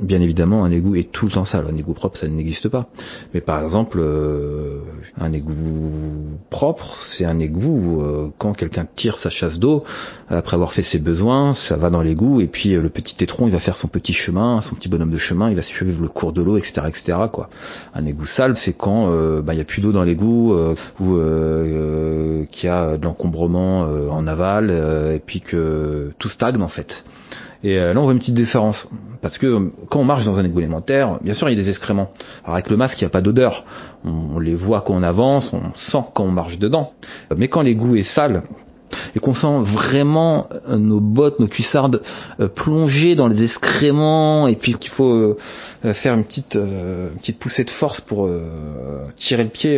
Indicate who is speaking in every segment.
Speaker 1: Bien évidemment, un égout est tout le temps sale. Un égout propre, ça n'existe pas. Mais par exemple, un égout propre, c'est un égout où quand quelqu'un tire sa chasse d'eau, après avoir fait ses besoins, ça va dans l'égout, et puis le petit étron, il va faire son petit chemin, son petit bonhomme de chemin, il va suivre le cours de l'eau, etc., etc., quoi. Un égout sale, c'est quand il y a plus d'eau dans l'égout, ou qu'il y a de l'encombrement en aval, et puis que tout stagne en fait. Et là, on voit une petite différence. Parce que quand on marche dans un égout élémentaire, bien sûr, il y a des excréments. Alors avec le masque, il n'y a pas d'odeur. On les voit quand on avance, on sent quand on marche dedans. Mais quand l'égout est sale, et qu'on sent vraiment nos bottes, nos cuissardes plonger dans les excréments, et puis qu'il faut faire une petite poussée de force pour tirer le pied,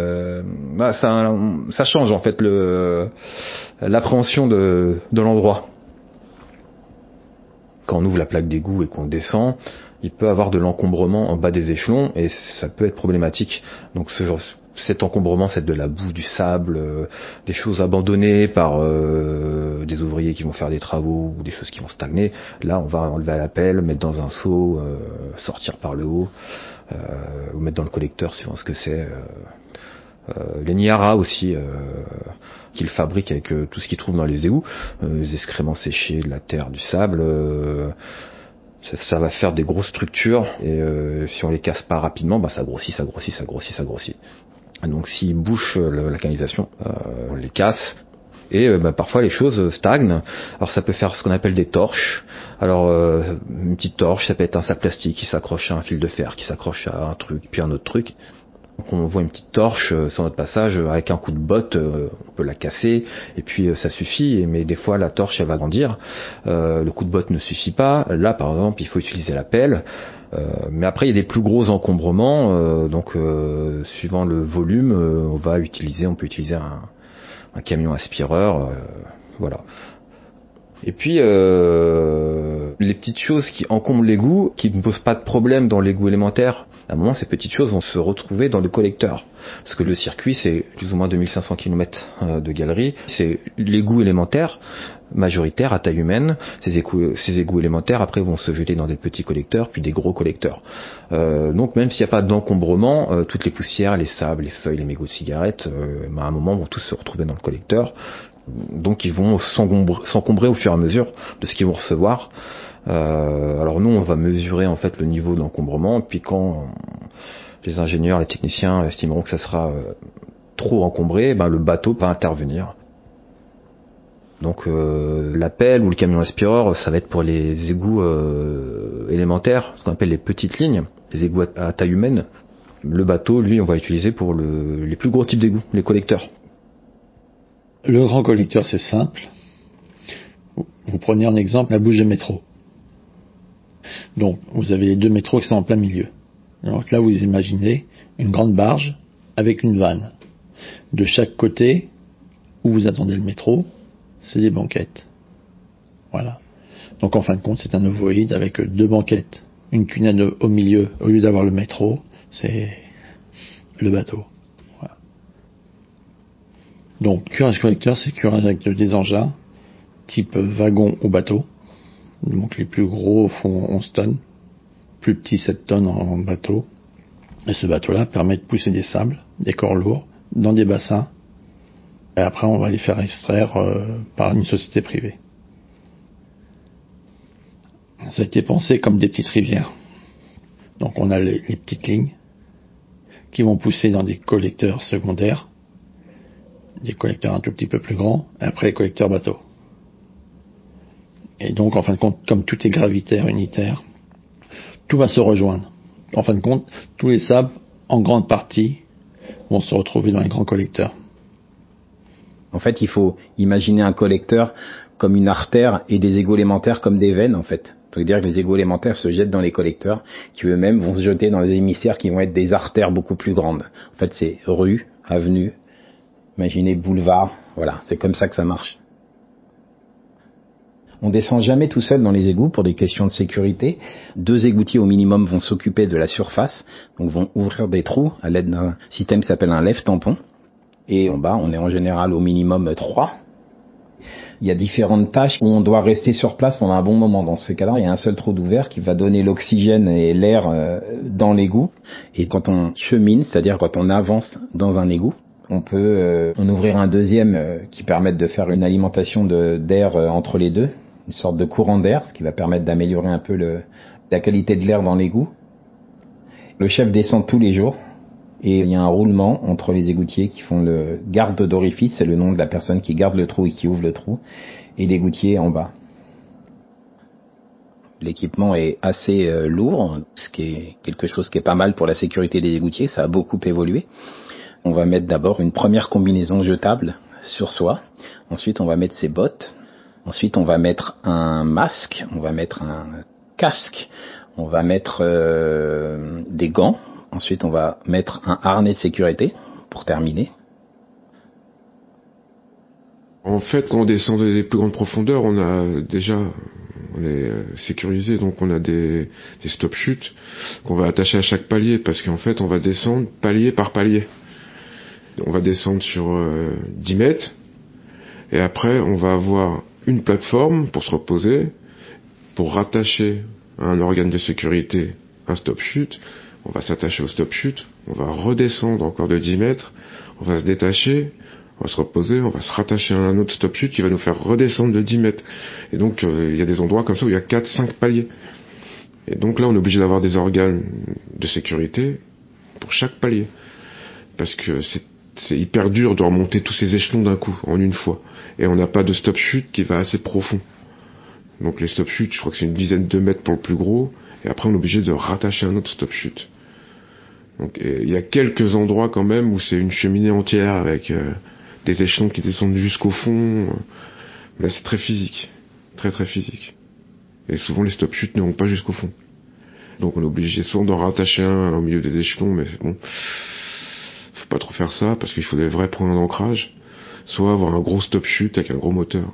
Speaker 1: ça change en fait l'appréhension de l'endroit. Quand on ouvre la plaque d'égout et qu'on descend, il peut avoir de l'encombrement en bas des échelons et ça peut être problématique. Donc cet encombrement, c'est de la boue, du sable, des choses abandonnées par des ouvriers qui vont faire des travaux ou des choses qui vont stagner. Là, on va enlever à la pelle, mettre dans un seau, sortir par le haut, ou mettre dans le collecteur suivant ce que c'est. Les Niara aussi, qu'ils fabriquent avec tout ce qu'ils trouvent dans les égouts, les excréments séchés, de la terre, du sable, ça va faire des grosses structures et si on les casse pas rapidement, ça grossit. Donc s'ils bouchent la canalisation, on les casse. Et parfois les choses stagnent. Alors ça peut faire ce qu'on appelle des torches. Alors une petite torche, ça peut être un sac plastique qui s'accroche à un fil de fer, qui s'accroche à un truc, puis un autre truc. Donc on voit une petite torche sur notre passage, avec un coup de botte, on peut la casser, et puis ça suffit, mais des fois la torche elle va grandir, le coup de botte ne suffit pas, là par exemple il faut utiliser la pelle, mais après il y a des plus gros encombrements, donc suivant le volume, on peut utiliser un camion aspireur, voilà. Et puis les petites choses qui encombrent l'égout, qui ne posent pas de problème dans l'égout élémentaire, à un moment ces petites choses vont se retrouver dans le collecteur. Parce que le circuit c'est plus ou moins 2500 km de galerie, c'est l'égout élémentaire majoritaire à taille humaine. Ces égouts élémentaires après vont se jeter dans des petits collecteurs puis des gros collecteurs. Donc même s'il n'y a pas d'encombrement, toutes les poussières, les sables, les feuilles, les mégots de cigarettes, à un moment vont tous se retrouver dans le collecteur. Donc ils vont s'encombrer au fur et à mesure de ce qu'ils vont recevoir. Alors nous on va mesurer en fait le niveau d'encombrement, et puis quand les ingénieurs, les techniciens estimeront que ça sera trop encombré, le bateau va intervenir. Donc la pelle ou le camion aspireur, ça va être pour les égouts élémentaires, ce qu'on appelle les petites lignes, les égouts à taille humaine. Le bateau, lui, on va utiliser pour les plus gros types d'égouts, les collecteurs.
Speaker 2: Le grand collecteur, c'est simple. Vous prenez en exemple la bouche de métro. Donc, vous avez les deux métros qui sont en plein milieu. Donc là, vous imaginez une grande barge avec une vanne. De chaque côté, où vous attendez le métro, c'est des banquettes. Voilà. Donc en fin de compte, c'est un ovoïde avec deux banquettes. Une cunette au milieu, au lieu d'avoir le métro, c'est le bateau. Voilà. Donc, curage collecteur, c'est curage avec des engins type wagon ou bateau. Donc les plus gros font 11 tonnes, plus petits 7 tonnes en bateau. Et ce bateau-là permet de pousser des sables, des corps lourds, dans des bassins. Et après, on va les faire extraire par une société privée. Ça a été pensé comme des petites rivières. Donc on a les petites lignes qui vont pousser dans des collecteurs secondaires, des collecteurs un tout petit peu plus grands, et après les collecteurs bateaux. Et donc, en fin de compte, comme tout est gravitaire, unitaire, tout va se rejoindre. En fin de compte, tous les sables, en grande partie, vont se retrouver dans les grands collecteurs.
Speaker 3: En fait, il faut imaginer un collecteur comme une artère et des égouts élémentaires comme des veines, en fait. C'est-à-dire que les égouts élémentaires se jettent dans les collecteurs, qui eux-mêmes vont se jeter dans les émissaires qui vont être des artères beaucoup plus grandes. En fait, c'est rue, avenue, imaginez boulevard, voilà, c'est comme ça que ça marche. On descend jamais tout seul dans les égouts pour des questions de sécurité. 2 égoutiers au minimum vont s'occuper de la surface, donc vont ouvrir des trous à l'aide d'un système qui s'appelle un lève-tampon. Et en bas, on est en général au minimum 3. il y a différentes tâches où on doit rester sur place pendant un bon moment. Dans ce cas-là, il y a un seul trou d'ouvert qui va donner l'oxygène et l'air dans l'égout. Et quand on chemine, c'est-à-dire quand on avance dans un égout, on peut en ouvrir un deuxième qui permette de faire une alimentation d'air entre les deux, une sorte de courant d'air, ce qui va permettre d'améliorer un peu la qualité de l'air dans l'égout. Le chef descend tous les jours et il y a un roulement entre les égoutiers qui font le garde d'orifice, c'est le nom de la personne qui garde le trou et qui ouvre le trou, et l'égoutier en bas. L'équipement est assez lourd, ce qui est quelque chose qui est pas mal pour la sécurité des égoutiers, ça a beaucoup évolué. On va mettre d'abord une première combinaison jetable sur soi, ensuite on va mettre ses bottes, ensuite on va mettre un masque, on va mettre un casque, on va mettre des gants. Ensuite, on va mettre un harnais de sécurité pour terminer.
Speaker 4: En fait, quand on descend des plus grandes profondeurs, on est sécurisé, donc on a des stop chutes qu'on va attacher à chaque palier, parce qu'en fait, on va descendre palier par palier. On va descendre sur 10 mètres, et après, on va avoir une plateforme pour se reposer, pour rattacher à un organe de sécurité un stop chute. On va s'attacher au stop chute, on va redescendre encore de 10 mètres, on va se détacher, on va se reposer, on va se rattacher à un autre stop chute qui va nous faire redescendre de 10 mètres. Et donc il y a des endroits comme ça où il y a 4-5 paliers. Et donc là on est obligé d'avoir des organes de sécurité pour chaque palier. Parce que c'est hyper dur de remonter tous ces échelons d'un coup, en une fois. Et on n'a pas de stop chute qui va assez profond. Donc les stop chutes, je crois que c'est une dizaine de mètres pour le plus gros, et après on est obligé de rattacher un autre stop chute. Donc il y a quelques endroits quand même où c'est une cheminée entière avec des échelons qui descendent jusqu'au fond. Là c'est très physique, très très physique. Et souvent les stop chutes ne vont pas jusqu'au fond. Donc on est obligé soit d'en rattacher un au milieu des échelons, mais c'est bon, faut pas trop faire ça parce qu'il faut des vrais points d'ancrage, soit avoir un gros stop chute avec un gros moteur.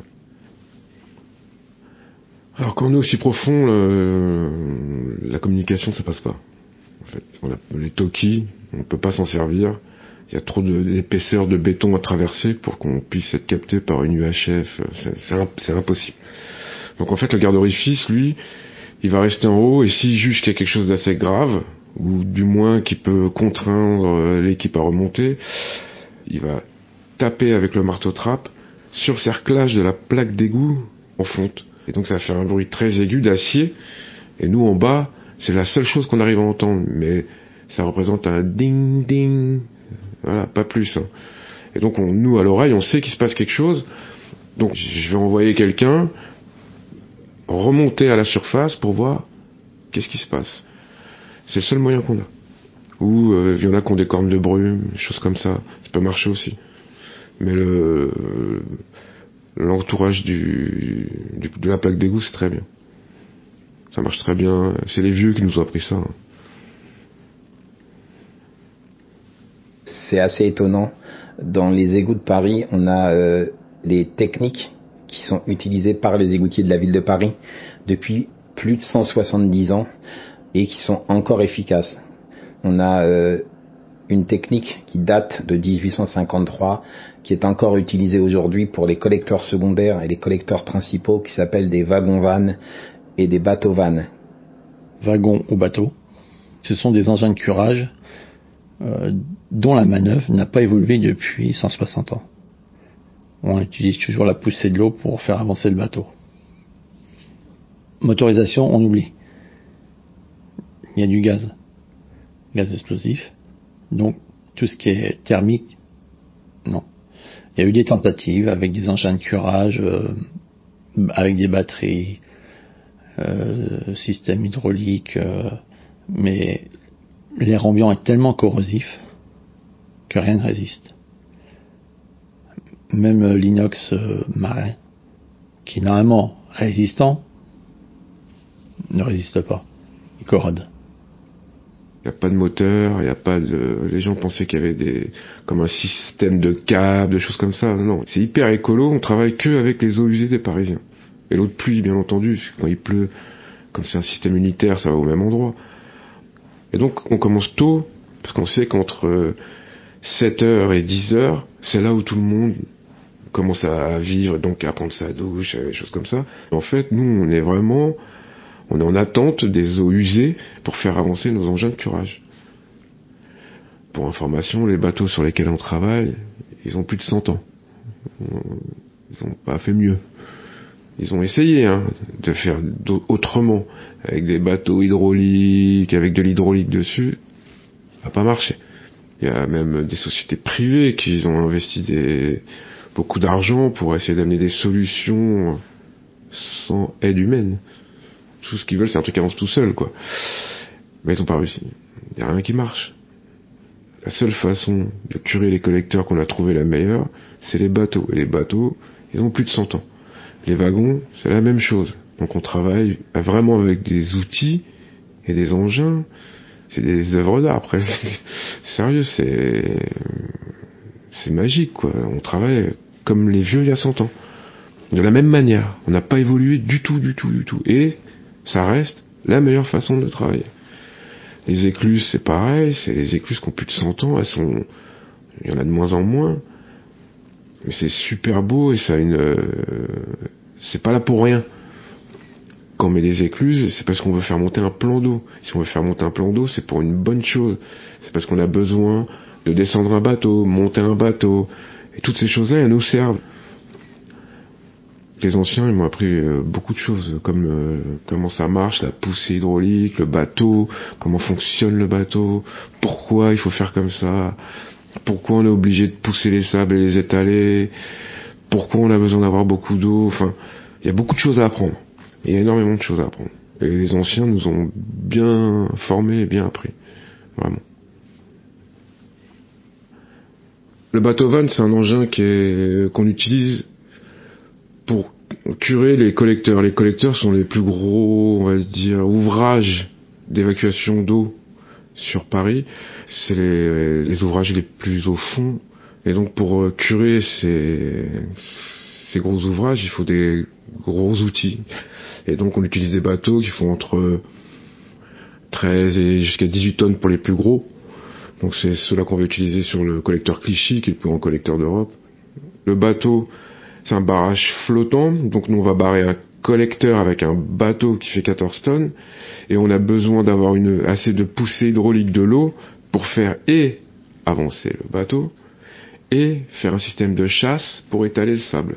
Speaker 4: Alors quand on est aussi profond, la communication ça passe pas. En fait, les talkies, on peut pas s'en servir. Il y a trop d'épaisseur de béton à traverser pour qu'on puisse être capté par une UHF. C'est impossible. Donc en fait, le garde orifice, lui, il va rester en haut, et s'il juge qu'il y a quelque chose d'assez grave, ou du moins qui peut contraindre l'équipe à remonter, il va taper avec le marteau-trappe sur le cerclage de la plaque d'égout en fonte. Et donc ça va faire un bruit très aigu d'acier, et nous en bas, c'est la seule chose qu'on arrive à entendre, mais ça représente un ding ding, voilà, pas plus. Hein. Et donc nous à l'oreille, on sait qu'il se passe quelque chose, donc je vais envoyer quelqu'un remonter à la surface pour voir qu'est-ce qui se passe. C'est le seul moyen qu'on a. Ou il y en a qui ont des cornes de brume, des choses comme ça, ça peut marcher aussi. Mais l'entourage de la plaque d'égout, c'est très bien. Ça marche très bien. C'est les vieux qui nous ont appris ça. Hein.
Speaker 3: C'est assez étonnant. Dans les égouts de Paris, on a les techniques qui sont utilisées par les égoutiers de la ville de Paris depuis plus de 170 ans et qui sont encore efficaces. On a une technique qui date de 1853, qui est encore utilisée aujourd'hui pour les collecteurs secondaires et les collecteurs principaux, qui s'appellent des wagons-vannes et des bateaux-vannes.
Speaker 2: Wagons ou bateaux, ce sont des engins de curage dont la manœuvre n'a pas évolué depuis 160 ans. On utilise toujours la poussée de l'eau pour faire avancer le bateau. Motorisation, on oublie. Il y a du gaz explosif. Donc, tout ce qui est thermique, non. Il y a eu des tentatives avec des engins de curage, avec des batteries, système hydraulique, mais l'air ambiant est tellement corrosif que rien ne résiste. Même l'inox marin, qui est normalement résistant, ne résiste pas. Il corrode.
Speaker 4: Il n'y a pas de moteur, il y a pas de. Les gens pensaient qu'il y avait comme un système de câbles, de choses comme ça. Non, c'est hyper écolo. On travaille que avec les eaux usées des Parisiens. Et l'eau de pluie, bien entendu, quand il pleut, comme c'est un système unitaire, ça va au même endroit. Et donc, on commence tôt, parce qu'on sait qu'entre 7h et 10h, c'est là où tout le monde commence à vivre, donc à prendre sa douche, des choses comme ça. En fait, nous, on est en attente des eaux usées pour faire avancer nos engins de curage. Pour information, les bateaux sur lesquels on travaille, ils ont plus de 100 ans. Ils n'ont pas fait mieux. Ils ont essayé de faire autrement, avec des bateaux hydrauliques, avec de l'hydraulique dessus. Ça n'a pas marché. Il y a même des sociétés privées qui ont investi beaucoup d'argent pour essayer d'amener des solutions sans aide humaine. Tout ce qu'ils veulent, c'est un truc qui avance tout seul, quoi. Mais ils n'ont pas réussi. Il n'y a rien qui marche. La seule façon de curer les collecteurs qu'on a trouvé la meilleure, c'est les bateaux. Et les bateaux, ils ont plus de 100 ans. Les wagons, c'est la même chose. Donc on travaille vraiment avec des outils et des engins. C'est des œuvres d'art, après. Sérieux, c'est magique, quoi. On travaille comme les vieux il y a 100 ans. De la même manière. On n'a pas évolué du tout. Et ça reste la meilleure façon de travailler. Les écluses, c'est pareil. C'est les écluses qui ont plus de 100 ans. Il y en a de moins en moins. Mais c'est super beau et ça a c'est pas là pour rien. Quand on met des écluses, c'est parce qu'on veut faire monter un plan d'eau. Si on veut faire monter un plan d'eau, c'est pour une bonne chose. C'est parce qu'on a besoin de descendre un bateau, monter un bateau. Et toutes ces choses-là, elles nous servent. Les anciens, ils m'ont appris beaucoup de choses, comme comment ça marche, la poussée hydraulique, le bateau, comment fonctionne le bateau, pourquoi il faut faire comme ça, pourquoi on est obligé de pousser les sables et les étaler, pourquoi on a besoin d'avoir beaucoup d'eau. Enfin, il y a beaucoup de choses à apprendre. Il y a énormément de choses à apprendre. Et les anciens nous ont bien formés et bien appris. Vraiment. Le bateau van, c'est un engin qu'on utilise pour curer les collecteurs. Les collecteurs sont les plus gros, on va dire, ouvrages d'évacuation d'eau sur Paris. C'est les ouvrages les plus au fond. Et donc pour curer ces gros ouvrages, il faut des gros outils. Et donc on utilise des bateaux qui font entre 13 et jusqu'à 18 tonnes pour les plus gros. Donc c'est ceux-là qu'on va utiliser sur le collecteur Clichy, qui est le plus grand collecteur d'Europe. Le bateau, c'est un barrage flottant. Donc nous on va barrer un collecteur avec un bateau qui fait 14 tonnes. Et on a besoin d'avoir assez de poussée hydraulique de l'eau pour faire et avancer le bateau et faire un système de chasse pour étaler le sable.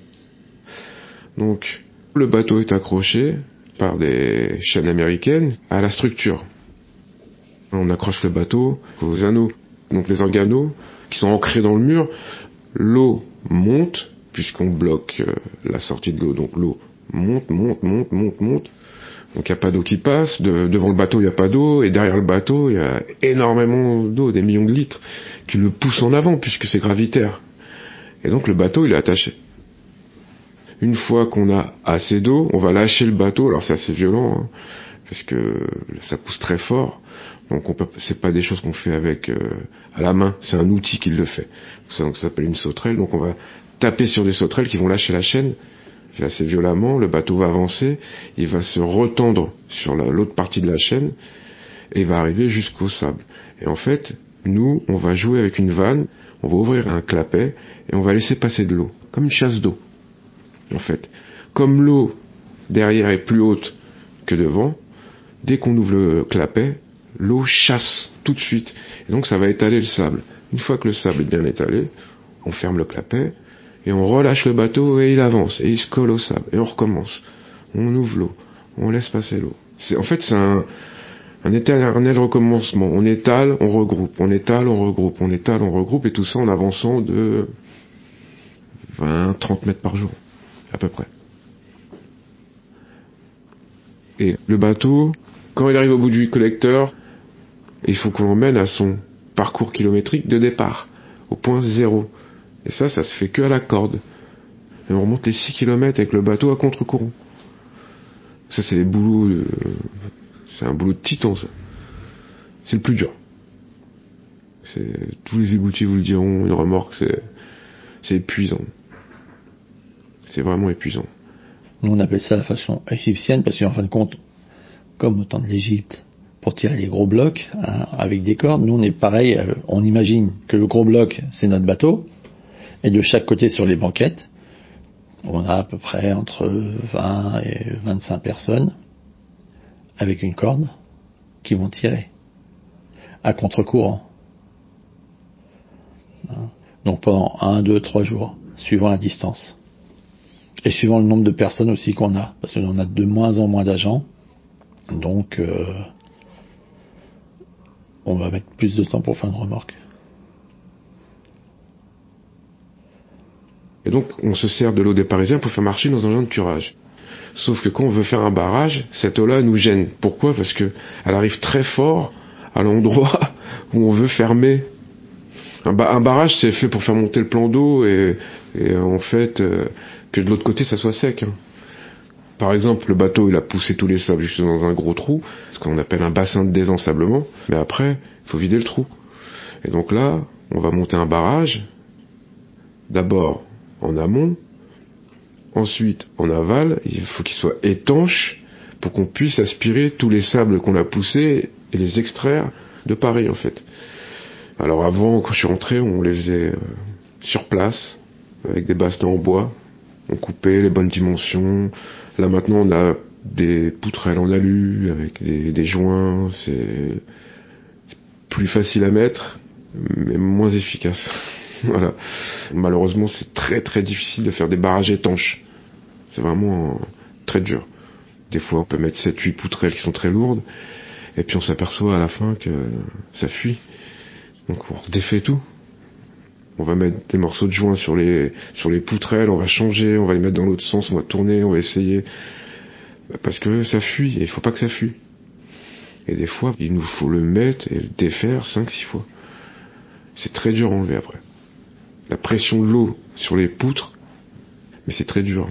Speaker 4: Donc le bateau est accroché par des chaînes américaines à la structure. On accroche le bateau aux anneaux. Donc les organeaux qui sont ancrés dans le mur, l'eau monte puisqu'on bloque la sortie de l'eau. Donc l'eau monte. Donc il n'y a pas d'eau qui passe, devant le bateau il n'y a pas d'eau, et derrière le bateau il y a énormément d'eau, des millions de litres, qui le poussent en avant puisque c'est gravitaire. Et donc le bateau il est attaché. Une fois qu'on a assez d'eau, on va lâcher le bateau, alors c'est assez violent, parce que ça pousse très fort, donc c'est pas des choses qu'on fait avec à la main, c'est un outil qui le fait. Ça s'appelle une sauterelle, donc on va taper sur des sauterelles qui vont lâcher la chaîne, assez violemment, le bateau va avancer, il va se retendre sur l'autre partie de la chaîne et il va arriver jusqu'au sable. Et en fait, nous, on va jouer avec une vanne, on va ouvrir un clapet et on va laisser passer de l'eau, comme une chasse d'eau. En fait, comme l'eau derrière est plus haute que devant, dès qu'on ouvre le clapet, l'eau chasse tout de suite. Et donc ça va étaler le sable. Une fois que le sable est bien étalé, on ferme le clapet, et on relâche le bateau et il avance, et il se colle au sable, et on recommence. On ouvre l'eau, on laisse passer l'eau. En fait, c'est un éternel recommencement. On étale, on regroupe, on étale, on regroupe, on étale, on regroupe, et tout ça en avançant de 20-30 mètres par jour, à peu près. Et le bateau, quand il arrive au bout du collecteur, il faut qu'on l'emmène à son parcours kilométrique de départ, au point zéro. Et ça se fait que à la corde. Et on remonte les 6 km avec le bateau à contre-courant. Ça, c'est les boulots c'est un boulot de titan, ça. C'est le plus dur. Tous les égoutiers vous le diront, une remorque, c'est épuisant. C'est vraiment épuisant.
Speaker 2: Nous, on appelle ça la façon égyptienne, parce qu'en fin de compte, comme au temps de l'Égypte, pour tirer les gros blocs, avec des cordes, nous, on est pareil, on imagine que le gros bloc, c'est notre bateau, Et de chaque côté sur les banquettes, on a à peu près entre 20 et 25 personnes avec une corde qui vont tirer à contre-courant. Donc pendant 1, 2, 3 jours, suivant la distance. Et suivant le nombre de personnes aussi qu'on a, parce qu'on a de moins en moins d'agents. Donc on va mettre plus de temps pour faire une remorque.
Speaker 4: Et donc on se sert de l'eau des Parisiens pour faire marcher nos engins de curage. Sauf que quand on veut faire un barrage, cette eau-là nous gêne. Pourquoi ? Parce que elle arrive très fort à l'endroit où on veut fermer. Un barrage, c'est fait pour faire monter le plan d'eau et en fait que de l'autre côté ça soit sec. Par exemple, le bateau il a poussé tous les sables juste dans un gros trou, ce qu'on appelle un bassin de désensablement, mais après il faut vider le trou. Et donc là, on va monter un barrage, d'abord en amont, ensuite en aval, il faut qu'il soit étanche pour qu'on puisse aspirer tous les sables qu'on a poussés et les extraire de Paris en fait. Alors avant, quand je suis rentré, on les faisait sur place, avec des bastons en bois, on coupait les bonnes dimensions. Là maintenant on a des poutrelles en alu, avec des joints, c'est plus facile à mettre, mais moins efficace. Voilà. Malheureusement c'est très très difficile de faire des barrages étanches. C'est vraiment très dur. Des fois on peut mettre 7-8 poutrelles qui sont très lourdes, et puis on s'aperçoit à la fin que ça fuit. Donc on défait tout. On va mettre des morceaux de joint sur les poutrelles, on va changer, on va les mettre dans l'autre sens, on va tourner, on va essayer. Parce que ça fuit, et il faut pas que ça fuit. Et des fois, il nous faut le mettre et le défaire 5-6 fois. C'est très dur à enlever après. La pression de l'eau sur les poutres, mais c'est très dur.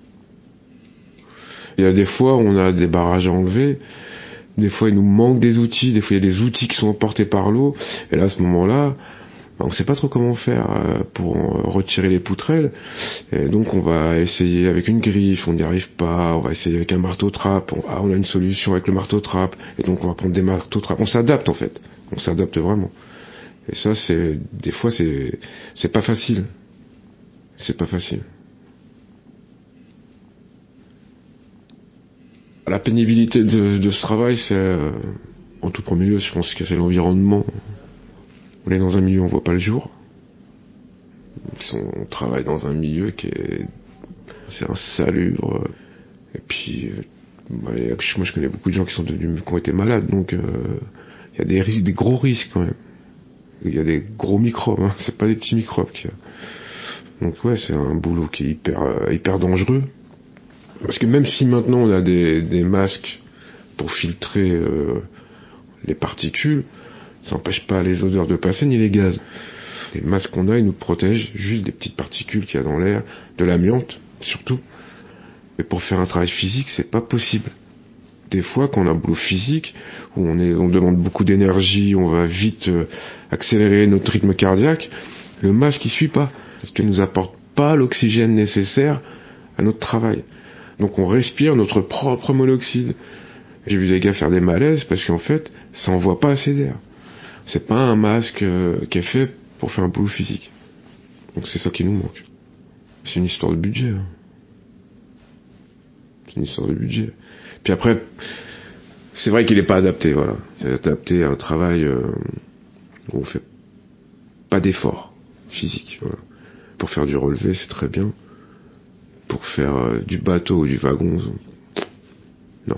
Speaker 4: Il y a des fois, on a des barrages à enlever. Des fois, il nous manque des outils. Des fois, il y a des outils qui sont emportés par l'eau. Et là, à ce moment-là, on ne sait pas trop comment faire pour retirer les poutrelles. Et donc, on va essayer avec une griffe. On n'y arrive pas. On va essayer avec un marteau-trappe. On a une solution avec le marteau-trappe. Et donc, on va prendre des marteaux-trappes. On s'adapte, en fait. On s'adapte vraiment. Et ça, des fois, c'est pas facile. C'est pas facile. La pénibilité de ce travail, c'est en tout premier lieu, je pense que c'est l'environnement. On est dans un milieu où on voit pas le jour. On travaille dans un milieu c'est insalubre. Et puis, moi je connais beaucoup de gens qui ont été malades, donc il y a des gros risques quand même. Il y a des gros microbes, hein. C'est pas des petits microbes qu'il y a. Donc ouais, c'est un boulot qui est hyper dangereux. Parce que même si maintenant on a des masques pour filtrer les particules, ça n'empêche pas les odeurs de passer ni les gaz. Les masques qu'on a, ils nous protègent juste des petites particules qu'il y a dans l'air, de l'amiante surtout. Mais pour faire un travail physique, c'est pas possible. Des fois, quand on a un boulot physique, où on demande beaucoup d'énergie, on va vite accélérer notre rythme cardiaque, le masque il suit pas, parce qu'il nous apporte pas l'oxygène nécessaire à notre travail. Donc on respire notre propre monoxyde. J'ai vu des gars faire des malaises parce qu'en fait, ça envoie pas assez d'air. C'est pas un masque qui est fait pour faire un boulot physique. Donc c'est ça qui nous manque. C'est une histoire de budget. Hein. C'est une histoire de budget. Puis après, c'est vrai qu'il est pas adapté, voilà. C'est adapté à un travail où on fait pas d'effort physique, voilà. Pour faire du relevé, c'est très bien. Pour faire du bateau ou du wagon, non.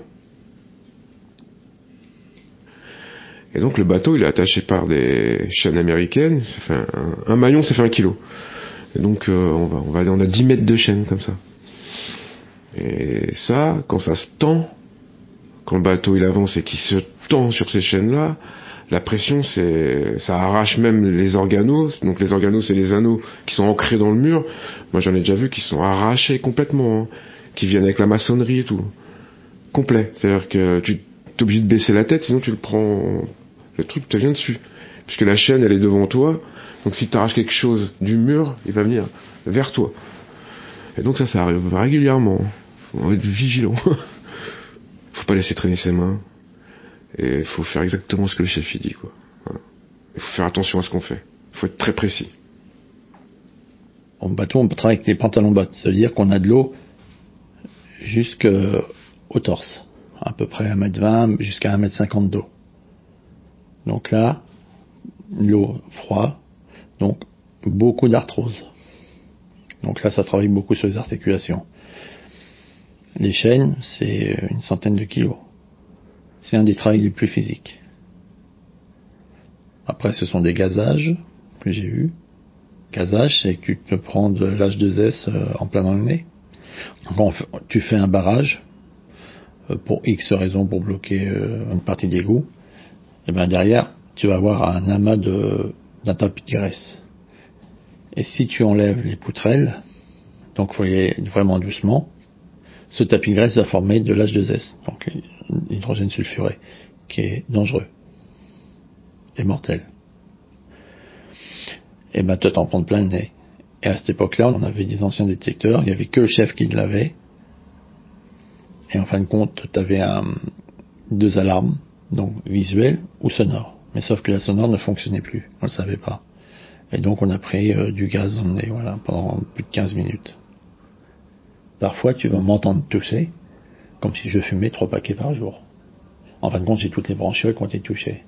Speaker 4: Et donc le bateau, il est attaché par des chaînes américaines. Ça fait un maillon, ça fait 1 kilo. Et donc on a 10 mètres de chaîne comme ça. Et ça, quand ça se tend, quand le bateau il avance et qu'il se tend sur ces chaînes-là, la pression, ça arrache même les organos. Donc les organos, c'est les anneaux qui sont ancrés dans le mur. Moi, j'en ai déjà vu qui sont arrachés complètement, hein, qui viennent avec la maçonnerie et tout, complet. C'est-à-dire que tu es obligé de baisser la tête, sinon tu le truc te vient dessus, puisque la chaîne, elle est devant toi. Donc si tu arraches quelque chose du mur, il va venir vers toi. Et donc ça arrive régulièrement. Faut être vigilant. Faut pas laisser traîner ses mains. Et il faut faire exactement ce que le chef il dit, quoi. Voilà. Il faut faire attention à ce qu'on fait. Il faut être très précis.
Speaker 2: En bateau, on travaille avec des pantalons bottes. Ça veut dire qu'on a de l'eau jusqu'au torse. À peu près 1m20 jusqu'à 1m50 d'eau. Donc là, l'eau froide, donc beaucoup d'arthrose. Donc là, ça travaille beaucoup sur les articulations. Les chaînes, c'est une centaine de kilos. C'est un des travails les plus physiques. Après, ce sont des gazages que j'ai eus. Gazage, c'est que tu te prends de l'H2S en plein dans le nez. Donc, tu fais un barrage pour X raisons, pour bloquer une partie d'égout. Et bien derrière, tu vas avoir un amas d'un tapis de graisse. Et si tu enlèves les poutrelles, donc il faut y aller vraiment doucement, ce tapis de graisse va former de l'H2S, donc l'hydrogène sulfuré, qui est dangereux et mortel. Et ben toi t'en prends plein le nez. Et à cette époque-là, on avait des anciens détecteurs, il n'y avait que le chef qui l'avait. Et en fin de compte, tu avais deux alarmes, donc visuelles ou sonores. Mais sauf que la sonore ne fonctionnait plus, on ne le savait pas. Et donc on a pris du gaz dans le nez, voilà, pendant plus de 15 minutes. Parfois tu vas m'entendre tousser, comme si je fumais 3 paquets par jour. En fin de compte, j'ai toutes les branchioles qui ont été touchées.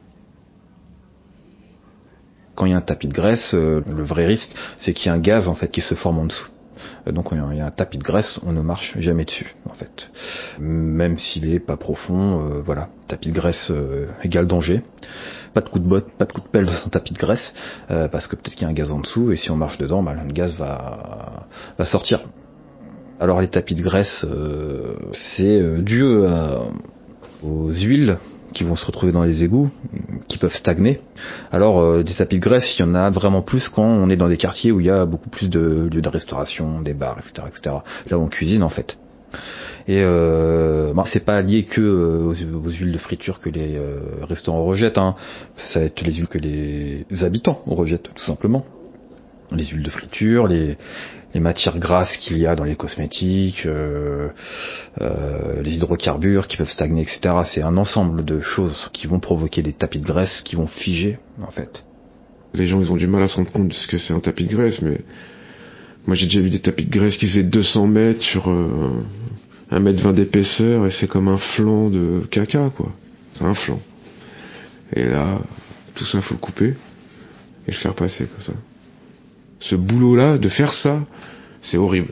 Speaker 1: Quand il y a un tapis de graisse, le vrai risque, c'est qu'il y a un gaz en fait qui se forme en dessous. Donc quand il y a un tapis de graisse, on ne marche jamais dessus, en fait. Même s'il est pas profond, voilà. Tapis de graisse égale danger. Pas de coup de botte, pas de coup de pelle dans un tapis de graisse, parce que peut-être qu'il y a un gaz en dessous, et si on marche dedans, le gaz va sortir. Alors les tapis de graisse, c'est dû aux huiles qui vont se retrouver dans les égouts, qui peuvent stagner. Alors des tapis de graisse, il y en a vraiment plus quand on est dans des quartiers où il y a beaucoup plus de lieux de restauration, des bars, etc. Là où on cuisine en fait. Et c'est pas lié que aux huiles de friture que les restaurants rejettent, hein. Ça va être les huiles que les habitants rejettent tout simplement. Les huiles de friture, les matières grasses qu'il y a dans les cosmétiques, les hydrocarbures qui peuvent stagner, etc. C'est un ensemble de choses qui vont provoquer des tapis de graisse qui vont figer, en fait.
Speaker 4: Les gens, ils ont du mal à se rendre compte de ce que c'est un tapis de graisse, mais moi j'ai déjà vu des tapis de graisse qui faisaient 200 mètres sur 1m20 d'épaisseur, et c'est comme un flanc de caca, quoi. C'est un flanc. Et là, tout ça, faut le couper et le faire passer comme ça. Ce boulot-là, de faire ça, c'est horrible.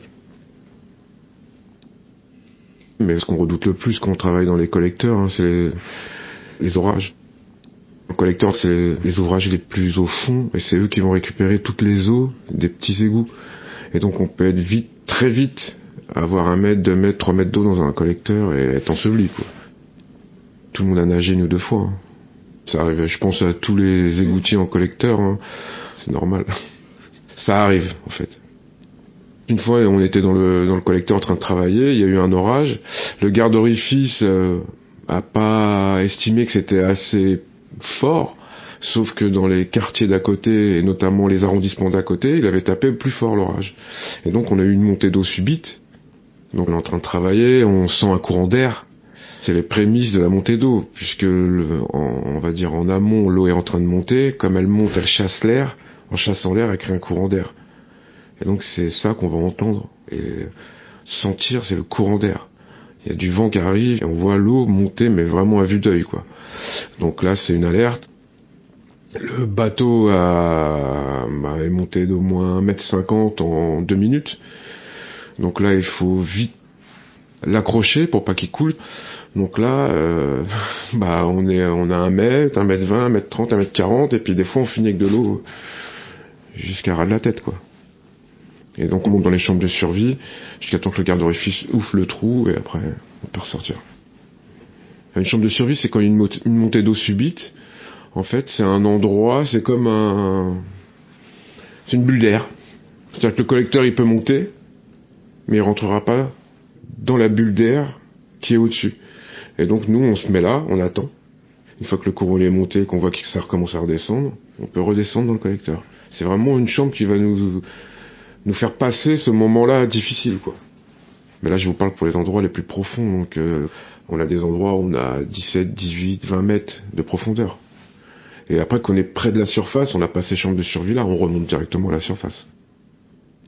Speaker 4: Mais ce qu'on redoute le plus quand on travaille dans les collecteurs, hein, c'est les orages. Un collecteur, c'est les ouvrages les plus au fond, et c'est eux qui vont récupérer toutes les eaux des petits égouts. Et donc on peut être très vite, avoir 1 mètre, 2 mètres, 3 mètres d'eau dans un collecteur et être enseveli, quoi. Tout le monde a nagé 1 ou 2 fois. Hein. Ça arrive, je pense à tous les égoutiers en collecteur, hein. C'est normal. Ça arrive, en fait. Une fois, on était dans le collecteur en train de travailler, il y a eu un orage. Le garde d'orifice a pas estimé que c'était assez fort, sauf que dans les quartiers d'à côté, et notamment les arrondissements d'à côté, il avait tapé plus fort l'orage. Et donc on a eu une montée d'eau subite. Donc on est en train de travailler, on sent un courant d'air. C'est les prémices de la montée d'eau, puisque on va dire en amont, l'eau est en train de monter. Comme elle monte, elle chasse l'air. En chassant l'air, elle crée un courant d'air. Et donc c'est ça qu'on va entendre et sentir, c'est le courant d'air. Il y a du vent qui arrive et on voit l'eau monter, mais vraiment à vue d'œil, quoi. Donc là, c'est une alerte. Le bateau est monté d'au moins 1m50 en 2 minutes. Donc là, il faut vite l'accrocher pour pas qu'il coule. Donc là, on a 1 mètre, 1m20, 1m30, 1m40, et puis des fois on finit avec de l'eau jusqu'à ras de la tête, quoi. Et donc on monte dans les chambres de survie jusqu'à temps que le garde d'orifice ouvre le trou et après on peut ressortir. Une chambre de survie, c'est quand il y a une montée d'eau subite. En fait, c'est un endroit, c'est comme c'est une bulle d'air. C'est-à-dire que le collecteur il peut monter, mais il rentrera pas dans la bulle d'air qui est au-dessus. Et donc nous on se met là, on attend. Une fois que le courant est monté, qu'on voit que ça recommence à redescendre, on peut redescendre dans le collecteur. C'est vraiment une chambre qui va nous faire passer ce moment-là difficile, quoi. Mais là, je vous parle pour les endroits les plus profonds. Donc, on a des endroits où on a 17, 18, 20 mètres de profondeur. Et après qu'on est près de la surface, on n'a pas ces chambres de survie-là, on remonte directement à la surface.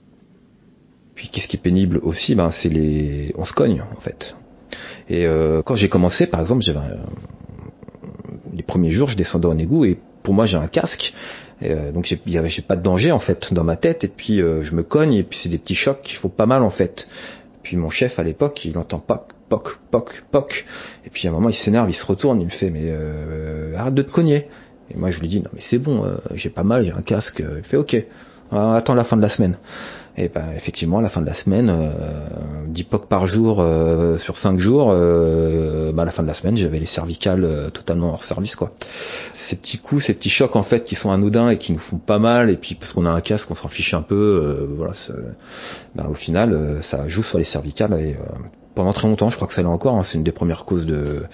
Speaker 1: Puis qu'est-ce qui est pénible aussi, on se cogne en fait. Et quand j'ai commencé, par exemple, les premiers jours, je descendais en égout et pour moi j'ai un casque, donc j'ai pas de danger en fait dans ma tête. Et puis je me cogne et puis c'est des petits chocs qui font pas mal en fait. Puis mon chef à l'époque, il entend poc, poc, poc, poc. Et puis à un moment il s'énerve, il se retourne, il me fait mais arrête de te cogner. Et moi je lui dis non mais c'est bon, j'ai pas mal, j'ai un casque. Il fait ok, attends la fin de la semaine. Et effectivement, à la fin de la semaine, 10 POC par jour sur 5 jours, à la fin de la semaine, j'avais les cervicales totalement hors service, quoi. Ces petits coups, ces petits chocs en fait qui sont anodins et qui nous font pas mal, et puis parce qu'on a un casque, on s'en fiche un peu, au final, ça joue sur les cervicales et pendant très longtemps, je crois que ça l'est encore. Hein, c'est une des premières causes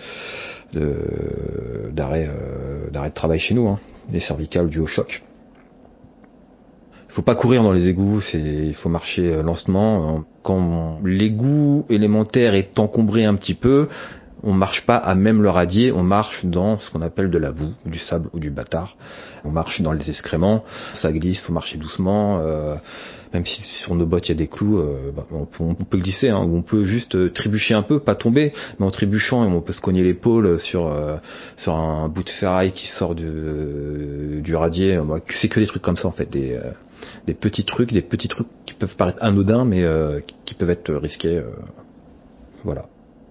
Speaker 1: d'arrêt de travail chez nous, hein, les cervicales dues au choc. Il faut pas courir dans les égouts, il faut marcher lentement. Quand l'égout élémentaire est encombré un petit peu, on marche pas à même le radier, on marche dans ce qu'on appelle de la boue, du sable ou du bâtard. On marche dans les excréments, ça glisse, faut marcher doucement. Même si sur nos bottes il y a des clous, on peut glisser, hein, ou on peut juste trébucher un peu, pas tomber, mais en trébuchant on peut se cogner l'épaule sur un bout de ferraille qui sort du radier. C'est que des trucs comme ça en fait, des petits trucs qui peuvent paraître anodins mais qui peuvent être risqués. Voilà.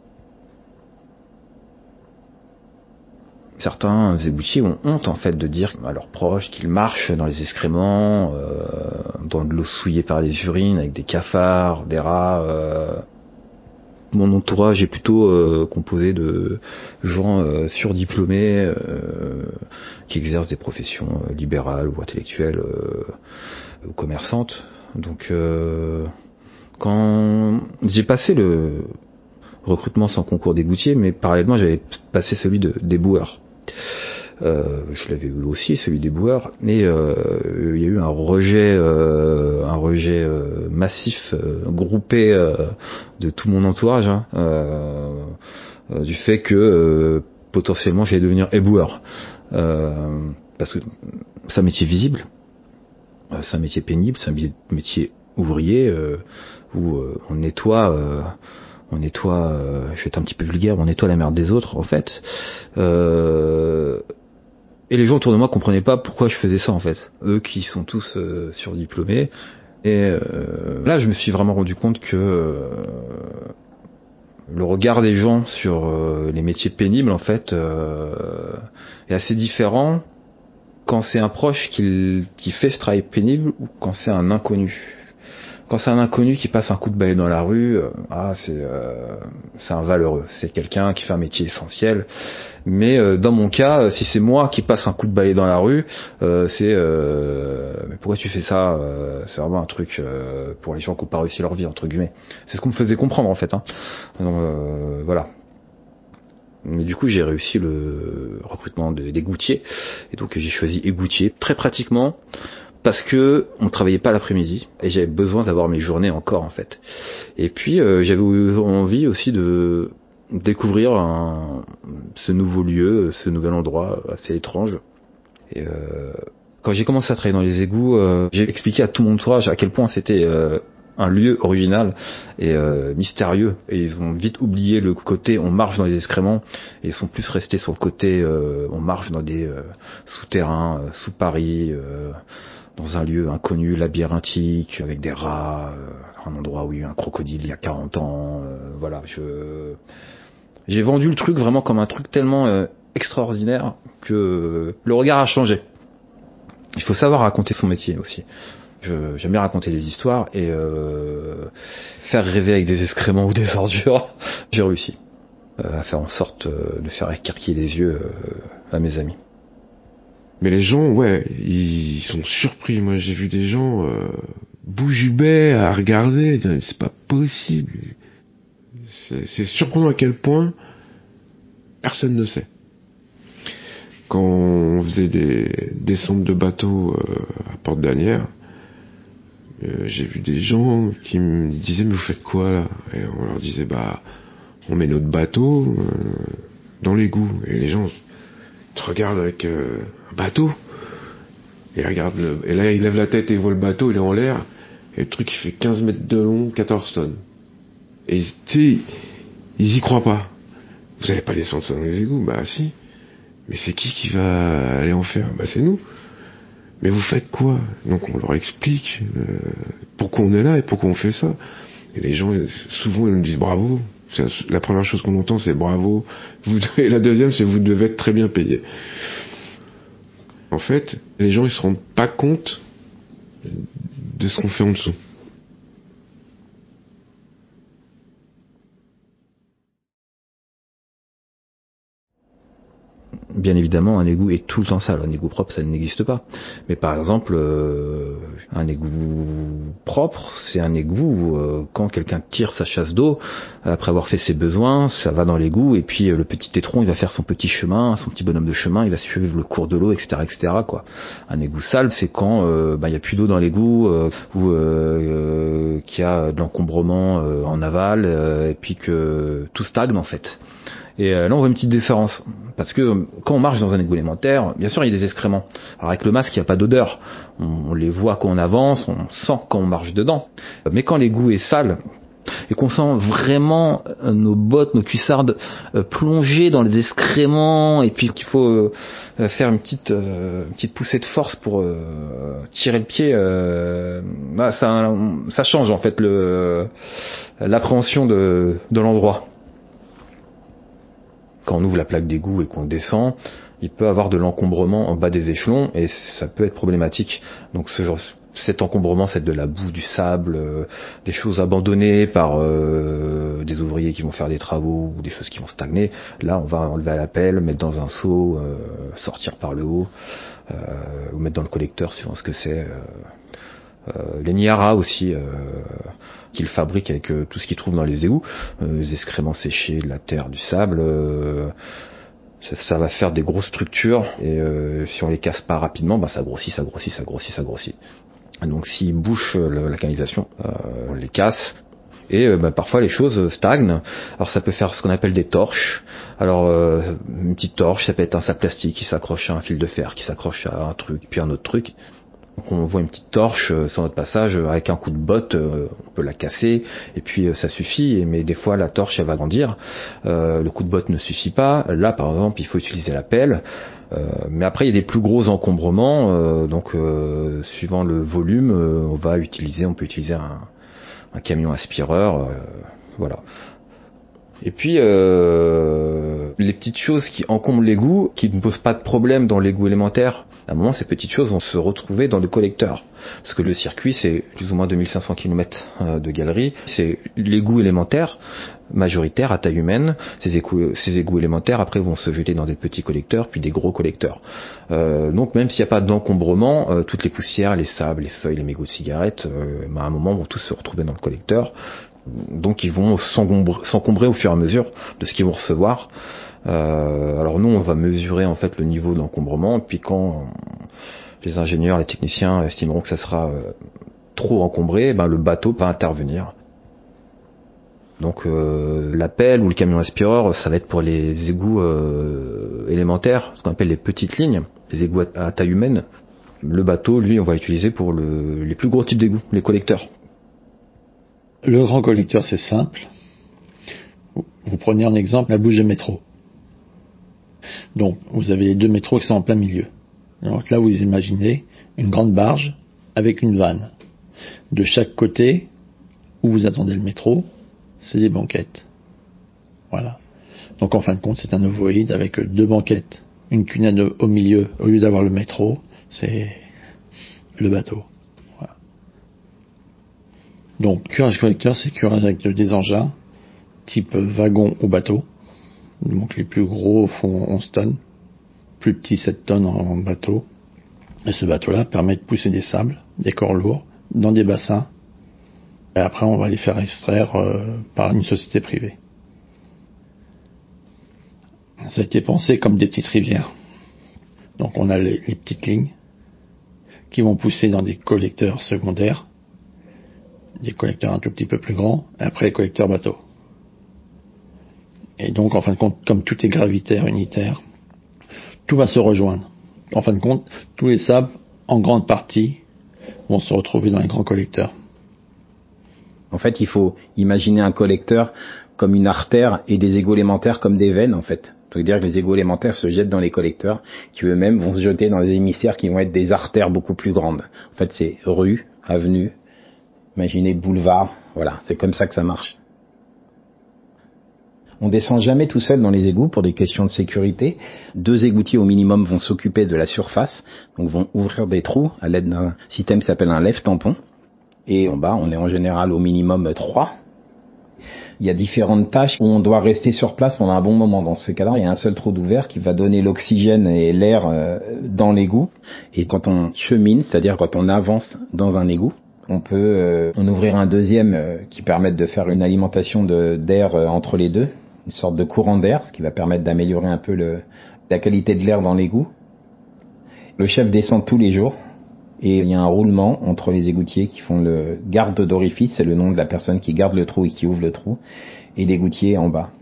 Speaker 1: Certains égoutiers ont honte en fait de dire à leurs proches qu'ils marchent dans les excréments, dans de l'eau souillée par les urines, avec des cafards, des rats. Mon entourage est plutôt composé de gens surdiplômés qui exercent des professions libérales ou intellectuelles ou commerçantes. Donc quand j'ai passé le recrutement sans concours d'égoutier, mais parallèlement j'avais passé celui d'éboueur. Je l'avais eu aussi, celui des boueurs, et il y a eu un rejet massif, groupé de tout mon entourage, hein, du fait que potentiellement j'allais devenir éboueur, parce que c'est un métier visible, c'est un métier pénible, c'est un métier ouvrier où on nettoie, je vais être un petit peu vulgaire, on nettoie la merde des autres en fait. Et les gens autour de moi comprenaient pas pourquoi je faisais ça en fait. Eux qui sont tous surdiplômés. Et là je me suis vraiment rendu compte que le regard des gens sur les métiers pénibles en fait est assez différent quand c'est un proche qui fait ce travail pénible ou quand c'est un inconnu. Quand c'est un inconnu qui passe un coup de balai dans la rue, c'est un valeureux, c'est quelqu'un qui fait un métier essentiel. Mais dans mon cas, si c'est moi qui passe un coup de balai dans la rue, mais pourquoi tu fais ça c'est vraiment un truc pour les gens qui n'ont pas réussi leur vie entre guillemets. C'est ce qu'on me faisait comprendre en fait. Hein. Donc voilà. Mais du coup, j'ai réussi le recrutement des goutiers, et donc j'ai choisi égoutier très pratiquement. Parce que on travaillait pas l'après-midi et j'avais besoin d'avoir mes journées encore en fait. Et puis j'avais envie aussi de découvrir ce nouveau lieu, ce nouvel endroit assez étrange. Et quand j'ai commencé à travailler dans les égouts, j'ai expliqué à tout mon entourage à quel point c'était un lieu original et mystérieux, et ils ont vite oublié le côté on marche dans les excréments et ils sont plus restés sur le côté on marche dans des souterrains sous Paris, dans un lieu inconnu, labyrinthique, avec des rats, un endroit où il y a eu un crocodile il y a 40 ans. Voilà, j'ai vendu le truc vraiment comme un truc tellement extraordinaire que le regard a changé. Il faut savoir raconter son métier aussi. J'aime bien raconter des histoires et faire rêver avec des excréments ou des ordures. J'ai réussi à faire en sorte de faire écarquiller les yeux à mes amis.
Speaker 4: Mais les gens, ouais, ils sont surpris. Moi, j'ai vu des gens bouche bée à regarder. C'est pas possible. C'est surprenant à quel point personne ne sait. Quand on faisait des descentes de bateaux à Porte-d'Anière, j'ai vu des gens qui me disaient mais vous faites quoi là? Et on leur disait on met notre bateau dans l'égout. Et les gens te regardent avec un bateau et regarde et là il lève la tête et il voit le bateau, il est en l'air Et le truc, il fait 15 mètres de long, 14 tonnes. Et tu sais, ils y croient pas. Vous allez pas descendre ça dans les égouts? Bah si. Mais c'est qui va aller en faire? Bah c'est nous. Mais vous faites quoi? Donc on leur explique pourquoi on est là et pourquoi on fait ça. Et les gens, souvent, ils nous disent bravo. La première chose qu'on entend, c'est bravo. Et la deuxième, c'est vous devez être très bien payé. En fait, les gens, ils se rendent pas compte de ce qu'on fait en dessous.
Speaker 1: Bien évidemment, un égout est tout le temps sale. Un égout propre, ça n'existe pas. Mais par exemple, un égout propre, c'est un égout où quand quelqu'un tire sa chasse d'eau, après avoir fait ses besoins, ça va dans l'égout, et puis le petit étron, il va faire son petit chemin, son petit bonhomme de chemin, il va suivre le cours de l'eau, etc., etc., quoi. Un égout sale, c'est quand il y a plus d'eau dans l'égout, ou qu'il y a de l'encombrement en aval, et puis que tout stagne en fait. Et là, on voit une petite différence. Parce que quand on marche dans un égout élémentaire, bien sûr, il y a des excréments. Alors avec le masque, il n'y a pas d'odeur. On les voit quand on avance, on sent quand on marche dedans. Mais quand l'égout est sale, et qu'on sent vraiment nos bottes, nos cuissardes plonger dans les excréments, et puis qu'il faut faire une petite poussée de force pour tirer le pied, ça change en fait l'appréhension de l'endroit. Quand on ouvre la plaque d'égout et qu'on descend, il peut avoir de l'encombrement en bas des échelons et ça peut être problématique. Donc cet encombrement, c'est de la boue, du sable, des choses abandonnées par des ouvriers qui vont faire des travaux ou des choses qui vont stagner. Là, on va enlever à la pelle, mettre dans un seau, sortir par le haut, ou mettre dans le collecteur suivant ce que c'est. Les Niara aussi, qu'ils fabriquent avec tout ce qu'ils trouvent dans les égouts, les excréments séchés, de la terre, du sable, ça va faire des grosses structures et si on les casse pas rapidement, ça grossit. Donc s'ils bouchent la canalisation, on les casse. Et parfois les choses stagnent. Alors ça peut faire ce qu'on appelle des torches. Alors une petite torche, ça peut être un sac plastique qui s'accroche à un fil de fer, qui s'accroche à un truc, puis un autre truc. Donc on voit une petite torche sur notre passage, avec un coup de botte, on peut la casser, et puis ça suffit, mais des fois la torche elle va grandir, le coup de botte ne suffit pas, là par exemple il faut utiliser la pelle, mais après il y a des plus gros encombrements, donc suivant le volume, on peut utiliser un camion aspireur, voilà. Et puis les petites choses qui encombrent l'égout, qui ne posent pas de problème dans l'égout élémentaire, à un moment ces petites choses vont se retrouver dans le collecteur. Parce que le circuit c'est plus ou moins 2500 km de galerie, c'est l'égout élémentaire majoritaire à taille humaine. Ces égouts élémentaires après vont se jeter dans des petits collecteurs puis des gros collecteurs. Donc même s'il n'y a pas d'encombrement, toutes les poussières, les sables, les feuilles, les mégots de cigarettes, à un moment vont tous se retrouver dans le collecteur. Donc ils vont s'encombrer au fur et à mesure de ce qu'ils vont recevoir. Alors nous on va mesurer en fait le niveau d'encombrement, et puis quand les ingénieurs, les techniciens estimeront que ça sera trop encombré, le bateau va intervenir. Donc la pelle ou le camion aspireur, ça va être pour les égouts élémentaires, ce qu'on appelle les petites lignes, les égouts à taille humaine. Le bateau, lui, on va l'utiliser pour les plus gros types d'égouts, les collecteurs.
Speaker 2: Le grand collecteur, c'est simple. Vous prenez en exemple la bouche de métro. Donc, vous avez les deux métros qui sont en plein milieu. Donc là, vous imaginez une grande barge avec une vanne. De chaque côté, où vous attendez le métro, c'est des banquettes. Voilà. Donc en fin de compte, c'est un ovoïde avec deux banquettes. Une cunette au milieu, au lieu d'avoir le métro, c'est le bateau. Voilà. Donc, curage collecteur, c'est curage avec des engins, type wagon ou bateau. Donc les plus gros font 11 tonnes, plus petits 7 tonnes en bateau. Et ce bateau-là permet de pousser des sables, des corps lourds, dans des bassins. Et après, on va les faire extraire par une société privée. Ça a été pensé comme des petites rivières. Donc on a les petites lignes qui vont pousser dans des collecteurs secondaires, des collecteurs un tout petit peu plus grands, et après les collecteurs bateaux. Et donc, en fin de compte, comme tout est gravitaire, unitaire, tout va se rejoindre. En fin de compte, tous les sables, en grande partie, vont se retrouver dans les grands collecteurs.
Speaker 3: En fait, il faut imaginer un collecteur comme une artère et des égouts élémentaires comme des veines, en fait. Ça veut dire que les égouts élémentaires se jettent dans les collecteurs, qui eux-mêmes vont se jeter dans les émissaires qui vont être des artères beaucoup plus grandes. En fait, c'est rue, avenue, imaginez boulevard, voilà, c'est comme ça que ça marche. On descend jamais tout seul dans les égouts pour des questions de sécurité. 2 égoutiers au minimum vont s'occuper de la surface, donc vont ouvrir des trous à l'aide d'un système qui s'appelle un lève-tampon. Et en bas, on est en général au minimum 3. Il y a différentes tâches où on doit rester sur place pendant un bon moment. Dans ces cas-là, il y a un seul trou d'ouvert qui va donner l'oxygène et l'air dans l'égout. Et quand on chemine, c'est-à-dire quand on avance dans un égout, on peut en ouvrir un deuxième qui permet de faire une alimentation d'air entre les deux, une sorte de courant d'air, ce qui va permettre d'améliorer un peu la qualité de l'air dans l'égout. Le chef descend tous les jours. Et il y a un roulement entre les égoutiers qui font le garde d'orifice, c'est le nom de la personne qui garde le trou et qui ouvre le trou, et l'égoutier en bas.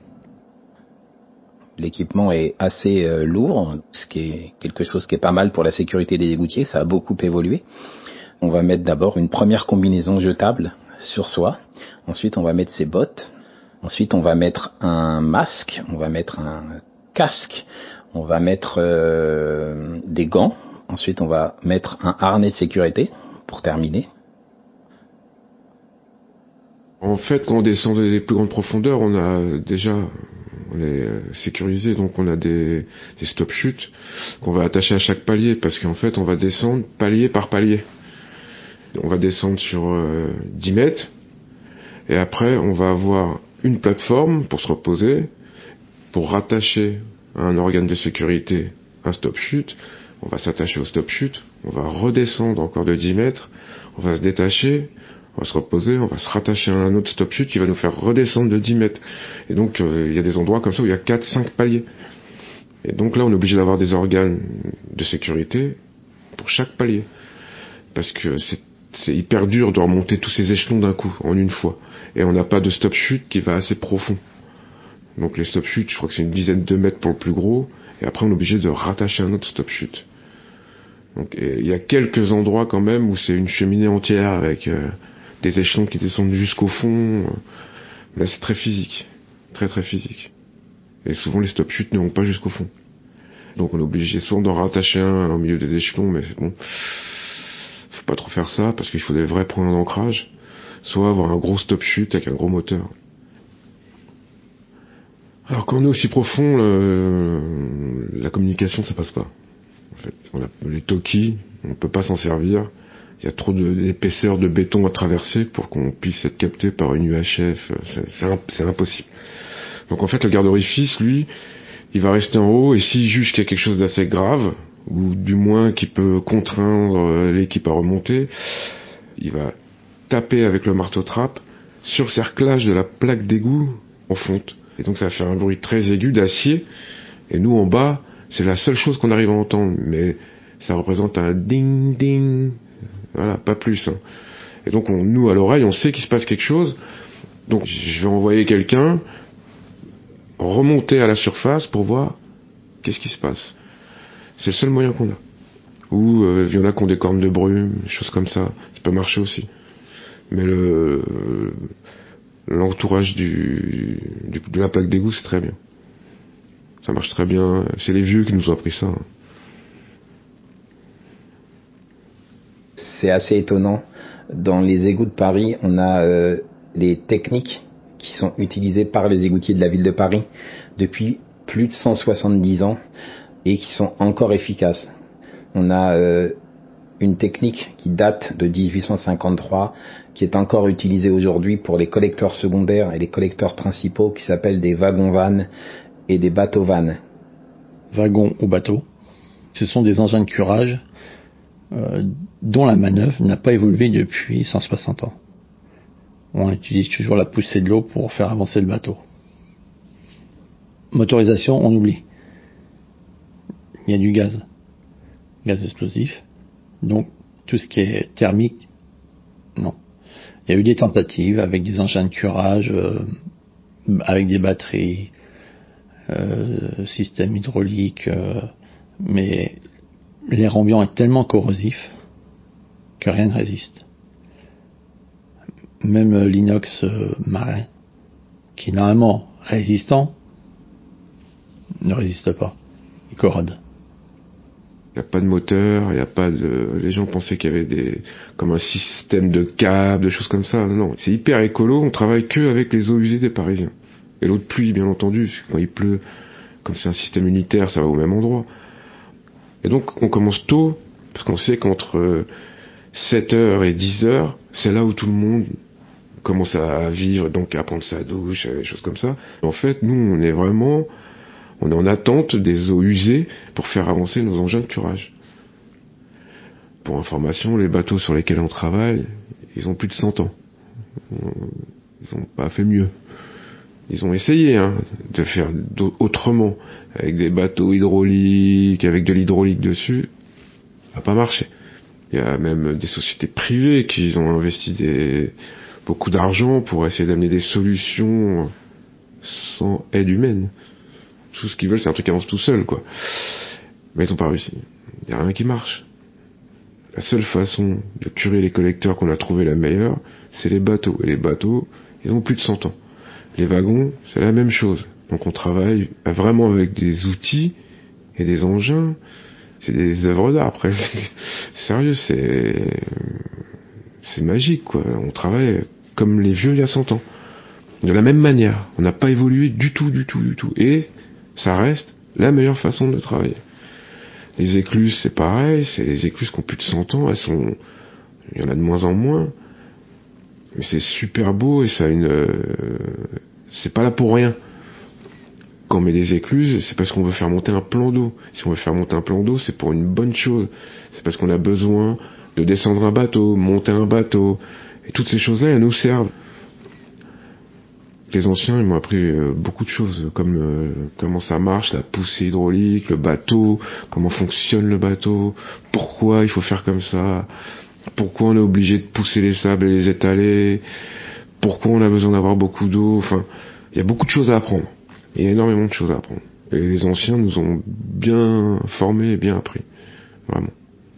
Speaker 3: L'équipement est assez lourd, ce qui est quelque chose qui est pas mal pour la sécurité des égoutiers, ça a beaucoup évolué. On va mettre d'abord une première combinaison jetable sur soi, ensuite on va mettre ses bottes, ensuite on va mettre un masque, on va mettre un casque, on va mettre des gants. Ensuite, on va mettre un harnais de sécurité pour terminer.
Speaker 4: En fait, quand on descend des plus grandes profondeurs, on est sécurisé, donc on a des stop chutes qu'on va attacher à chaque palier, parce qu'en fait, on va descendre palier par palier. On va descendre sur 10 mètres, et après, on va avoir une plateforme pour se reposer, pour rattacher à un organe de sécurité un stop chute. On va s'attacher au stop chute, on va redescendre encore de 10 mètres, on va se détacher, on va se reposer, on va se rattacher à un autre stop chute qui va nous faire redescendre de 10 mètres. Et donc il y a des endroits comme ça où il y a 4-5 paliers. Et donc là on est obligé d'avoir des organes de sécurité pour chaque palier. Parce que c'est hyper dur de remonter tous ces échelons d'un coup, en une fois. Et on n'a pas de stop chute qui va assez profond. Donc les stop chutes, je crois que c'est une dizaine de mètres pour le plus gros, et après on est obligé de rattacher un autre stop chute. Donc il y a quelques endroits quand même où c'est une cheminée entière avec des échelons qui descendent jusqu'au fond. Là c'est très physique, très très physique. Et souvent les stop chutes ne vont pas jusqu'au fond. Donc on est obligé soit d'en rattacher un au milieu des échelons, mais bon, faut pas trop faire ça parce qu'il faut des vrais points d'ancrage, soit avoir un gros stop chute avec un gros moteur. Alors quand on est aussi profond, la communication ça passe pas. En fait, on a les talkies, on peut pas s'en servir. Il y a trop d'épaisseur de béton à traverser pour qu'on puisse être capté par une UHF. C'est impossible. Donc en fait, le garde orifice, lui, il va rester en haut, et s'il juge qu'il y a quelque chose d'assez grave, ou du moins qui peut contraindre l'équipe à remonter, il va taper avec le marteau-trappe sur le cerclage de la plaque d'égout en fonte. Et donc ça va faire un bruit très aigu d'acier, et nous en bas, c'est la seule chose qu'on arrive à entendre, mais ça représente un ding ding, voilà, pas plus. Hein. Et donc nous à l'oreille, on sait qu'il se passe quelque chose, donc je vais envoyer quelqu'un remonter à la surface pour voir qu'est-ce qui se passe. C'est le seul moyen qu'on a. Ou il y en a qui ont des cornes de brume, des choses comme ça, ça peut marcher aussi. Mais l'entourage de la plaque d'égout, c'est très bien. Ça marche très bien. C'est les vieux qui nous ont appris ça.
Speaker 3: C'est assez étonnant. Dans les égouts de Paris, on a des techniques qui sont utilisées par les égoutiers de la ville de Paris depuis plus de 170 ans et qui sont encore efficaces. On a une technique qui date de 1853, qui est encore utilisée aujourd'hui pour les collecteurs secondaires et les collecteurs principaux, qui s'appellent des wagons-vannes et des bateaux-vannes.
Speaker 2: Wagons ou bateaux, ce sont des engins de curage dont la manœuvre n'a pas évolué depuis 160 ans. On utilise toujours la poussée de l'eau pour faire avancer le bateau. Motorisation, on oublie. Il y a du gaz explosif. Donc tout ce qui est thermique, non. Il y a eu des tentatives avec des engins de curage, avec des batteries, système hydraulique, mais l'air ambiant est tellement corrosif que rien ne résiste. Même l'inox marin, qui est normalement résistant, ne résiste pas. Il corrode.
Speaker 4: Il n'y a pas de moteur, il n'y a pas de... Les gens pensaient qu'il y avait comme un système de câbles, de choses comme ça. Non, c'est hyper écolo, on travaille que avec les eaux usées des Parisiens. Et l'eau de pluie, bien entendu, quand il pleut, comme c'est un système unitaire, ça va au même endroit. Et donc, on commence tôt, parce qu'on sait qu'entre 7h et 10h, c'est là où tout le monde commence à vivre, donc à prendre sa douche, des choses comme ça. En fait, nous, on est en attente des eaux usées pour faire avancer nos engins de curage. Pour information, les bateaux sur lesquels on travaille, ils ont plus de 100 ans. Ils n'ont pas fait mieux. Ils ont essayé de faire autrement, avec des bateaux hydrauliques, avec de l'hydraulique dessus. Ça n'a pas marché. Il y a même des sociétés privées qui ont investi beaucoup d'argent pour essayer d'amener des solutions sans aide humaine. Tout ce qu'ils veulent, c'est un truc qui avance tout seul, quoi. Mais ils n'ont pas réussi. Il n'y a rien qui marche. La seule façon de curer les collecteurs qu'on a trouvé la meilleure, c'est les bateaux. Et les bateaux, ils ont plus de 100 ans. Les wagons, c'est la même chose. Donc on travaille vraiment avec des outils et des engins. C'est des œuvres d'art, après. Sérieux, c'est magique, quoi. On travaille comme les vieux il y a 100 ans. De la même manière. On n'a pas évolué du tout. Et ça reste la meilleure façon de travailler. Les écluses, c'est pareil. C'est les écluses qui ont plus de 100 ans. Il y en a de moins en moins. Mais c'est super beau et ça a c'est pas là pour rien. Quand on met des écluses, c'est parce qu'on veut faire monter un plan d'eau. Si on veut faire monter un plan d'eau, c'est pour une bonne chose. C'est parce qu'on a besoin de descendre un bateau, monter un bateau. Et toutes ces choses-là, elles nous servent. Les anciens, ils m'ont appris beaucoup de choses, comme comment ça marche, la poussée hydraulique, le bateau, comment fonctionne le bateau, pourquoi il faut faire comme ça, pourquoi on est obligé de pousser les sables et les étaler, pourquoi on a besoin d'avoir beaucoup d'eau. Enfin, il y a beaucoup de choses à apprendre. Il y a énormément de choses à apprendre. Et les anciens nous ont bien formés et bien appris. Vraiment.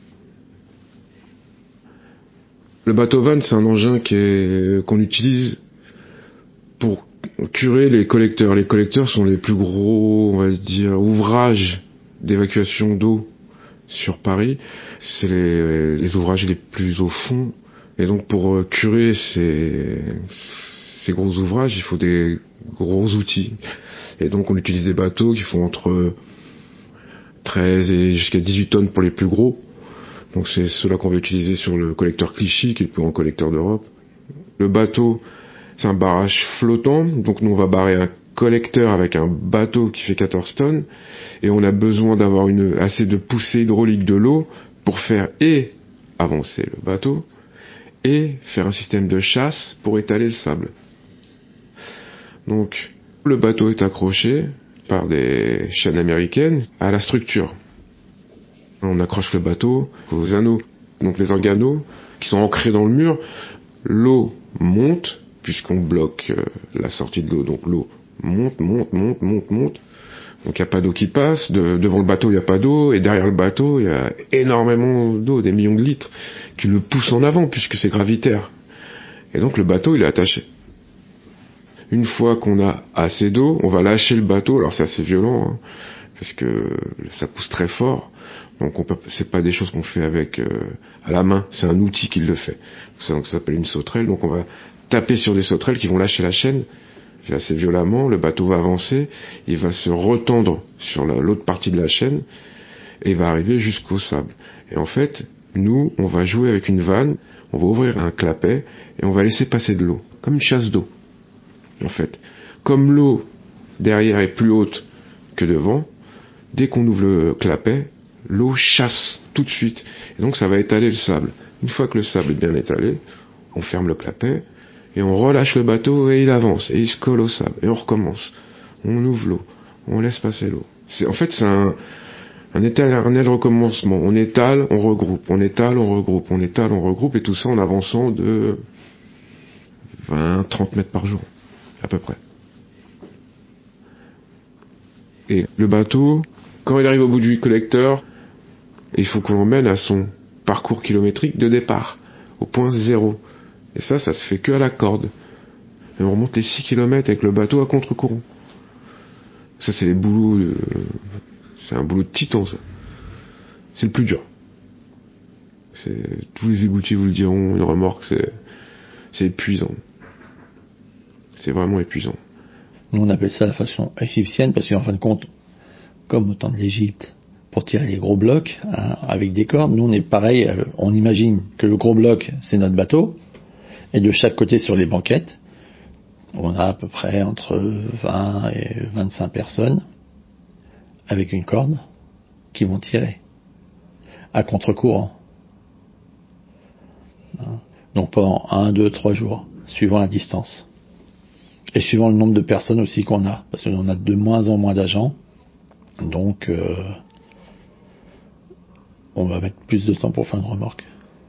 Speaker 4: Le bateau van, c'est un engin qu'on utilise pour curer les collecteurs. Les collecteurs sont les plus gros, on va dire, ouvrages d'évacuation d'eau sur Paris. C'est les ouvrages les plus au fond. Et donc pour curer ces gros ouvrages, il faut des gros outils. Et donc on utilise des bateaux qui font entre 13 et jusqu'à 18 tonnes pour les plus gros. Donc c'est ceux-là qu'on va utiliser sur le collecteur Clichy, qui est le plus grand collecteur d'Europe. Le bateau, c'est un barrage flottant. Donc nous on va barrer un collecteur avec un bateau qui fait 14 tonnes. Et on a besoin d'avoir assez de poussée hydraulique de l'eau pour faire et avancer le bateau et faire un système de chasse pour étaler le sable. Donc le bateau est accroché par des chaînes américaines à la structure. On accroche le bateau aux anneaux. Donc les organeaux qui sont ancrés dans le mur, l'eau monte puisqu'on bloque la sortie de l'eau. Donc l'eau monte. Donc il n'y a pas d'eau qui passe, devant le bateau il n'y a pas d'eau, et derrière le bateau il y a énormément d'eau, des millions de litres, qui le poussent en avant puisque c'est gravitaire. Et donc le bateau il est attaché. Une fois qu'on a assez d'eau, on va lâcher le bateau, alors c'est assez violent, parce que ça pousse très fort, donc c'est pas des choses qu'on fait avec à la main, c'est un outil qui le fait. Donc ça s'appelle une sauterelle, donc on va taper sur des sauterelles qui vont lâcher la chaîne, fait assez violemment, le bateau va avancer, il va se retendre sur l'autre partie de la chaîne, et il va arriver jusqu'au sable. Et en fait, nous, on va jouer avec une vanne, on va ouvrir un clapet, et on va laisser passer de l'eau, comme une chasse d'eau. En fait, comme l'eau derrière est plus haute que devant, dès qu'on ouvre le clapet, l'eau chasse tout de suite. Et donc ça va étaler le sable. Une fois que le sable est bien étalé, on ferme le clapet, et on relâche le bateau et il avance, et il se colle au sable, et on recommence. On ouvre l'eau, on laisse passer l'eau. En fait, c'est un éternel recommencement. On étale, on regroupe, on étale, on regroupe, on étale, on regroupe, et tout ça en avançant de 20-30 mètres par jour, à peu près. Et le bateau, quand il arrive au bout du collecteur, il faut qu'on l'emmène à son parcours kilométrique de départ, au point zéro. Et ça se fait que à la corde. Et on remonte les 6 km avec le bateau à contre-courant. Ça, c'est les boulots... c'est un boulot de titan, ça. C'est le plus dur. Tous les égoutiers vous le diront, une remorque, c'est épuisant. C'est vraiment épuisant.
Speaker 2: Nous, on appelle ça la façon égyptienne, parce qu'en fin de compte, comme au temps de l'Égypte, pour tirer les gros blocs, hein, avec des cordes, nous, on est pareil, on imagine que le gros bloc, c'est notre bateau, et de chaque côté sur les banquettes, on a à peu près entre 20 et 25 personnes, avec une corde, qui vont tirer, à contre-courant. Donc pendant 1, 2, 3 jours, suivant la distance. Et suivant le nombre de personnes aussi qu'on a, parce qu'on a de moins en moins d'agents, donc on va mettre plus de temps pour faire une remorque.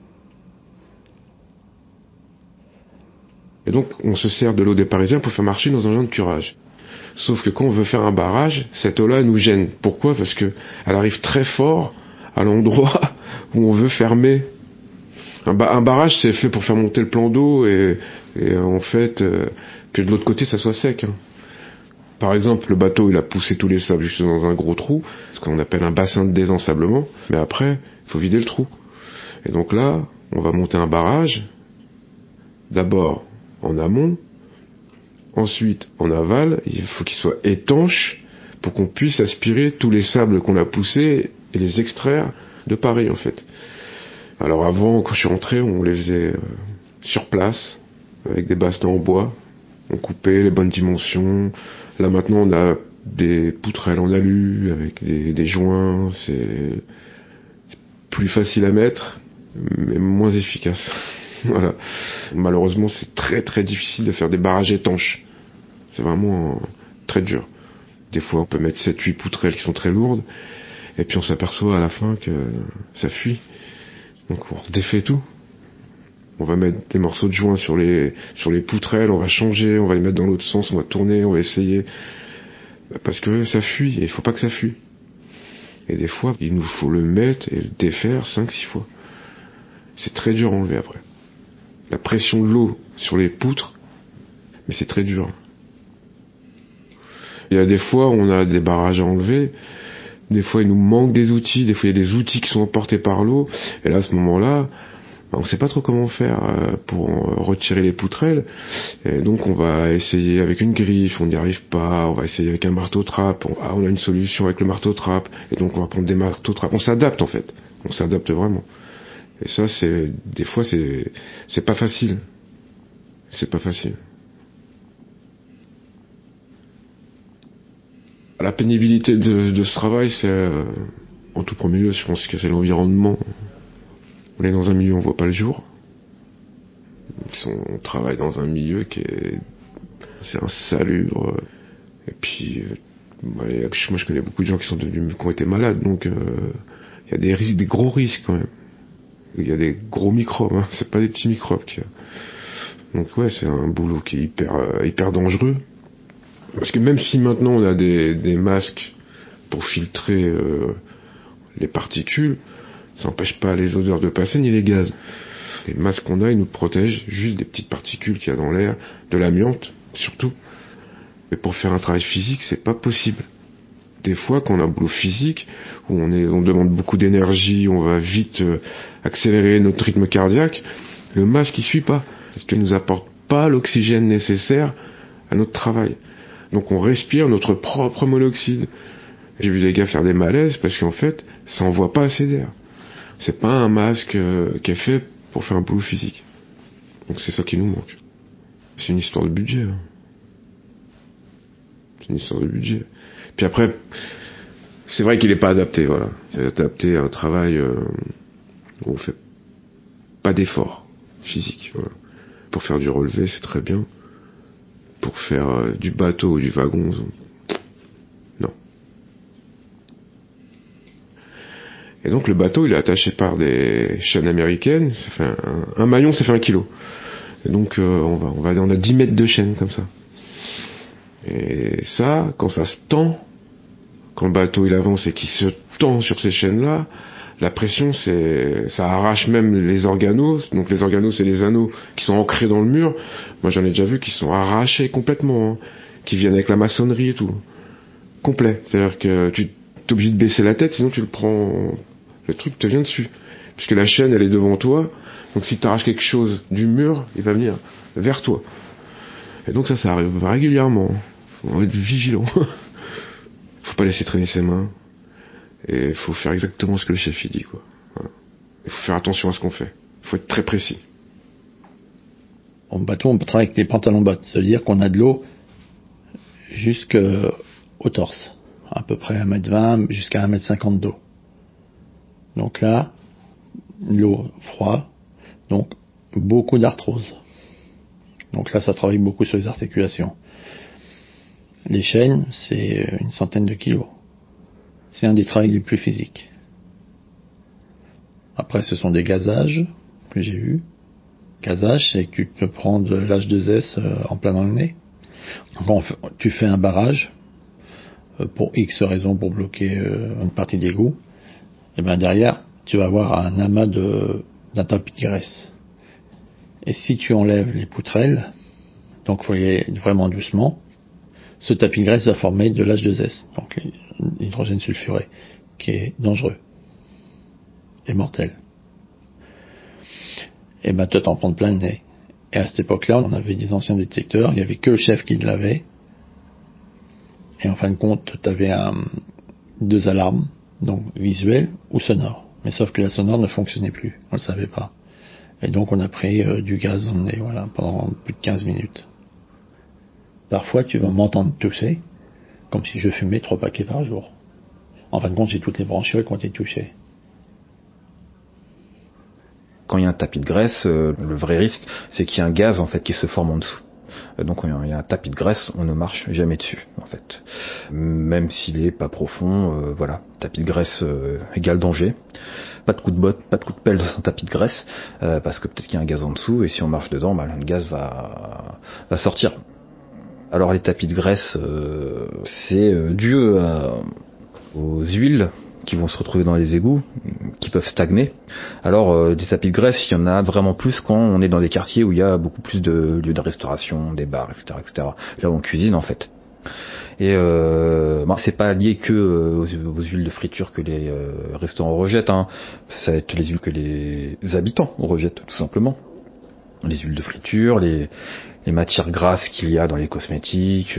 Speaker 4: Et donc on se sert de l'eau des Parisiens pour faire marcher nos engins de curage. Sauf que quand on veut faire un barrage, cette eau-là nous gêne. Pourquoi ? Parce que elle arrive très fort à l'endroit où on veut fermer. Un barrage, c'est fait pour faire monter le plan d'eau et en fait que de l'autre côté ça soit sec. Par exemple, le bateau il a poussé tous les sables juste dans un gros trou, ce qu'on appelle un bassin de désensablement, mais après il faut vider le trou. Et donc là, on va monter un barrage, d'abord en amont, ensuite en aval, il faut qu'il soit étanche pour qu'on puisse aspirer tous les sables qu'on a poussés et les extraire de Paris en fait. Alors avant, quand je suis rentré, on les faisait sur place, avec des bastins en bois. On coupait les bonnes dimensions. Là maintenant, on a des poutrelles en alu, avec des joints. C'est plus facile à mettre, mais moins efficace. Voilà. Malheureusement, c'est très très difficile de faire des barrages étanches. C'est vraiment très dur. Des fois, on peut mettre 7-8 poutrelles qui sont très lourdes, et puis on s'aperçoit à la fin que ça fuit. Donc on défait tout. On va mettre des morceaux de joint sur les poutrelles, on va changer, on va les mettre dans l'autre sens, on va tourner, on va essayer. Parce que ça fuit, et il faut pas que ça fuit. Et des fois, il nous faut le mettre et le défaire 5-6 fois. C'est très dur à enlever après. La pression de l'eau sur les poutres, mais c'est très dur. Il y a des fois, on a des barrages à enlever. Des fois, il nous manque des outils. Des fois, il y a des outils qui sont emportés par l'eau. Et là, à ce moment-là, on ne sait pas trop comment faire pour retirer les poutrelles. Et donc, on va essayer avec une griffe. On n'y arrive pas. On va essayer avec un marteau-trappe. On a une solution avec le marteau-trappe. Et donc, on va prendre des marteaux-trappes. On s'adapte, en fait. On s'adapte vraiment. Et ça, des fois, c'est pas facile. C'est pas facile. La pénibilité de ce travail, c'est en tout premier lieu, je pense que c'est l'environnement. On est dans un milieu où on voit pas le jour. On travaille dans un milieu c'est insalubre. Et puis, moi je connais beaucoup de gens qui ont été malades, donc il y a des risques, des gros risques quand même. Il y a des gros microbes, hein, c'est pas des petits microbes qu'il y a. Donc ouais, c'est un boulot qui est hyper dangereux. Parce que même si maintenant on a des masques pour filtrer les particules, ça n'empêche pas les odeurs de passer ni les gaz. Les masques qu'on a, ils nous protègent juste des petites particules qu'il y a dans l'air, de l'amiante surtout. Mais pour faire un travail physique, c'est pas possible. Des fois, quand on a un boulot physique, où on demande beaucoup d'énergie, on va vite accélérer notre rythme cardiaque, le masque il suit pas. Parce qu'il nous apporte pas l'oxygène nécessaire à notre travail. Donc on respire notre propre monoxyde. J'ai vu des gars faire des malaises parce qu'en fait, ça envoie pas assez d'air. C'est pas un masque qui est fait pour faire un boulot physique. Donc c'est ça qui nous manque. C'est une histoire de budget. Hein. C'est une histoire de budget. Puis après, c'est vrai qu'il est pas adapté, voilà. C'est adapté à un travail où on fait pas d'effort physique, voilà. Pour faire du relevé, c'est très bien. Pour faire du bateau ou du wagon, non. Et donc le bateau, il est attaché par des chaînes américaines. Ça fait un maillon, ça fait 1 kilo. Et donc on a 10 mètres de chaîne comme ça. Et ça, quand ça se tend, quand le bateau il avance et qu'il se tend sur ces chaînes-là, La pression, ça arrache même les organos. Donc les organos, c'est les anneaux qui sont ancrés dans le mur. Moi, j'en ai déjà vu qui sont arrachés complètement, hein, qui viennent avec la maçonnerie et tout. Complet. C'est-à-dire que tu es obligé de baisser la tête, sinon tu le prends, le truc te vient dessus. Puisque la chaîne, elle est devant toi. Donc si tu arraches quelque chose du mur, il va venir vers toi. Et donc ça arrive régulièrement. Faut être vigilant. Faut pas laisser traîner ses mains. Et il faut faire exactement ce que le chef il dit, quoi. Voilà. Il faut faire attention à ce qu'on fait. Il faut être très précis.
Speaker 2: En bateau, on travaille avec des pantalons bottes. Ça veut dire qu'on a de l'eau jusqu'au torse. À peu près 1m20 jusqu'à 1m50 d'eau. Donc là, l'eau froide. Donc, beaucoup d'arthrose. Donc là, ça travaille beaucoup sur les articulations. Les chaînes, c'est une centaine de kilos. C'est un des travaux les plus physiques. Après, ce sont des gazages que j'ai eu. Gazage, c'est que tu te prends de l'H2S en plein dans le nez. Donc, tu fais un barrage pour X raisons, pour bloquer une partie d'égout. Et bien derrière, tu vas avoir un amas d'un tapis de graisse. Et si tu enlèves les poutrelles, donc il faut y aller vraiment doucement, ce tapis de graisse va former de l'H2S, donc l'hydrogène sulfuré, qui est dangereux et mortel. Et ben toi t'en prends plein le nez. Et à cette époque-là, on avait des anciens détecteurs, il n'y avait que le chef qui l'avait. Et en fin de compte, tu avais deux alarmes, donc visuelles ou sonores. Mais sauf que la sonore ne fonctionnait plus, on ne le savait pas. Et donc on a pris du gaz dans le nez, voilà, pendant plus de 15 minutes. Parfois tu vas m'entendre tousser, comme si je fumais 3 paquets par jour. En fin de compte, j'ai toutes les branchioles qui ont été touchées.
Speaker 1: Quand il y a un tapis de graisse, le vrai risque, c'est qu'il y a un gaz en fait qui se forme en dessous. Donc quand il y a un tapis de graisse, on ne marche jamais dessus, en fait. Même s'il est pas profond, voilà. Tapis de graisse égale danger. Pas de coup de botte, pas de coup de pelle dans un tapis de graisse, parce que peut-être qu'il y a un gaz en dessous, et si on marche dedans, le gaz va sortir. Alors les tapis de graisse, c'est dû aux huiles qui vont se retrouver dans les égouts, qui peuvent stagner. Alors des tapis de graisse, il y en a vraiment plus quand on est dans des quartiers où il y a beaucoup plus de lieux de restauration, des bars, etc. Là où on cuisine en fait. Et c'est pas lié que aux huiles de friture que les restaurants rejettent, hein. Ça va être les huiles que les habitants rejettent tout simplement. Les huiles de friture, les matières grasses qu'il y a dans les cosmétiques,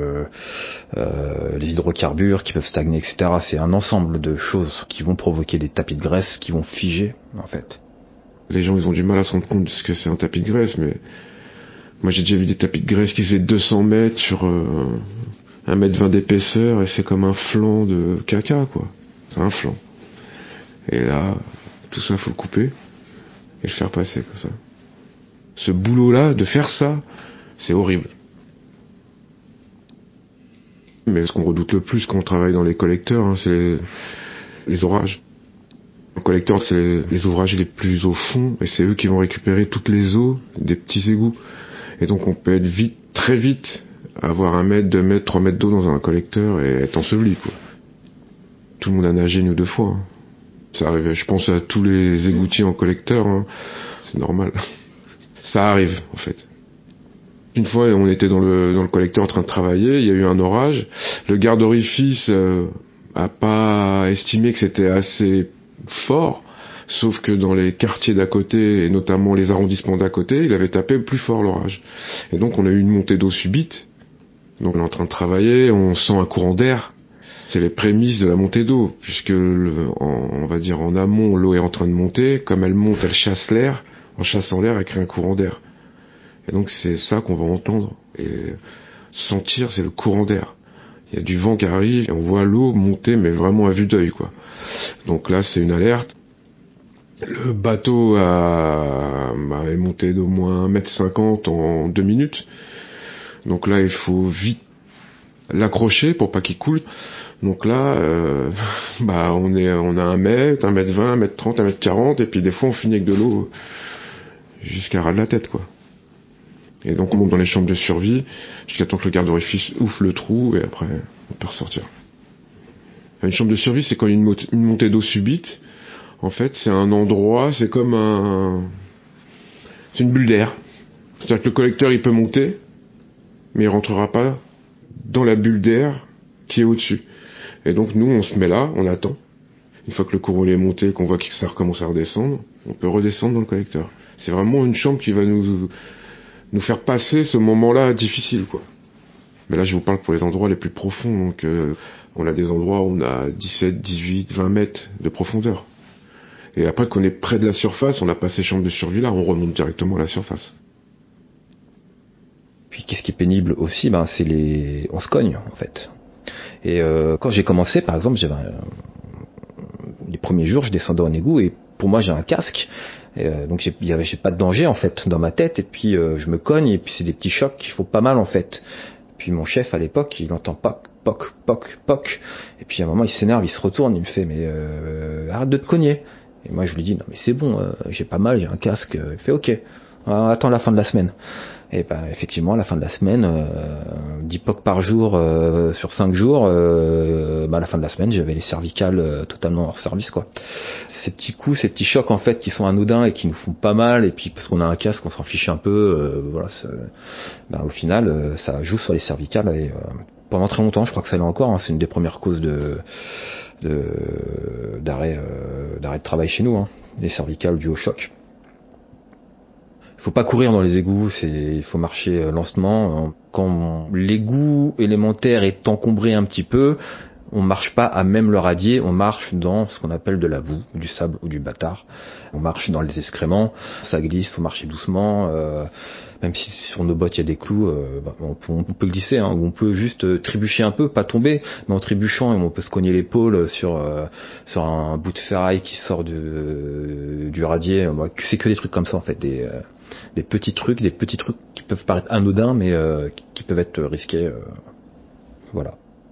Speaker 1: les hydrocarbures qui peuvent stagner, etc. C'est un ensemble de choses qui vont provoquer des tapis de graisse qui vont figer, en fait.
Speaker 4: Les gens, ils ont du mal à se rendre compte de ce que c'est un tapis de graisse, mais moi j'ai déjà vu des tapis de graisse qui faisaient 200 mètres sur 1m20 d'épaisseur, et c'est comme un flanc de caca, quoi. C'est un flanc. Et là, tout ça, faut le couper et le faire passer comme ça. Ce boulot-là, de faire ça, c'est horrible. Mais ce qu'on redoute le plus quand on travaille dans les collecteurs, hein, c'est les orages. Le collecteur, c'est les ouvrages les plus au fond, et c'est eux qui vont récupérer toutes les eaux des petits égouts. Et donc on peut être vite, très vite, avoir 1 mètre, 2 mètres, 3 mètres d'eau dans un collecteur et être enseveli, quoi. Tout le monde a nagé 1 ou 2 fois. Hein. Ça arrive, je pense à tous les égoutiers en collecteur, hein. C'est normal. Ça arrive, en fait. Une fois, on était dans le collecteur en train de travailler, il y a eu un orage. Le garde orifice a pas estimé que c'était assez fort, sauf que dans les quartiers d'à côté, et notamment les arrondissements d'à côté, il avait tapé plus fort l'orage. Et donc on a eu une montée d'eau subite. Donc on est en train de travailler, on sent un courant d'air. C'est les prémices de la montée d'eau, puisque on va dire en amont, l'eau est en train de monter. Comme elle monte, elle chasse l'air. En chassant l'air, elle crée un courant d'air. Et donc c'est ça qu'on va entendre. Et sentir, c'est le courant d'air. Il y a du vent qui arrive et on voit l'eau monter, mais vraiment à vue d'œil, quoi. Donc là, c'est une alerte. Le bateau est monté d'au moins 1m50 en 2 minutes. Donc là, il faut vite l'accrocher pour pas qu'il coule. Donc là, on a 1 mètre, 1m20, 1m30, 1m40, et puis des fois on finit avec de l'eau jusqu'à ras de la tête, quoi. Et donc on monte dans les chambres de survie jusqu'à temps que le garde orifice ouvre le trou, et après on peut ressortir. Une chambre de survie, c'est quand il y a une montée d'eau subite. En fait, c'est un endroit, c'est une bulle d'air. C'est-à-dire que le collecteur, il peut monter, mais il rentrera pas dans la bulle d'air qui est au-dessus. Et donc, nous, on se met là, on attend. Une fois que le courant est monté, qu'on voit que ça recommence à redescendre, on peut redescendre dans le collecteur. C'est vraiment une chambre qui va nous faire passer ce moment-là difficile, quoi. Mais là, je vous parle pour les endroits les plus profonds. Donc, on a des endroits où on a 17, 18, 20 mètres de profondeur. Et après qu'on est près de la surface, on n'a pas ces chambres de survie là, on remonte directement à la surface.
Speaker 1: Puis qu'est-ce qui est pénible aussi, on se cogne en fait. Et quand j'ai commencé, par exemple, les premiers jours, je descendais en égout et pour moi j'ai un casque, donc j'ai pas de danger en fait dans ma tête. Et puis je me cogne et puis c'est des petits chocs qui font pas mal en fait. Puis mon chef à l'époque, il entend poc, poc, poc, poc. Et puis à un moment il s'énerve, il se retourne, il me fait mais arrête de te cogner. Et moi je lui dis non mais c'est bon, j'ai pas mal, j'ai un casque. Il fait ok, attends la fin de la semaine. Et effectivement à la fin de la semaine, 10 POC par jour sur 5 jours, à la fin de la semaine j'avais les cervicales totalement hors service quoi. Ces petits coups, ces petits chocs en fait qui sont anodins et qui nous font pas mal, et puis parce qu'on a un casque on s'en fiche un peu, au final ça joue sur les cervicales et pendant très longtemps, je crois que ça l'est encore, hein, c'est une des premières causes d'arrêt de travail chez nous, hein, les cervicales dues au choc. Il faut pas courir dans les égouts, il faut marcher lentement. Quand l'égout élémentaire est encombré un petit peu, on marche pas à même le radier, on marche dans ce qu'on appelle de la boue, du sable ou du bâtard. On marche dans les excréments, ça glisse, faut marcher doucement. Même si sur nos bottes il y a des clous, on peut glisser, hein, ou on peut juste trébucher un peu, pas tomber, mais en trébuchant on peut se cogner l'épaule sur un bout de ferraille qui sort du radier. C'est que des trucs comme ça en fait, des petits trucs qui peuvent paraître anodins mais qui peuvent être risqués. Voilà.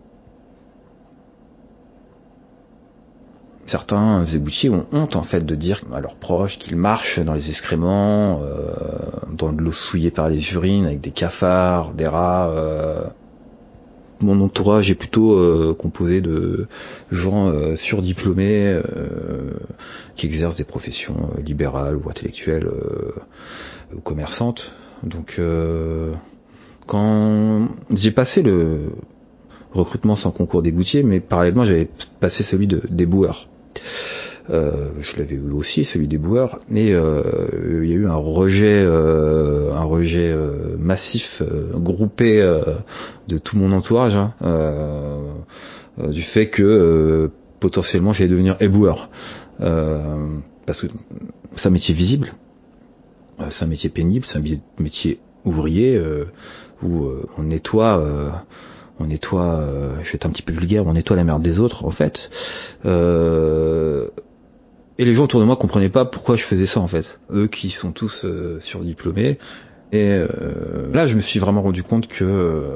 Speaker 1: Certains égoutiers ont honte en fait de dire à leurs proches qu'ils marchent dans les excréments, dans de l'eau souillée par les urines, avec des cafards, des rats. Mon entourage est plutôt composé de gens surdiplômés qui exercent des professions libérales ou intellectuelles ou commerçantes. Donc quand j'ai passé le recrutement sans concours d'égoutier, mais parallèlement j'avais passé celui d'éboueur. Je l'avais eu aussi, celui des boueurs, et il y a eu un rejet massif, groupé de tout mon entourage, du fait que potentiellement j'allais devenir éboueur, parce que c'est un métier visible, c'est un métier pénible, c'est un métier ouvrier où on nettoie, je vais être un petit peu vulgaire, on nettoie la merde des autres en fait. Et les gens autour de moi comprenaient pas pourquoi je faisais ça en fait. Eux qui sont tous surdiplômés. Et là je me suis vraiment rendu compte que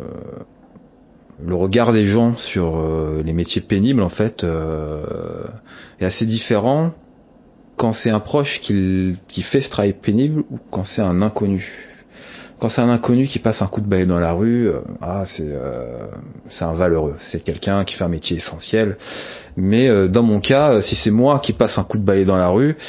Speaker 1: le regard des gens sur les métiers pénibles en fait est assez différent quand c'est un proche qui fait ce travail pénible ou quand c'est un inconnu. Quand c'est un inconnu qui passe un coup de balai dans la rue, c'est un valeureux, c'est quelqu'un qui fait un métier essentiel. Mais dans mon cas, si c'est moi qui passe un coup de balai dans la rue,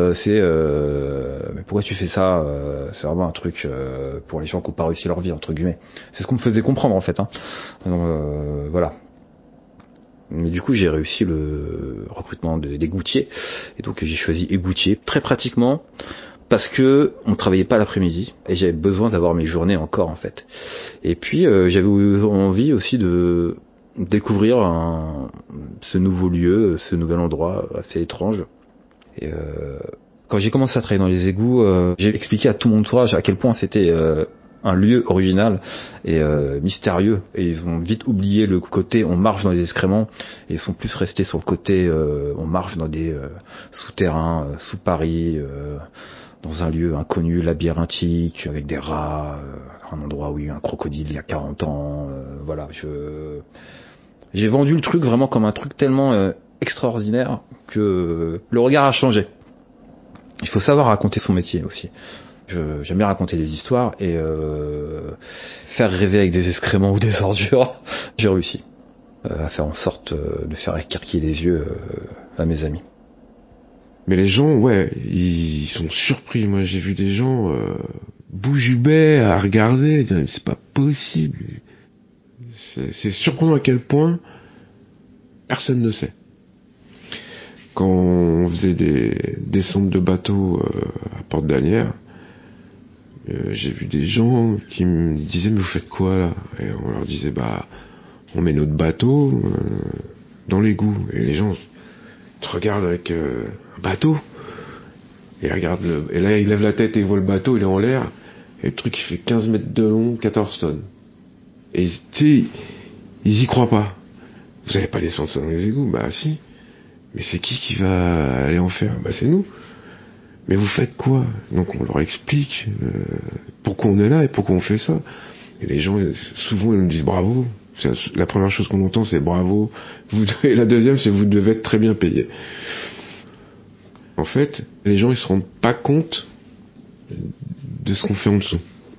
Speaker 1: mais pourquoi tu fais ça, c'est vraiment un truc pour les gens qui n'ont pas réussi leur vie entre guillemets. C'est ce qu'on me faisait comprendre en fait. Donc, voilà. Mais du coup, j'ai réussi le recrutement des goutiers, et donc j'ai choisi égoutier très pratiquement. Parce que on travaillait pas l'après-midi et j'avais besoin d'avoir mes journées encore en fait. Et puis j'avais envie aussi de découvrir ce nouveau lieu, ce nouvel endroit assez étrange. Et quand j'ai commencé à travailler dans les égouts, j'ai expliqué à tout mon entourage à quel point c'était un lieu original et mystérieux, et ils ont vite oublié le côté on marche dans les excréments et ils sont plus restés sur le côté on marche dans des souterrains sous Paris, dans un lieu inconnu, labyrinthique, avec des rats, un endroit où il y a eu un crocodile il y a 40 ans. Voilà, j'ai vendu le truc vraiment comme un truc tellement extraordinaire que le regard a changé. Il faut savoir raconter son métier aussi. J'aime bien raconter des histoires et faire rêver avec des excréments ou des ordures. J'ai réussi à faire en sorte de faire écarquiller les yeux à mes amis.
Speaker 4: Mais les gens, ouais, ils sont surpris. Moi, j'ai vu des gens bouche bée à regarder, dire, c'est pas possible. C'est surprenant à quel point personne ne sait. Quand on faisait des descentes de bateaux à Porte d'Asnières, j'ai vu des gens qui me disaient mais vous faites quoi là? Et on leur disait bah on met notre bateau dans l'égout. Et les gens te regardent avec un bateau et regardent et là ils lèvent la tête et ils voient le bateau, il est en l'air et le truc il fait 15 mètres de long, 14 tonnes. Et tu sais, ils y croient pas. Vous allez pas descendre ça dans les égouts? Bah si. Mais c'est qui va aller en faire? Bah c'est nous. Mais vous faites quoi? Donc on leur explique pourquoi on est là et pourquoi on fait ça. Et les gens, souvent, ils nous disent bravo. La première chose qu'on entend, c'est bravo. Et la deuxième, c'est vous devez être très bien payé. En fait, les gens, ils se rendent pas compte de ce qu'on fait en dessous.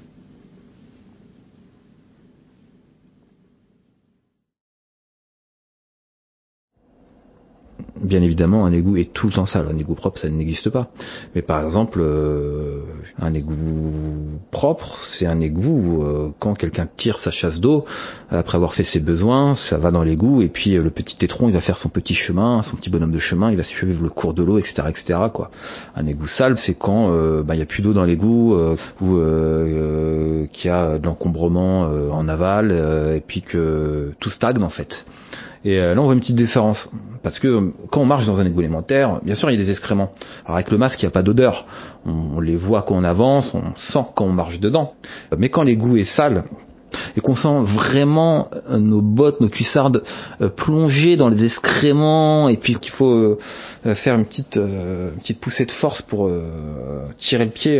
Speaker 1: Bien évidemment, un égout est tout le temps sale. Un égout propre, ça n'existe pas. Mais par exemple, un égout propre, c'est un égout où quand quelqu'un tire sa chasse d'eau, après avoir fait ses besoins, ça va dans l'égout, et puis le petit tétron, il va faire son petit chemin, son petit bonhomme de chemin, il va suivre le cours de l'eau, etc., etc., quoi. Un égout sale, c'est quand il y a plus d'eau dans l'égout, ou qu'il y a de l'encombrement en aval, et puis que tout stagne en fait. Et là, on voit une petite différence. Parce que quand on marche dans un égout élémentaire, bien sûr, il y a des excréments. Alors avec le masque, il n'y a pas d'odeur. On les voit quand on avance, on sent quand on marche dedans. Mais quand l'égout est sale, et qu'on sent vraiment nos bottes, nos cuissardes plonger dans les excréments, et puis qu'il faut faire une petite poussée de force pour tirer le pied,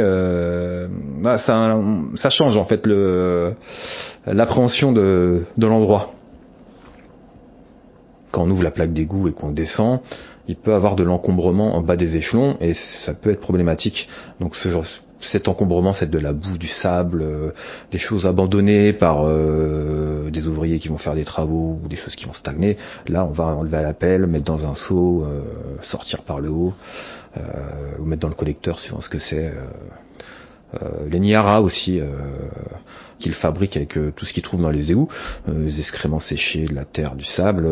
Speaker 1: ça change en fait l'appréhension de l'endroit. Quand on ouvre la plaque d'égout et qu'on descend, il peut avoir de l'encombrement en bas des échelons et ça peut être problématique. Donc cet encombrement, c'est de la boue, du sable, des choses abandonnées par des ouvriers qui vont faire des travaux ou des choses qui vont stagner. Là, on va enlever à la pelle, mettre dans un seau, sortir par le haut, ou mettre dans le collecteur suivant ce que c'est. Les Niara aussi, qu'ils fabriquent avec tout ce qu'ils trouvent dans les égouts, les excréments séchés, de la terre, du sable,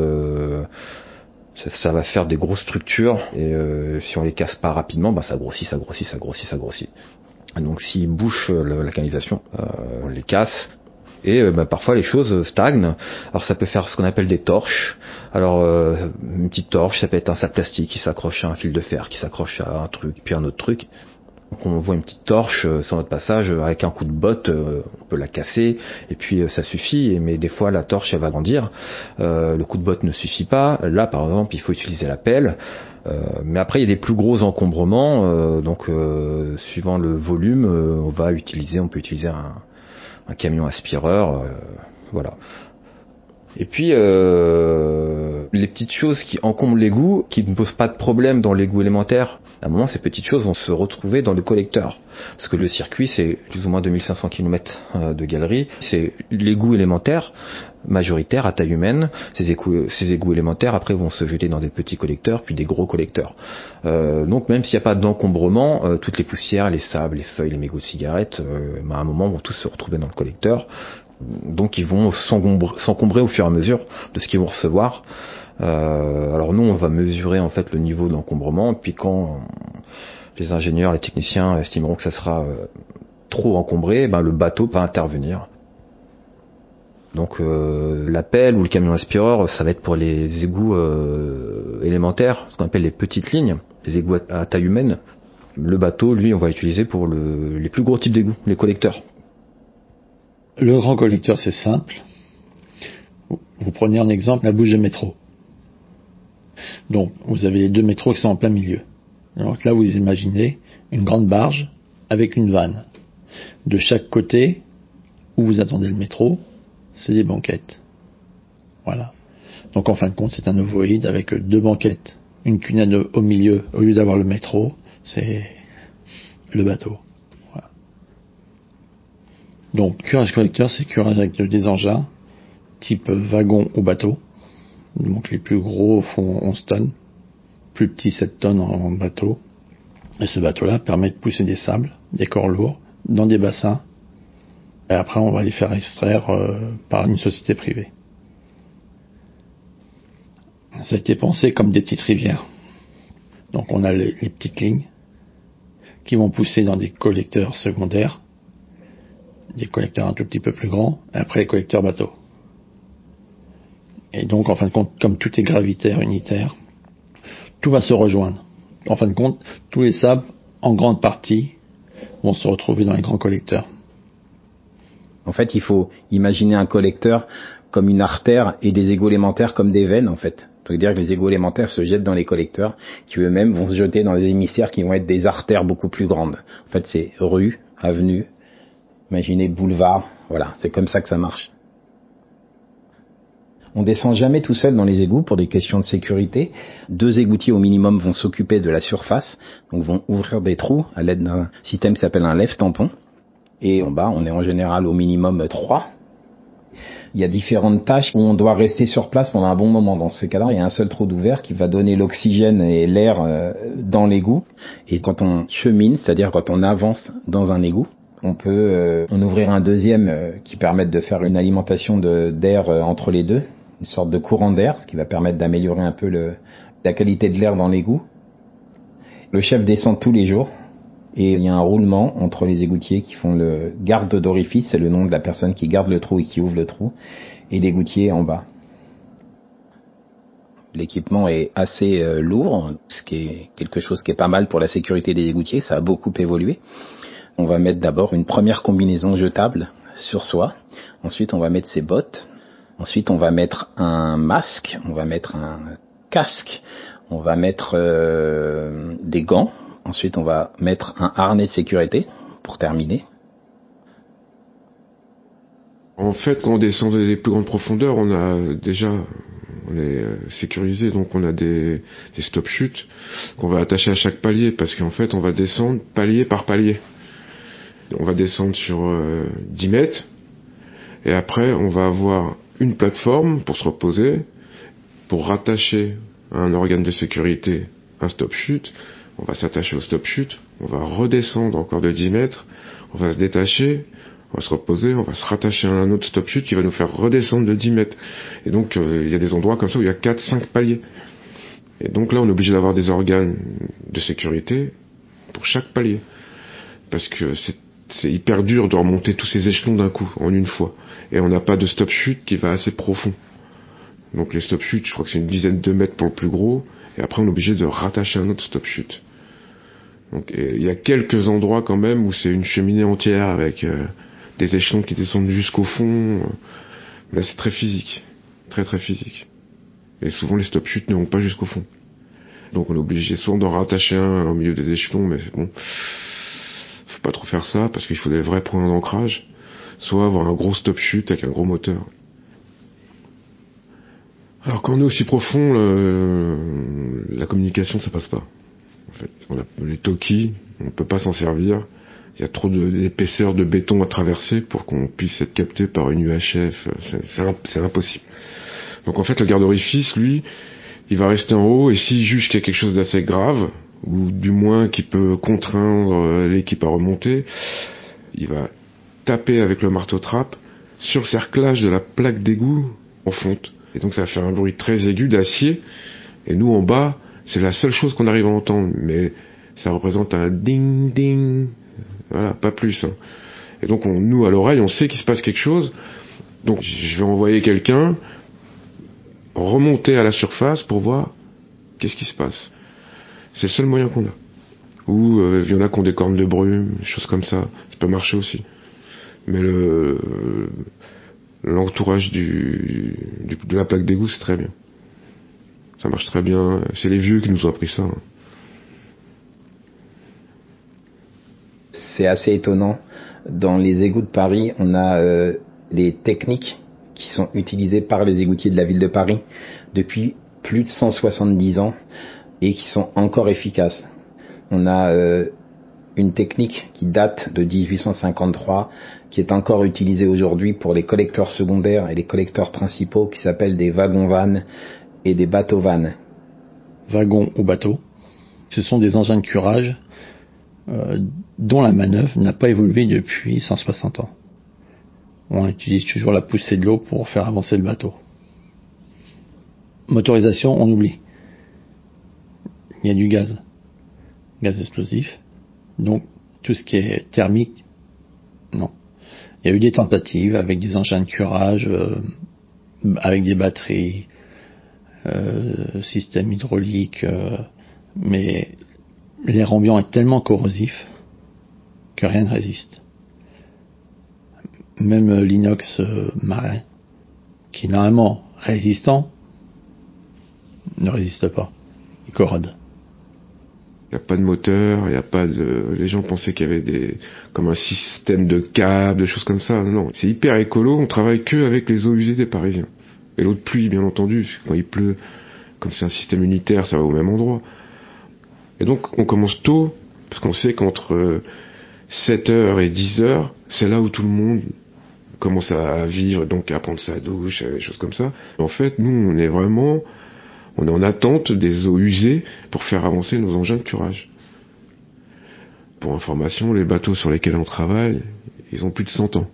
Speaker 1: ça va faire des grosses structures et si on les casse pas rapidement, ça grossit. Donc s'ils bouchent la canalisation, on les casse. Et parfois les choses stagnent. Alors ça peut faire ce qu'on appelle des torches. Alors une petite torche, ça peut être un sac plastique qui s'accroche à un fil de fer, qui s'accroche à un truc, puis un autre truc. Donc on voit une petite torche sur notre passage, avec un coup de botte, on peut la casser, et puis ça suffit, mais des fois la torche elle va grandir, le coup de botte ne suffit pas, là par exemple il faut utiliser la pelle, mais après il y a des plus gros encombrements, donc suivant le volume, on peut utiliser un camion aspireur, voilà. Et puis les petites choses qui encombrent l'égout, qui ne posent pas de problème dans l'égout élémentaire, à un moment ces petites choses vont se retrouver dans le collecteur. Parce que le circuit c'est plus ou moins 2500 km de galerie, c'est l'égout élémentaire majoritaire à taille humaine. Ces égouts élémentaires après vont se jeter dans des petits collecteurs puis des gros collecteurs. Donc même s'il n'y a pas d'encombrement, toutes les poussières, les sables, les feuilles, les mégots de cigarettes, à un moment vont tous se retrouver dans le collecteur. Donc ils vont s'encombrer au fur et à mesure de ce qu'ils vont recevoir. Alors nous on va mesurer en fait le niveau d'encombrement, puis quand les ingénieurs, les techniciens estimeront que ça sera trop encombré, le bateau va intervenir. Donc la pelle ou le camion aspireur, ça va être pour les égouts élémentaires, ce qu'on appelle les petites lignes, les égouts à taille humaine. Le bateau, lui, on va l'utiliser pour les plus gros types d'égouts, les collecteurs.
Speaker 2: Le grand collecteur, c'est simple. Vous prenez en exemple la bouche de métro. Donc, vous avez les deux métros qui sont en plein milieu. Donc là, vous imaginez une grande barge avec une vanne. De chaque côté, où vous attendez le métro, c'est des banquettes. Voilà. Donc en fin de compte, c'est un ovoïde avec deux banquettes. Une cunette au milieu, au lieu d'avoir le métro, c'est le bateau. Voilà. Donc, curage collecteur, c'est curage avec des engins, type wagon ou bateau. Donc les plus gros font 11 tonnes. plus petit 7 tonnes en bateau. Et ce bateau-là permet de pousser des sables, des corps lourds, dans des bassins. Et après, on va les faire extraire par une société privée. Ça a été pensé comme des petites rivières. Donc on a les petites lignes qui vont pousser dans des collecteurs secondaires, des collecteurs un tout petit peu plus grands, et après les collecteurs bateaux. Et donc, en fin de compte, comme tout est gravitaire, unitaire, tout va se rejoindre. En fin de compte, tous les sables, en grande partie, vont se retrouver dans les grands collecteurs.
Speaker 3: En fait, il faut imaginer un collecteur comme une artère et des égouts élémentaires comme des veines, en fait. C'est-à-dire que les égouts élémentaires se jettent dans les collecteurs, qui eux-mêmes vont se jeter dans les émissaires qui vont être des artères beaucoup plus grandes. En fait, c'est rue, avenue, imaginez boulevard, voilà, c'est comme ça que ça marche. On descend jamais tout seul dans les égouts pour des questions de sécurité. 2 égoutiers au minimum vont s'occuper de la surface, donc vont ouvrir des trous à l'aide d'un système qui s'appelle un lève-tampon. Et en bas, on est en général au minimum 3. Il y a différentes tâches où on doit rester sur place pendant un bon moment. Dans ces cas-là, il y a un seul trou d'ouvert qui va donner l'oxygène et l'air dans l'égout. Et quand on chemine, c'est-à-dire quand on avance dans un égout, on peut en ouvrir un deuxième qui permet de faire une alimentation d'air entre les deux, une sorte de courant d'air, ce qui va permettre d'améliorer un peu la qualité de l'air dans l'égout. Le chef descend tous les jours. Et il y a un roulement entre les égoutiers qui font le garde d'orifice, c'est le nom de la personne qui garde le trou et qui ouvre le trou, et l'égoutier en bas. L'équipement est assez lourd, ce qui est quelque chose qui est pas mal pour la sécurité des égoutiers, ça a beaucoup évolué. On va mettre d'abord une première combinaison jetable sur soi, ensuite on va mettre ses bottes, ensuite on va mettre un masque, on va mettre un casque, on va mettre des gants. Ensuite, on va mettre un harnais de sécurité pour terminer.
Speaker 4: En fait, quand on descend des plus grandes profondeurs, on est sécurisé, donc on a des stop chutes qu'on va attacher à chaque palier, parce qu'en fait, on va descendre palier par palier. On va descendre sur 10 mètres, et après, on va avoir une plateforme pour se reposer, pour rattacher à un organe de sécurité un stop chute. On va s'attacher au stop chute, on va redescendre encore de 10 mètres, on va se détacher, on va se reposer, on va se rattacher à un autre stop chute qui va nous faire redescendre de 10 mètres. Et donc, il y a des endroits comme ça où il y a 4-5 paliers. Et donc là, on est obligé d'avoir des organes de sécurité pour chaque palier. Parce que c'est hyper dur de remonter tous ces échelons d'un coup, en une fois. Et on n'a pas de stop chute qui va assez profond. Donc les stop chutes, je crois que c'est une dizaine de mètres pour le plus gros, et après on est obligé de rattacher un autre stop chute. Donc il y a quelques endroits quand même où c'est une cheminée entière avec des échelons qui descendent jusqu'au fond. Mais c'est très physique, très très physique. Et souvent les stop chutes ne vont pas jusqu'au fond. Donc on est obligé soit d'en rattacher un au milieu des échelons, mais c'est bon, faut pas trop faire ça parce qu'il faut des vrais points d'ancrage, soit avoir un gros stop chute avec un gros moteur. Alors quand on est aussi profond, la communication ça passe pas. En fait, les talkies, on peut pas s'en servir. Il y a trop d'épaisseur de béton à traverser pour qu'on puisse être capté par une UHF. C'est impossible. Donc en fait, le garde orifice, lui, il va rester en haut, et s'il juge qu'il y a quelque chose d'assez grave, ou du moins qui peut contraindre l'équipe à remonter, il va taper avec le marteau-trappe sur le cerclage de la plaque d'égout en fonte. Et donc ça va faire un bruit très aigu d'acier, et nous en bas, c'est la seule chose qu'on arrive à entendre, mais ça représente un ding ding, voilà, pas plus. Hein. Et donc nous à l'oreille, on sait qu'il se passe quelque chose, donc je vais envoyer quelqu'un remonter à la surface pour voir qu'est-ce qui se passe. C'est le seul moyen qu'on a. Ou il y en a qui ont des cornes de brume, des choses comme ça, ça peut marcher aussi. Mais l'entourage de la plaque d'égout, c'est très bien. Ça marche très bien. C'est les vieux qui nous ont appris ça. Hein.
Speaker 3: C'est assez étonnant. Dans les égouts de Paris, on a des techniques qui sont utilisées par les égoutiers de la ville de Paris depuis plus de 170 ans et qui sont encore efficaces. On a une technique qui date de 1853, qui est encore utilisée aujourd'hui pour les collecteurs secondaires et les collecteurs principaux, qui s'appellent des wagons-vannes et des bateaux-vannes.
Speaker 2: wagon ou bateau. Ce sont des engins de curage dont la manœuvre n'a pas évolué depuis 160 ans. On utilise toujours la poussée de l'eau pour faire avancer le bateau. Motorisation, on oublie. Il y a du gaz explosif. Donc tout ce qui est thermique, non. Il y a eu des tentatives avec des engins de curage, avec des batteries, système hydraulique, mais l'air ambiant est tellement corrosif que rien ne résiste. Même l'inox marin, qui est normalement résistant, ne résiste pas. Il corrode.
Speaker 4: Il n'y a pas de moteur, il y a pas de... Les gens pensaient qu'il y avait comme un système de câbles, des choses comme ça. Non, c'est hyper écolo, on travaille que avec les eaux usées des Parisiens. Et l'eau de pluie, bien entendu, quand il pleut, comme c'est un système unitaire, ça va au même endroit. Et donc, on commence tôt, parce qu'on sait qu'entre 7h et 10h, c'est là où tout le monde commence à vivre, donc à prendre sa douche, des choses comme ça. En fait, nous, on est en attente des eaux usées pour faire avancer nos engins de curage. Pour information, les bateaux sur lesquels on travaille, ils ont plus de 100 ans.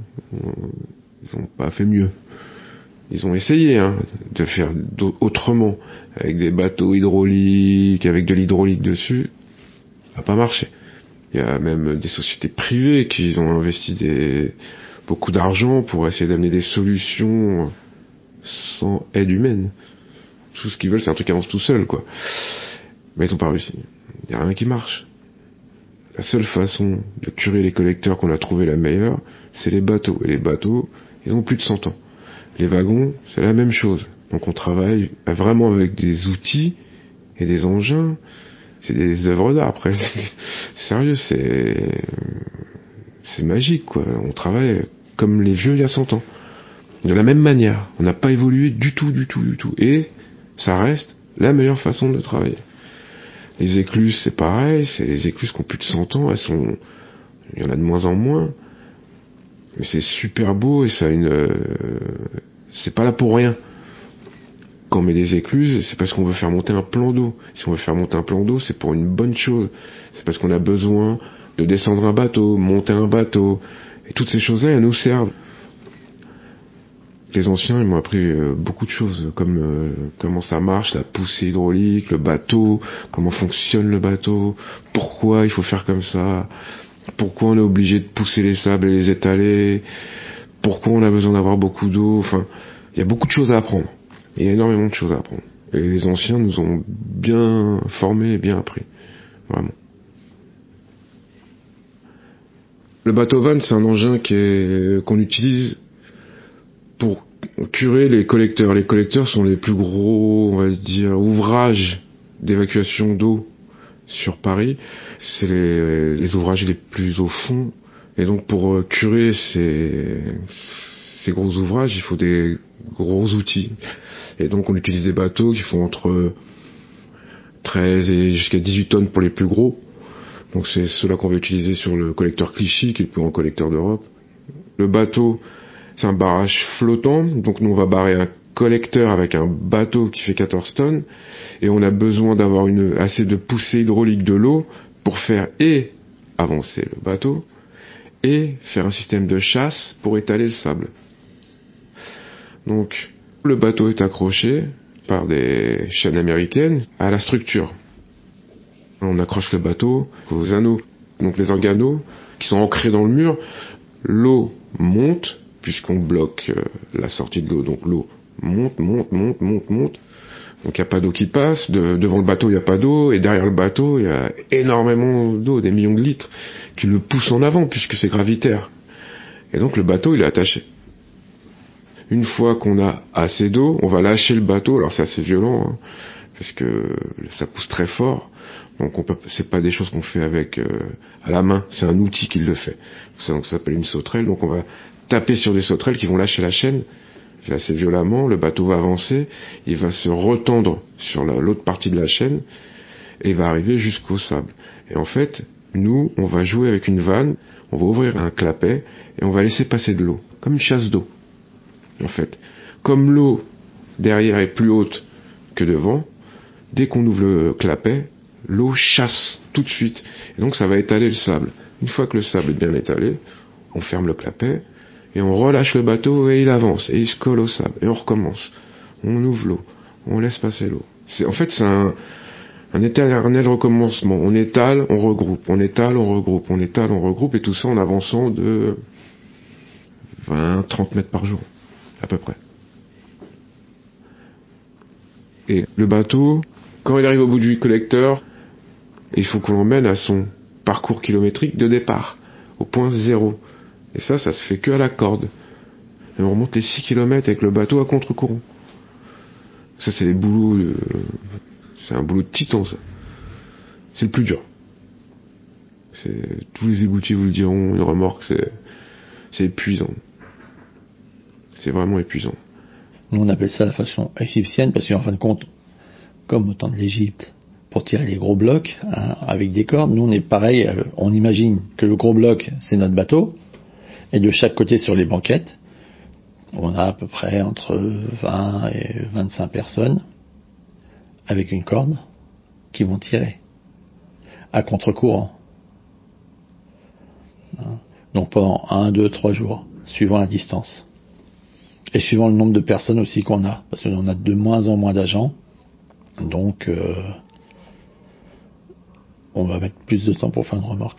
Speaker 4: Ils n'ont pas fait mieux. Ils ont essayé de faire autrement, avec des bateaux hydrauliques, avec de l'hydraulique dessus. Ça n'a pas marché. Il y a même des sociétés privées qui ont investi beaucoup d'argent pour essayer d'amener des solutions sans aide humaine. Tout ce qu'ils veulent, c'est un truc qui avance tout seul, quoi. Mais ils n'ont pas réussi. Il n'y a rien qui marche. La seule façon de curer les collecteurs qu'on a trouvé la meilleure, c'est les bateaux. Et les bateaux, ils ont plus de 100 ans. Les wagons, c'est la même chose. Donc on travaille vraiment avec des outils et des engins. C'est des œuvres d'art, après. Sérieux, c'est magique, quoi. On travaille comme les vieux il y a 100 ans. De la même manière. On n'a pas évolué du tout. Et ça reste la meilleure façon de travailler. Les écluses, c'est pareil, c'est les écluses qui ont plus de 100 ans, il y en a de moins en moins, mais c'est super beau et ça a c'est pas là pour rien. Quand on met des écluses, c'est parce qu'on veut faire monter un plan d'eau. Si on veut faire monter un plan d'eau, c'est pour une bonne chose. C'est parce qu'on a besoin de descendre un bateau, monter un bateau, et toutes ces choses-là, elles nous servent. Les anciens, ils m'ont appris beaucoup de choses, comme comment ça marche, la poussée hydraulique, le bateau, comment fonctionne le bateau, pourquoi il faut faire comme ça, pourquoi on est obligé de pousser les sables et les étaler, pourquoi on a besoin d'avoir beaucoup d'eau. Enfin, il y a beaucoup de choses à apprendre. Il y a énormément de choses à apprendre. Et les anciens nous ont bien formés et bien appris. Vraiment. Le bateau van, c'est un engin qu'on utilise pour curer les collecteurs. Les collecteurs sont les plus gros, on va dire, ouvrages d'évacuation d'eau sur Paris. C'est les ouvrages les plus au fond. Et donc pour curer ces gros ouvrages, il faut des gros outils. Et donc on utilise des bateaux qui font entre 13 et jusqu'à 18 tonnes pour les plus gros. Donc c'est ceux-là qu'on va utiliser sur le collecteur Clichy, qui est le plus grand collecteur d'Europe. Le bateau, c'est un barrage flottant, donc nous on va barrer un collecteur avec un bateau qui fait 14 tonnes, et on a besoin d'avoir assez de poussée hydraulique de l'eau pour faire et avancer le bateau, et faire un système de chasse pour étaler le sable. Donc le bateau est accroché par des chaînes américaines à la structure. On accroche le bateau aux anneaux, donc les organeaux qui sont ancrés dans le mur. L'eau monte, puisqu'on bloque la sortie de l'eau, donc l'eau monte. Donc il n'y a pas d'eau qui passe, devant le bateau il n'y a pas d'eau, et derrière le bateau il y a énormément d'eau, des millions de litres, qui le poussent en avant, puisque c'est gravitaire. Et donc le bateau il est attaché. Une fois qu'on a assez d'eau, on va lâcher le bateau, alors c'est assez violent, parce que ça pousse très fort, donc c'est pas des choses qu'on fait avec à la main, c'est un outil qui le fait. Donc ça s'appelle une sauterelle, donc on va taper sur des sauterelles qui vont lâcher la chaîne, assez violemment, le bateau va avancer, il va se retendre sur l'autre partie de la chaîne, et il va arriver jusqu'au sable. Et en fait, nous, on va jouer avec une vanne, on va ouvrir un clapet, et on va laisser passer de l'eau, comme une chasse d'eau. En fait, comme l'eau derrière est plus haute que devant, dès qu'on ouvre le clapet, l'eau chasse tout de suite. Et donc ça va étaler le sable. Une fois que le sable est bien étalé, on ferme le clapet et on relâche le bateau et il avance et il se colle au sable et on recommence. On ouvre l'eau, on laisse passer l'eau. En fait, c'est un éternel recommencement. On étale, on regroupe, on étale, on regroupe, on étale, on regroupe, et tout ça en avançant de 20-30 mètres par jour, à peu près. Et le bateau, quand il arrive au bout du collecteur, il faut qu'on l'emmène à son parcours kilométrique de départ, au point zéro. Et ça se fait que à la corde. Et on remonte les 6 km avec le bateau à contre-courant. Ça, c'est des boulots... c'est un boulot de titan, ça. C'est le plus dur. Tous les égoutiers vous le diront, une remorque, c'est épuisant. C'est vraiment épuisant.
Speaker 2: Nous, on appelle ça la façon égyptienne, parce qu'en fin de compte, comme au temps de l'Égypte, pour tirer les gros blocs, hein, avec des cordes, nous, on est pareil, on imagine que le gros bloc, c'est notre bateau, et de chaque côté sur les banquettes, on a à peu près entre 20 et 25 personnes, avec une corde, qui vont tirer, à contre-courant. Donc pendant 1, 2, 3 jours, suivant la distance. Et suivant le nombre de personnes aussi qu'on a, parce qu'on a de moins en moins d'agents, donc on va mettre plus de temps pour faire une remorque.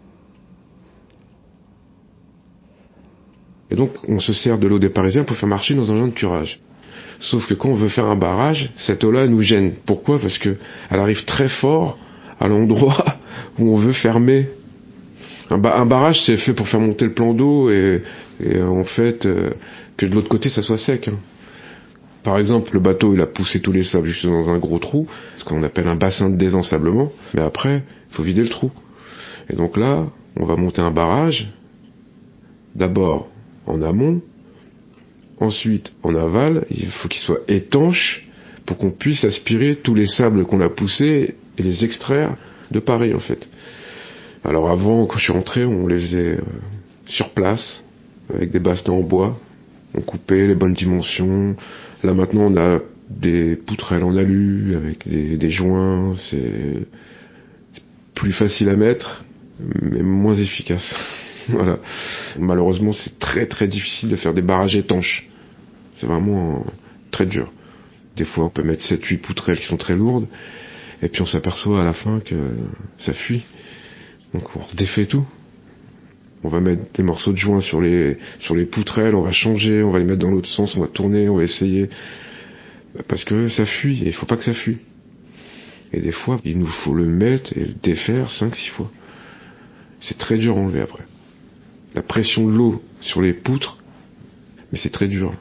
Speaker 4: Et donc on se sert de l'eau des Parisiens pour faire marcher nos engins de curage. Sauf que quand on veut faire un barrage, cette eau-là nous gêne. Pourquoi ? Parce que elle arrive très fort à l'endroit où on veut fermer. Un barrage, c'est fait pour faire monter le plan d'eau et en fait que de l'autre côté ça soit sec. Par exemple, le bateau il a poussé tous les sables juste dans un gros trou, ce qu'on appelle un bassin de désensablement, mais après il faut vider le trou. Et donc là, on va monter un barrage, d'abord en amont, ensuite en aval, il faut qu'il soit étanche pour qu'on puisse aspirer tous les sables qu'on a poussés et les extraire de Paris en fait. Alors avant, quand je suis rentré, on les faisait sur place, avec des bastons en bois, on coupait les bonnes dimensions. Là maintenant on a des poutrelles en alu, avec des joints, c'est plus facile à mettre, mais moins efficace. Voilà. Malheureusement c'est très très difficile de faire des barrages étanches. C'est vraiment très dur. Des fois on peut mettre 7-8 poutrelles qui sont très lourdes, et puis on s'aperçoit à la fin que ça fuit. Donc on redéfait tout. On va mettre des morceaux de joint sur les poutrelles, on va changer, on va les mettre dans l'autre sens, on va tourner, on va essayer. Parce que ça fuit, et il faut pas que ça fuit. Et des fois, il nous faut le mettre et le défaire 5-6 fois. C'est très dur à enlever après. La pression de l'eau sur les poutres, mais c'est très dur.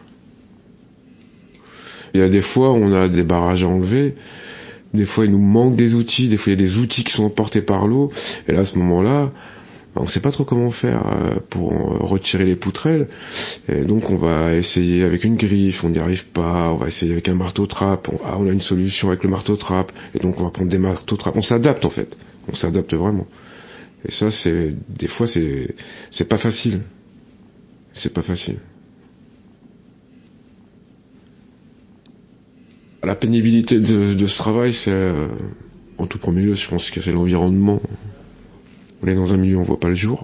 Speaker 4: Il y a des fois, on a des barrages à enlever. Des fois, il nous manque des outils. Des fois, il y a des outils qui sont emportés par l'eau. Et là, à ce moment-là, on ne sait pas trop comment faire pour retirer les poutrelles. Et donc, on va essayer avec une griffe. On n'y arrive pas. On va essayer avec un marteau-trappe. On a une solution avec le marteau-trappe. Et donc, on va prendre des marteaux-trappes. On s'adapte, en fait. On s'adapte vraiment. Et ça, des fois, c'est pas facile. C'est pas facile. La pénibilité de ce travail, c'est en tout premier lieu, je pense que c'est l'environnement. On est dans un milieu où on voit pas le jour.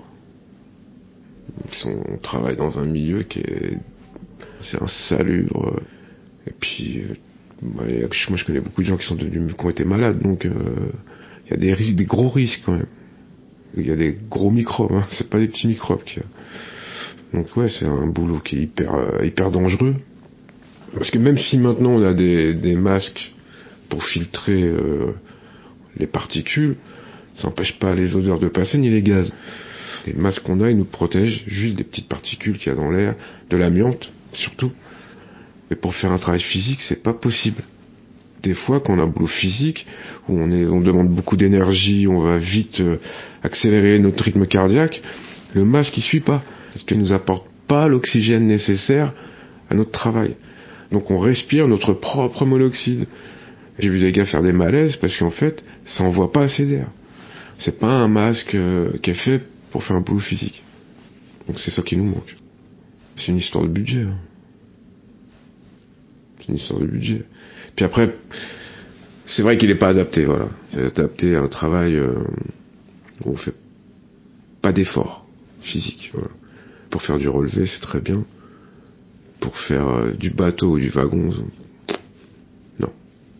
Speaker 4: On travaille dans un milieu c'est insalubre. Et puis, moi je connais beaucoup de gens qui ont été malades, donc il y a des gros risques quand même. Il y a des gros microbes, hein, c'est pas des petits microbes qu'il y a. Donc ouais, c'est un boulot qui est hyper dangereux. Parce que même si maintenant on a des masques pour filtrer les particules, ça n'empêche pas les odeurs de passer ni les gaz. Les masques qu'on a, ils nous protègent juste des petites particules qu'il y a dans l'air, de l'amiante surtout. Mais pour faire un travail physique, c'est pas possible. Des fois, quand on a un boulot physique, où on demande beaucoup d'énergie, on va vite accélérer notre rythme cardiaque, le masque il suit pas. Parce qu'il nous apporte pas l'oxygène nécessaire à notre travail. Donc on respire notre propre monoxyde. J'ai vu des gars faire des malaises parce qu'en fait, ça envoie pas assez d'air. C'est pas un masque qui est fait pour faire un boulot physique. Donc c'est ça qui nous manque. C'est une histoire de budget. C'est une histoire de budget. Puis après, C'est vrai qu'il n'est pas adapté, voilà. C'est adapté à un travail où on fait pas d'effort physique. Voilà. Pour faire du relevé, c'est très bien. Pour faire du bateau ou du wagon, non.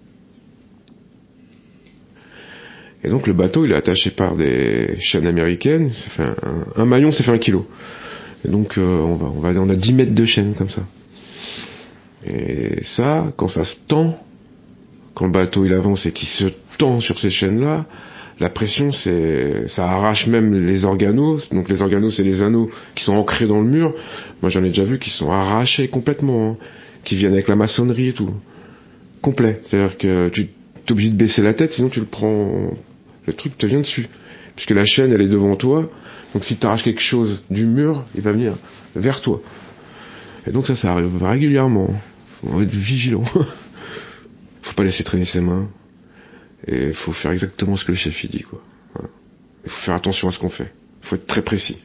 Speaker 4: Et donc le bateau, il est attaché par des chaînes américaines. Ça fait un maillon, ça fait 1 kilo. Et donc on a 10 mètres de chaîne comme ça. Et ça, quand ça se tend, quand le bateau il avance et qu'il se tend sur ces chaînes-là, la pression, ça arrache même les organos. Donc les organos, c'est les anneaux qui sont ancrés dans le mur. Moi, j'en ai déjà vu qui sont arrachés complètement, hein, qui viennent avec la maçonnerie et tout, complet. C'est-à-dire que tu es obligé de baisser la tête, sinon tu le prends, le truc te vient dessus, puisque la chaîne, elle est devant toi. Donc si tu arraches quelque chose du mur, il va venir vers toi. Et donc ça arrive régulièrement. Faut être vigilant. Faut pas laisser traîner ses mains. Et il faut faire exactement ce que le chef il dit, quoi. Voilà. Il faut faire attention à ce qu'on fait. Il faut être très précis.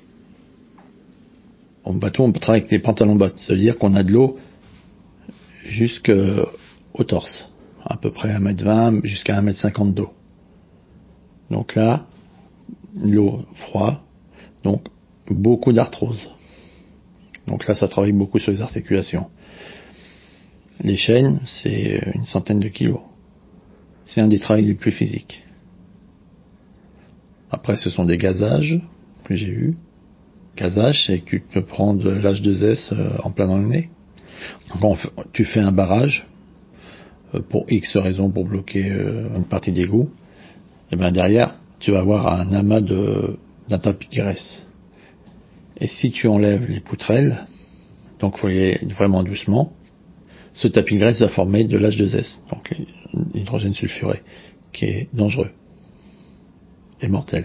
Speaker 2: En bateau, on travaille avec des pantalons bottes. Ça veut dire qu'on a de l'eau jusqu'au torse. À peu près 1m20 jusqu'à 1m50 d'eau. Donc là, l'eau froide. Donc, beaucoup d'arthrose. Donc là, ça travaille beaucoup sur les articulations. Les chaînes, c'est une centaine de kilos. C'est un des travails les plus physiques. Après, ce sont des gazages que j'ai eu. Gazage, c'est que tu te prends de l'H2S en plein dans le nez. Donc, tu fais un barrage pour X raisons, pour bloquer une partie d'égout. Et bien derrière, tu vas avoir un amas d'un tapis de graisse. Et si tu enlèves les poutrelles, donc il faut y aller vraiment doucement, ce tapis de graisse va former de l'H2S, donc l'hydrogène sulfuré, qui est dangereux et mortel.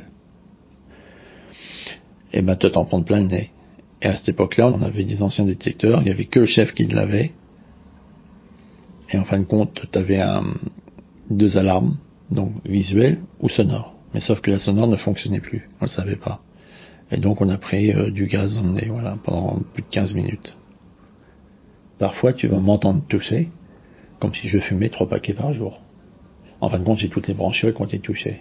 Speaker 2: Et ben toi t'en prends plein le nez. Et à cette époque-là, on avait des anciens détecteurs, il n'y avait que le chef qui l'avait. Et en fin de compte, tu avais 2 alarmes, donc visuelles ou sonores. Mais sauf que la sonore ne fonctionnait plus, on ne le savait pas. Et donc on a pris du gaz dans le nez, voilà, pendant plus de 15 minutes. Parfois, tu vas m'entendre tousser, comme si je fumais 3 paquets par jour. En fin de compte, j'ai toutes les branchures qui ont été touchées.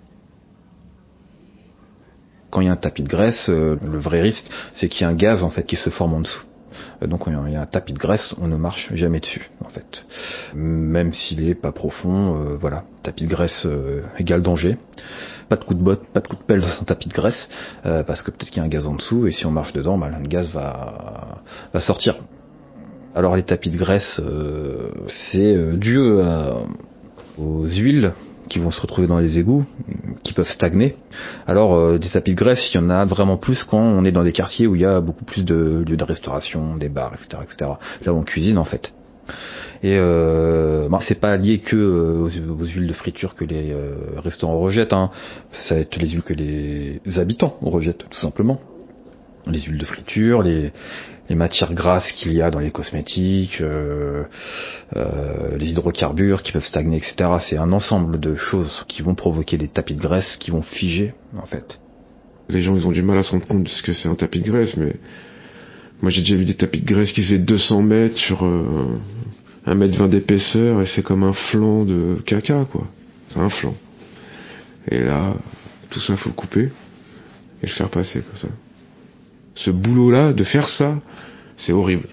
Speaker 1: Quand il y a un tapis de graisse, le vrai risque, c'est qu'il y a un gaz en fait qui se forme en dessous. Donc quand il y a un tapis de graisse, on ne marche jamais dessus, en fait. Même s'il est pas profond, voilà. Tapis de graisse égale danger. Pas de coup de botte, pas de coup de pelle dans un tapis de graisse, parce que peut-être qu'il y a un gaz en dessous, et si on marche dedans, le gaz va sortir. Alors les tapis de graisse, c'est dû aux huiles qui vont se retrouver dans les égouts, qui peuvent stagner. Alors des tapis de graisse, il y en a vraiment plus quand on est dans des quartiers où il y a beaucoup plus de lieux de restauration, des bars, etc. Là où on cuisine en fait. Et c'est pas lié que aux huiles de friture que les restaurants rejettent, hein. Ça va être les huiles que les habitants rejettent tout simplement. Les huiles de friture, les matières grasses qu'il y a dans les cosmétiques, les hydrocarbures qui peuvent stagner, etc. C'est un ensemble de choses qui vont provoquer des tapis de graisse qui vont figer, en fait.
Speaker 4: Les gens, ils ont du mal à se rendre compte de ce que c'est un tapis de graisse, mais moi j'ai déjà vu des tapis de graisse qui faisaient 200 mètres sur 1m20 d'épaisseur, et c'est comme un flanc de caca, quoi. C'est un flanc. Et là, tout ça, faut le couper et le faire passer comme ça. Ce boulot-là, de faire ça, c'est horrible.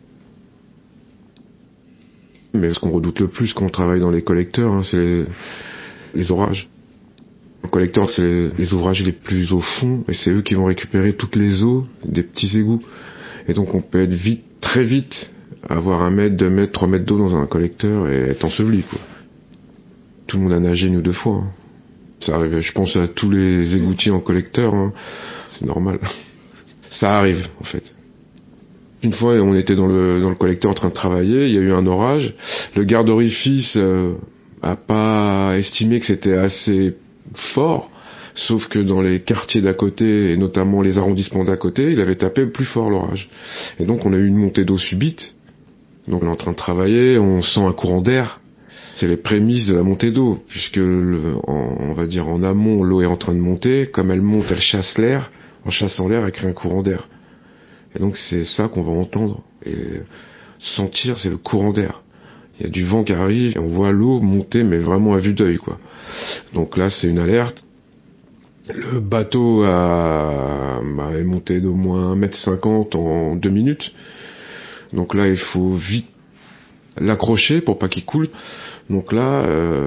Speaker 4: Mais ce qu'on redoute le plus quand on travaille dans les collecteurs, hein, c'est les orages. Les collecteurs, c'est les ouvrages les plus au fond, et c'est eux qui vont récupérer toutes les eaux des petits égouts. Et donc on peut être vite, très vite, avoir 1 mètre, 2 mètres, 3 mètres d'eau dans un collecteur et être enseveli, quoi. Tout le monde a nagé 1 ou 2 fois. Hein. Ça arrive, je pense à tous les égoutiers en collecteur, hein. C'est normal. Ça arrive, en fait. Une fois, on était dans le collecteur en train de travailler, il y a eu un orage. Le garde orifice a pas estimé que c'était assez fort, sauf que dans les quartiers d'à côté, et notamment les arrondissements d'à côté, il avait tapé plus fort l'orage. Et donc on a eu une montée d'eau subite. Donc on est en train de travailler, on sent un courant d'air. C'est les prémices de la montée d'eau, puisque on va dire en amont, l'eau est en train de monter. Comme elle monte, elle chasse l'air. En chassant l'air, elle crée un courant d'air. Et donc c'est ça qu'on va entendre et sentir, c'est le courant d'air. il y a du vent qui arrive, et on voit l'eau monter, mais vraiment à vue d'œil, quoi. Donc là, c'est une alerte. Le bateau est monté d'au moins 1,50 m en 2 minutes. Donc là, il faut vite l'accrocher pour pas qu'il coule. Donc là,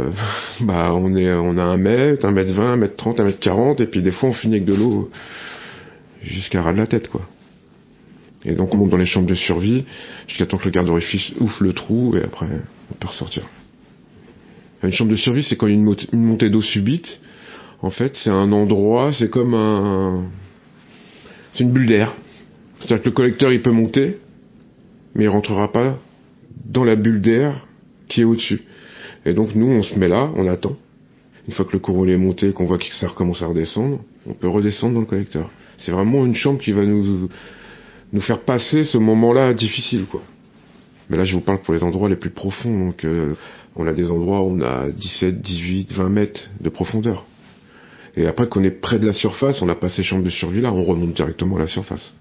Speaker 4: on a 1 mètre, 1,20 m, 1,30 m, 1,40 m, et puis des fois on finit avec de l'eau jusqu'à ras de la tête, quoi. Et donc on monte dans les chambres de survie jusqu'à temps que le garde-orifice ouvre le trou, et après on peut ressortir. Une chambre de survie, c'est quand il y a une montée d'eau subite. En fait, c'est un endroit, c'est comme c'est une bulle d'air. C'est-à-dire que le collecteur, il peut monter, mais il rentrera pas dans la bulle d'air qui est au-dessus. Et donc nous, on se met là, on attend. Une fois que le courant est monté, qu'on voit que ça recommence à redescendre, on peut redescendre dans le collecteur. C'est vraiment une chambre qui va nous faire passer ce moment-là difficile, quoi. Mais là, je vous parle pour les endroits les plus profonds. Donc on a des endroits où on a 17, 18, 20 mètres de profondeur. Et après qu'on est près de la surface, on n'a pas ces chambres de survie là, on remonte directement à la surface.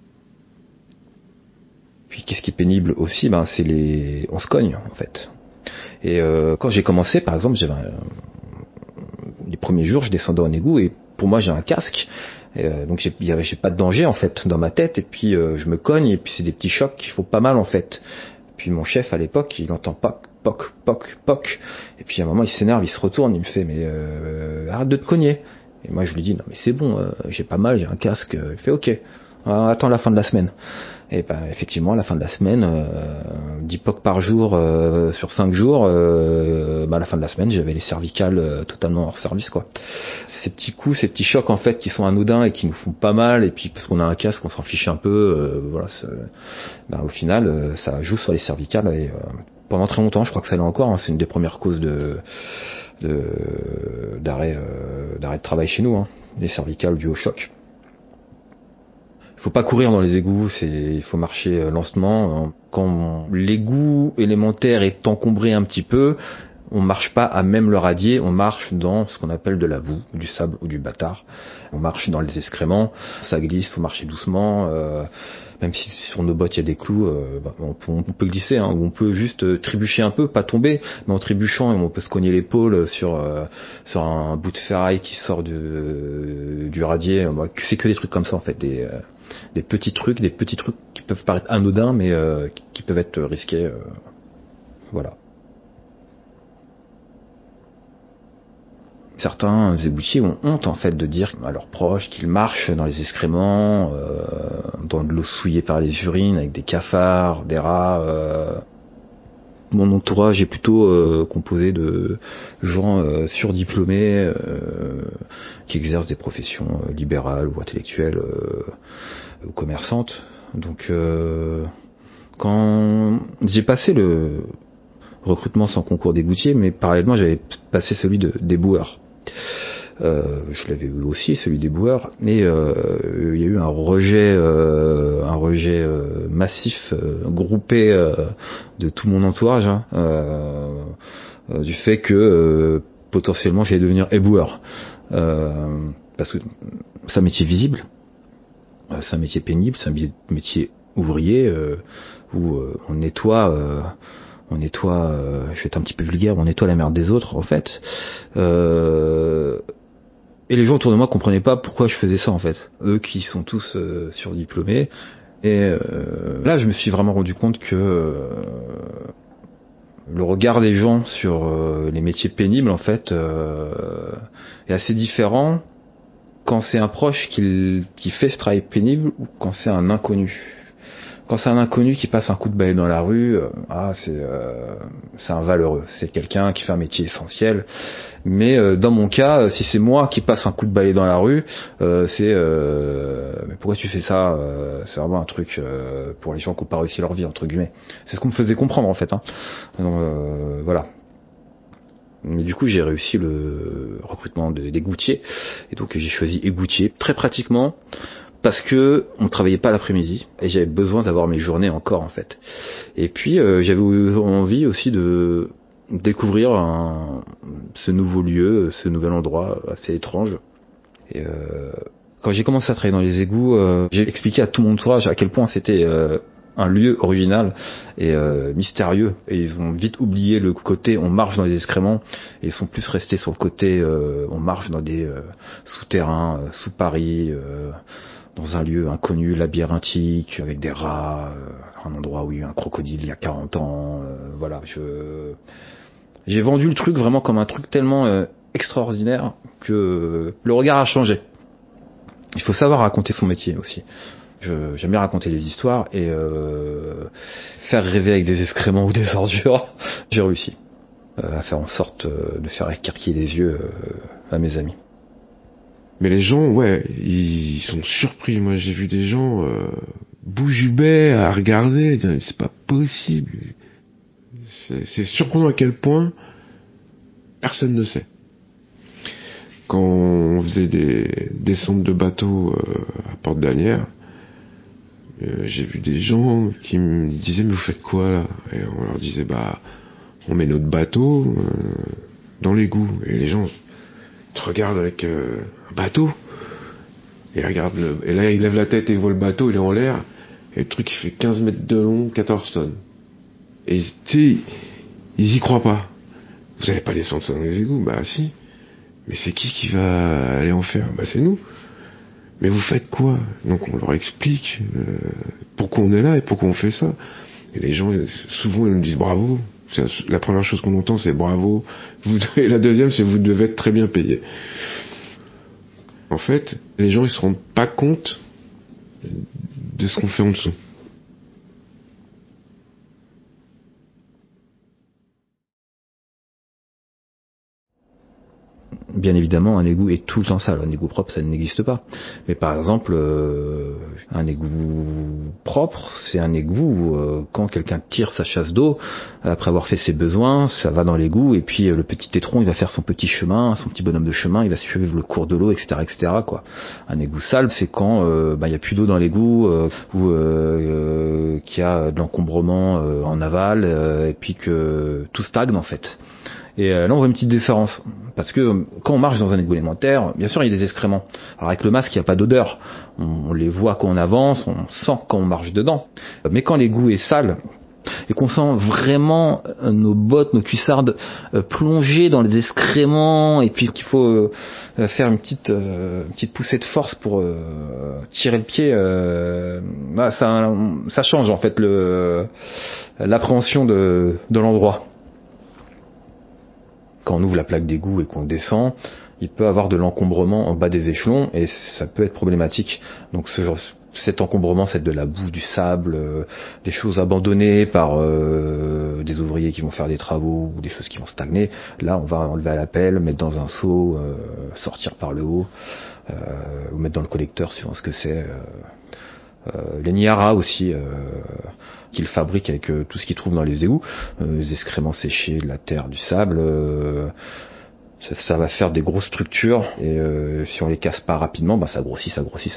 Speaker 1: Puis qu'est-ce qui est pénible aussi, c'est on se cogne en fait. Et quand j'ai commencé, par exemple, les premiers jours, je descendais en égout et pour moi j'ai un casque, donc j'ai pas de danger en fait dans ma tête. Et puis je me cogne et puis c'est des petits chocs qui font pas mal en fait. Puis mon chef à l'époque, il entend poc, poc, poc, poc. Et puis à un moment il s'énerve, il se retourne, il me fait mais arrête de te cogner. Et moi je lui dis non mais c'est bon, j'ai pas mal, j'ai un casque. Il fait ok, attends la fin de la semaine. Et effectivement à la fin de la semaine, 10 pocs par jour sur 5 jours, à la fin de la semaine j'avais les cervicales totalement hors service, quoi. Ces petits coups, ces petits chocs en fait qui sont anodins et qui nous font pas mal, et puis parce qu'on a un casque on s'en fiche un peu, au final ça joue sur les cervicales et pendant très longtemps, je crois que ça l'est encore, hein, c'est une des premières causes d'arrêt de travail chez nous, hein, les cervicales dues au choc. Il faut pas courir dans les égouts, il faut marcher lentement. Quand l'égout élémentaire est encombré un petit peu, on marche pas à même le radier, on marche dans ce qu'on appelle de la boue, du sable ou du bâtard. On marche dans les excréments, ça glisse, faut marcher doucement. Même si sur nos bottes il y a des clous, on peut glisser, hein, ou on peut juste trébucher un peu, pas tomber, mais en trébuchant on peut se cogner l'épaule sur un bout de ferraille qui sort du radier. C'est que des trucs comme ça en fait, des petits trucs qui peuvent paraître anodins mais qui peuvent être risqués. Voilà. Certains égoutiers ont honte en fait de dire à leurs proches qu'ils marchent dans les excréments, dans de l'eau souillée par les urines, avec des cafards, des rats. Mon entourage est plutôt composé de gens surdiplômés qui exercent des professions libérales ou intellectuelles ou commerçantes. Donc quand j'ai passé le recrutement sans concours d'égoutier, mais parallèlement j'avais passé celui d'éboueur. Je l'avais eu aussi, celui des boueurs, et il y a eu un rejet massif, groupé de tout mon entourage, du fait que potentiellement j'allais devenir éboueur, parce que c'est un métier visible, c'est un métier pénible, c'est un métier ouvrier où on nettoie, je vais être un petit peu vulgaire, on nettoie la merde des autres en fait. Et les gens autour de moi comprenaient pas pourquoi je faisais ça en fait. Eux qui sont tous surdiplômés. Et là je me suis vraiment rendu compte que le regard des gens sur les métiers pénibles en fait est assez différent quand c'est un proche qui fait ce travail pénible ou quand c'est un inconnu. Quand c'est un inconnu qui passe un coup de balai dans la rue, c'est un valeureux, c'est quelqu'un qui fait un métier essentiel. Mais dans mon cas, si c'est moi qui passe un coup de balai dans la rue, mais pourquoi tu fais ça? C'est vraiment un truc pour les gens qui n'ont pas réussi leur vie entre guillemets. C'est ce qu'on me faisait comprendre en fait. Hein. Donc, voilà. Mais du coup, j'ai réussi le recrutement d'égoutiers, et donc j'ai choisi égoutier très pratiquement. Parce que on travaillait pas l'après-midi et j'avais besoin d'avoir mes journées encore en fait. Et puis j'avais envie aussi de découvrir ce nouveau lieu, ce nouvel endroit assez étrange. Et quand j'ai commencé à travailler dans les égouts, j'ai expliqué à tout mon entourage à quel point c'était un lieu original et mystérieux, et ils ont vite oublié le côté on marche dans les excréments, et ils sont plus restés sur le côté on marche dans des souterrains sous Paris, dans un lieu inconnu, labyrinthique, avec des rats, un endroit où il y a eu un crocodile il y a 40 ans, voilà. J'ai vendu le truc vraiment comme un truc tellement extraordinaire que le regard a changé. Il faut savoir raconter son métier aussi. J'aime bien raconter des histoires et faire rêver avec des excréments ou des ordures. J'ai réussi à faire en sorte de faire écarquiller les yeux à mes amis.
Speaker 4: Mais les gens, ouais, ils sont surpris. Moi, j'ai vu des gens bouche bée à regarder. C'est pas possible. C'est surprenant à quel point personne ne sait. Quand on faisait des descentes de bateaux à Porte d'Asnières, j'ai vu des gens qui me disaient mais vous faites quoi là? Et on leur disait bah on met notre bateau dans l'égout. Et les gens te regardent avec un bateau et regardent et là ils lèvent la tête et ils voient le bateau, il est en l'air et le truc il fait 15 mètres de long, 14 tonnes. Et tu sais, ils y croient pas. Vous allez pas descendre ça dans les égouts? Bah si. Mais c'est qui va aller en faire? Bah c'est nous. Mais vous faites quoi? Donc on leur explique pourquoi on est là et pourquoi on fait ça. Et les gens, souvent, ils nous disent bravo. La première chose qu'on entend, c'est bravo. Et la deuxième, c'est vous devez être très bien payé. En fait, les gens, ils se rendent pas compte de ce qu'on fait en dessous.
Speaker 1: Bien évidemment, un égout est tout le temps sale. Un égout propre, ça n'existe pas. Mais par exemple, un égout propre, c'est un égout où quand quelqu'un tire sa chasse d'eau, après avoir fait ses besoins, ça va dans l'égout, et puis le petit étron, il va faire son petit chemin, son petit bonhomme de chemin, il va suivre le cours de l'eau, etc., etc., quoi. Un égout sale, c'est quand il y a plus d'eau dans l'égout, ou qu'il y a de l'encombrement en aval, et puis que tout stagne en fait. Et là, on voit une petite différence. Parce que quand on marche dans un égout élémentaire, bien sûr, il y a des excréments. Alors avec le masque, il n'y a pas d'odeur. On les voit quand on avance, on sent quand on marche dedans. Mais quand l'égout est sale, et qu'on sent vraiment nos bottes, nos cuissardes plonger dans les excréments, et puis qu'il faut faire une petite poussée de force pour tirer le pied, ça change en fait l'appréhension de l'endroit. Quand on ouvre la plaque d'égout et qu'on descend, il peut avoir de l'encombrement en bas des échelons et ça peut être problématique. Donc cet encombrement, c'est de la boue, du sable, des choses abandonnées par des ouvriers qui vont faire des travaux ou des choses qui vont stagner. Là, on va enlever à la pelle, mettre dans un seau, sortir par le haut, ou mettre dans le collecteur suivant ce que c'est. Les Niara aussi, qu'ils fabriquent avec tout ce qu'ils trouvent dans les égouts, les excréments séchés, de la terre, du sable, ça va faire des grosses structures et si on les casse pas rapidement, ça grossit.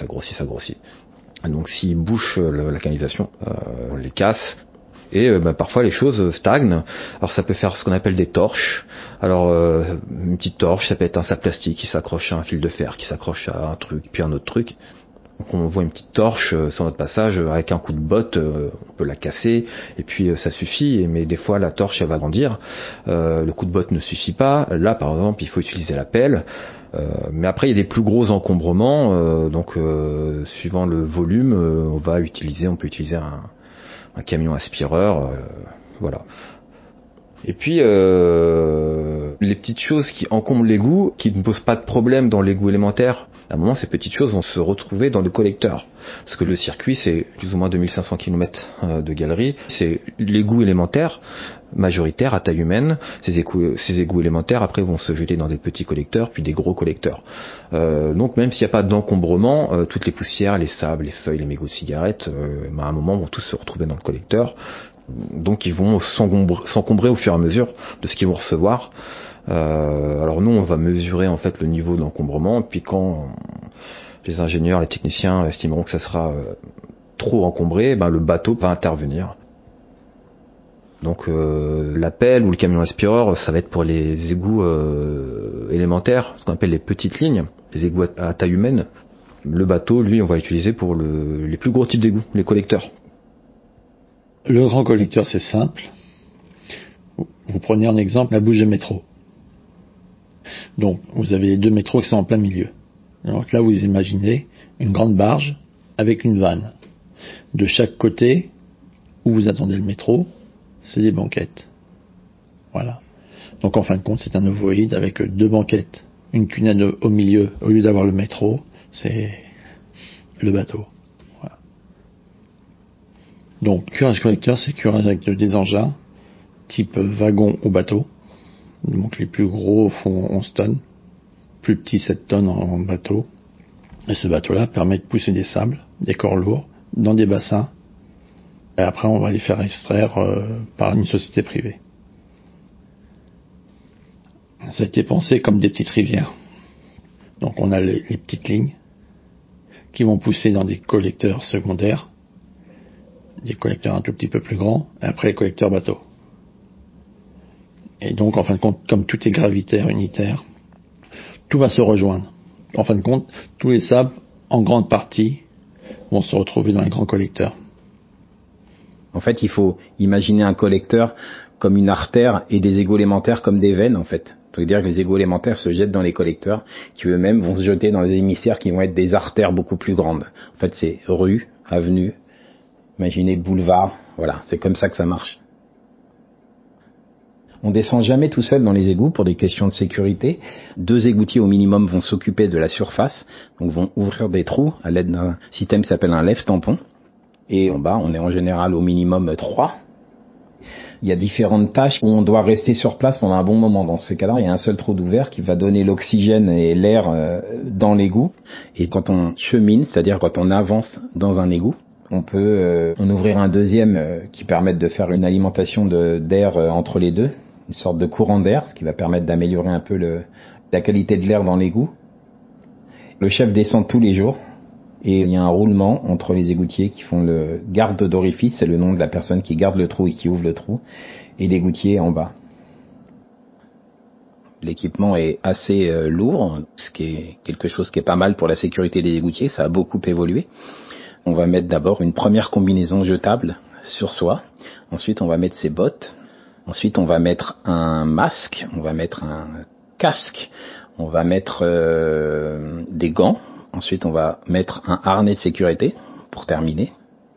Speaker 1: Donc s'ils bouchent la canalisation, on les casse. Et parfois les choses stagnent. Alors ça peut faire ce qu'on appelle des torches. Alors une petite torche, ça peut être un sac plastique qui s'accroche à un fil de fer, qui s'accroche à un truc, puis un autre truc. Donc on voit une petite torche sur notre passage, avec un coup de botte, on peut la casser, et puis ça suffit, mais des fois la torche elle va grandir, le coup de botte ne suffit pas, là par exemple il faut utiliser la pelle, mais après il y a des plus gros encombrements, donc suivant le volume, on peut utiliser un camion aspireur, voilà. Et puis les petites choses qui encombrent l'égout, qui ne posent pas de problème dans l'égout élémentaire, à un moment ces petites choses vont se retrouver dans le collecteur. Parce que le circuit c'est plus ou moins 2500 km de galerie, c'est l'égout élémentaire majoritaire à taille humaine. Ces égouts élémentaires après vont se jeter dans des petits collecteurs puis des gros collecteurs. Donc même s'il n'y a pas d'encombrement, toutes les poussières, les sables, les feuilles, les mégots de cigarettes, à un moment vont tous se retrouver dans le collecteur. Donc ils vont s'encombrer au fur et à mesure de ce qu'ils vont recevoir. Alors nous on va mesurer en fait le niveau d'encombrement, puis quand les ingénieurs, les techniciens estimeront que ça sera trop encombré, le bateau peut intervenir. Donc la pelle ou le camion aspireur, ça va être pour les égouts élémentaires, ce qu'on appelle les petites lignes, les égouts à taille humaine. Le bateau, lui, on va l'utiliser pour les plus gros types d'égouts, les collecteurs.
Speaker 2: Le grand collecteur, c'est simple. Vous prenez en exemple la bouche de métro. Donc, vous avez les deux métros qui sont en plein milieu. Donc là, vous imaginez une grande barge avec une vanne. De chaque côté, où vous attendez le métro, c'est des banquettes. Voilà. Donc en fin de compte, c'est un ovoïde avec deux banquettes. Une cunette au milieu, au lieu d'avoir le métro, c'est le bateau. Voilà. Donc, curage collecteur, c'est curage avec des engins, type wagon ou bateau. Donc les plus gros font 11 tonnes, plus petits 7 tonnes en bateau. Et ce bateau-là permet de pousser des sables, des corps lourds, dans des bassins. Et après, on va les faire extraire par une société privée. Ça a été pensé comme des petites rivières. Donc on a les petites lignes qui vont pousser dans des collecteurs secondaires, des collecteurs un tout petit peu plus grands, et après les collecteurs bateaux. Et donc, en fin de compte, comme tout est gravitaire, unitaire, tout va se rejoindre. En fin de compte, tous les sables, en grande partie, vont se retrouver dans les grands collecteurs.
Speaker 3: En fait, il faut imaginer un collecteur comme une artère et des égouts élémentaires comme des veines, en fait. Ça veut dire que les égouts élémentaires se jettent dans les collecteurs, qui eux-mêmes vont se jeter dans les émissaires qui vont être des artères beaucoup plus grandes. En fait, c'est rue, avenue, imaginez boulevard, voilà, c'est comme ça que ça marche. On descend jamais tout seul dans les égouts pour des questions de sécurité. 2 égoutiers au minimum vont s'occuper de la surface, donc vont ouvrir des trous à l'aide d'un système qui s'appelle un lève-tampon. Et en bas, on est en général au minimum 3. Il y a différentes tâches où on doit rester sur place pendant un bon moment. Dans ces cas-là, il y a un seul trou d'ouvert qui va donner l'oxygène et l'air dans l'égout. Et quand on chemine, c'est-à-dire quand on avance dans un égout, on peut en ouvrir un deuxième qui permet de faire une alimentation d'air entre les deux, une sorte de courant d'air, ce qui va permettre d'améliorer un peu la qualité de l'air dans l'égout. Le chef descend tous les jours. Et il y a un roulement entre les égoutiers qui font le garde d'orifice, c'est le nom de la personne qui garde le trou et qui ouvre le trou, et l'égoutier en bas. L'équipement est assez lourd, ce qui est quelque chose qui est pas mal pour la sécurité des égoutiers, ça a beaucoup évolué. On va mettre d'abord une première combinaison jetable sur soi, ensuite on va mettre ses bottes, ensuite on va mettre un masque, on va mettre un casque, on va mettre des gants. Ensuite, on va mettre un harnais de sécurité pour terminer.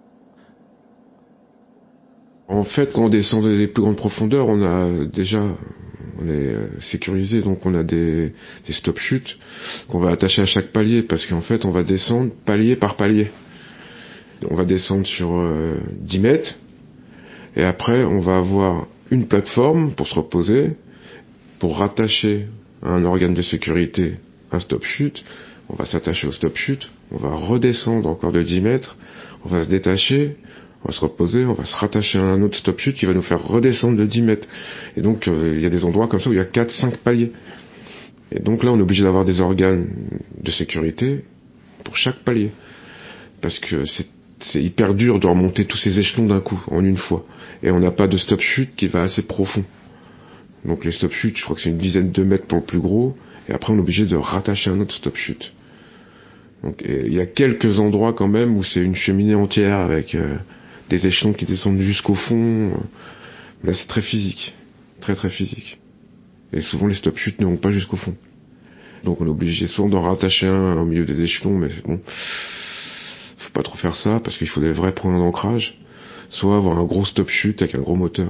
Speaker 4: En fait, quand on descend des plus grandes profondeurs, on est sécurisé, donc on a des stop chutes qu'on va attacher à chaque palier, parce qu'en fait, on va descendre palier par palier. On va descendre sur 10 mètres, et après, on va avoir une plateforme pour se reposer, pour rattacher à un organe de sécurité un stop chute. On va s'attacher au stop chute, on va redescendre encore de 10 mètres, on va se détacher, on va se reposer, on va se rattacher à un autre stop chute qui va nous faire redescendre de 10 mètres. Et donc il y a des endroits comme ça où il y a 4-5 paliers. Et donc là on est obligé d'avoir des organes de sécurité pour chaque palier. Parce que c'est hyper dur de remonter tous ces échelons d'un coup, en une fois. Et on n'a pas de stop chute qui va assez profond. Donc les stop chutes, je crois que c'est une dizaine de mètres pour le plus gros, et après on est obligé de rattacher un autre stop chute. Donc il y a quelques endroits quand même où c'est une cheminée entière avec des échelons qui descendent jusqu'au fond. Là c'est très physique, très très physique. Et souvent les stop chutes ne vont pas jusqu'au fond. Donc on est obligé soit d'en rattacher un au milieu des échelons, mais bon, faut pas trop faire ça parce qu'il faut des vrais points d'ancrage, soit avoir un gros stop chute avec un gros moteur.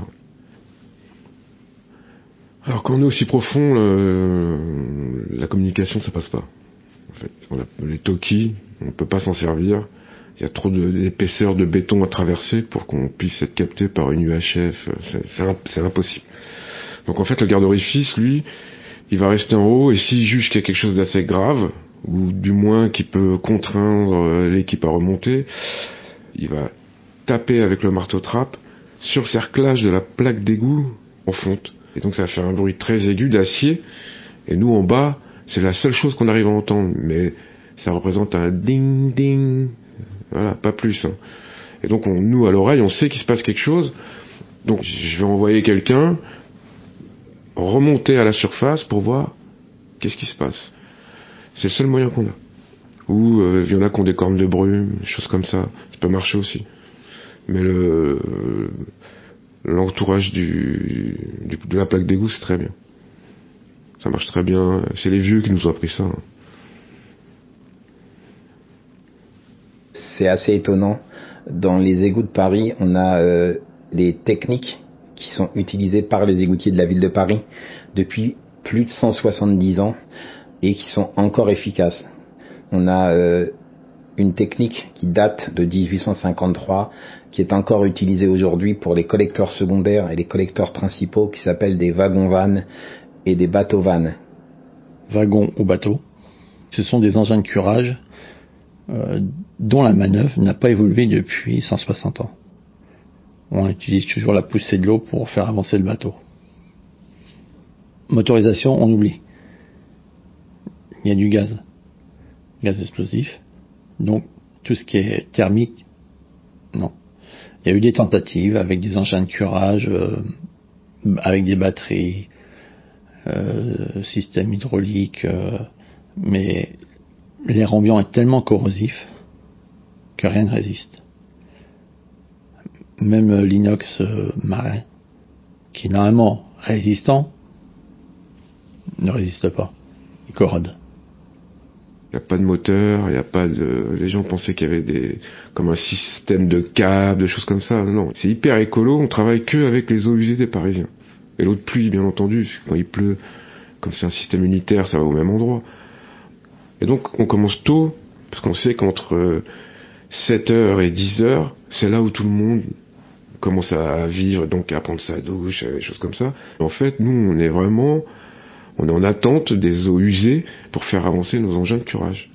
Speaker 4: Alors quand on est aussi profond, la communication ça passe pas. En fait, on a les talkies, on peut pas s'en servir. Il y a trop d'épaisseur de béton à traverser pour qu'on puisse être capté par une UHF. C'est impossible. Donc en fait, le garde orifice, lui, il va rester en haut, et s'il juge qu'il y a quelque chose d'assez grave, ou du moins qui peut contraindre l'équipe à remonter, il va taper avec le marteau-trappe sur le cerclage de la plaque d'égout en fonte. Et donc ça va faire un bruit très aigu d'acier, et nous en bas, c'est la seule chose qu'on arrive à entendre, mais ça représente un ding ding, voilà, pas plus. Hein. Et donc nous à l'oreille, on sait qu'il se passe quelque chose, donc je vais envoyer quelqu'un remonter à la surface pour voir qu'est-ce qui se passe. C'est le seul moyen qu'on a. Ou il y en a qui ont des cornes de brume, des choses comme ça, ça peut marcher aussi. Mais l'entourage de la plaque d'égout, c'est très bien. Ça marche très bien. C'est les vieux qui nous ont appris ça.
Speaker 3: C'est assez étonnant. Dans les égouts de Paris, on a les techniques qui sont utilisées par les égoutiers de la ville de Paris depuis plus de 170 ans et qui sont encore efficaces. On a une technique qui date de 1853, qui est encore utilisée aujourd'hui pour les collecteurs secondaires et les collecteurs principaux, qui s'appellent des wagons-vannes et des bateaux-vannes.
Speaker 2: Wagons ou bateaux, ce sont des engins de curage dont la manœuvre n'a pas évolué depuis 160 ans. On utilise toujours la poussée de l'eau pour faire avancer le bateau. Motorisation, on oublie. Il y a du gaz explosif. Donc, tout ce qui est thermique, non. Il y a eu des tentatives avec des engins de curage, avec des batteries, système hydraulique, mais l'air ambiant est tellement corrosif que rien ne résiste. Même l'inox marin, qui est normalement résistant, ne résiste pas. Il corrode.
Speaker 4: Il n'y a pas de moteur, il n'y a pas de... Les gens pensaient qu'il y avait comme un système de câbles, de choses comme ça. Non, c'est hyper écolo, on travaille que avec les eaux usées des Parisiens. Et l'eau de pluie, bien entendu, quand il pleut, comme c'est un système unitaire, ça va au même endroit. Et donc, on commence tôt, parce qu'on sait qu'entre 7h et 10h, c'est là où tout le monde commence à vivre, donc à prendre sa douche, des choses comme ça. En fait, nous, on est en attente des eaux usées pour faire avancer nos engins de curage.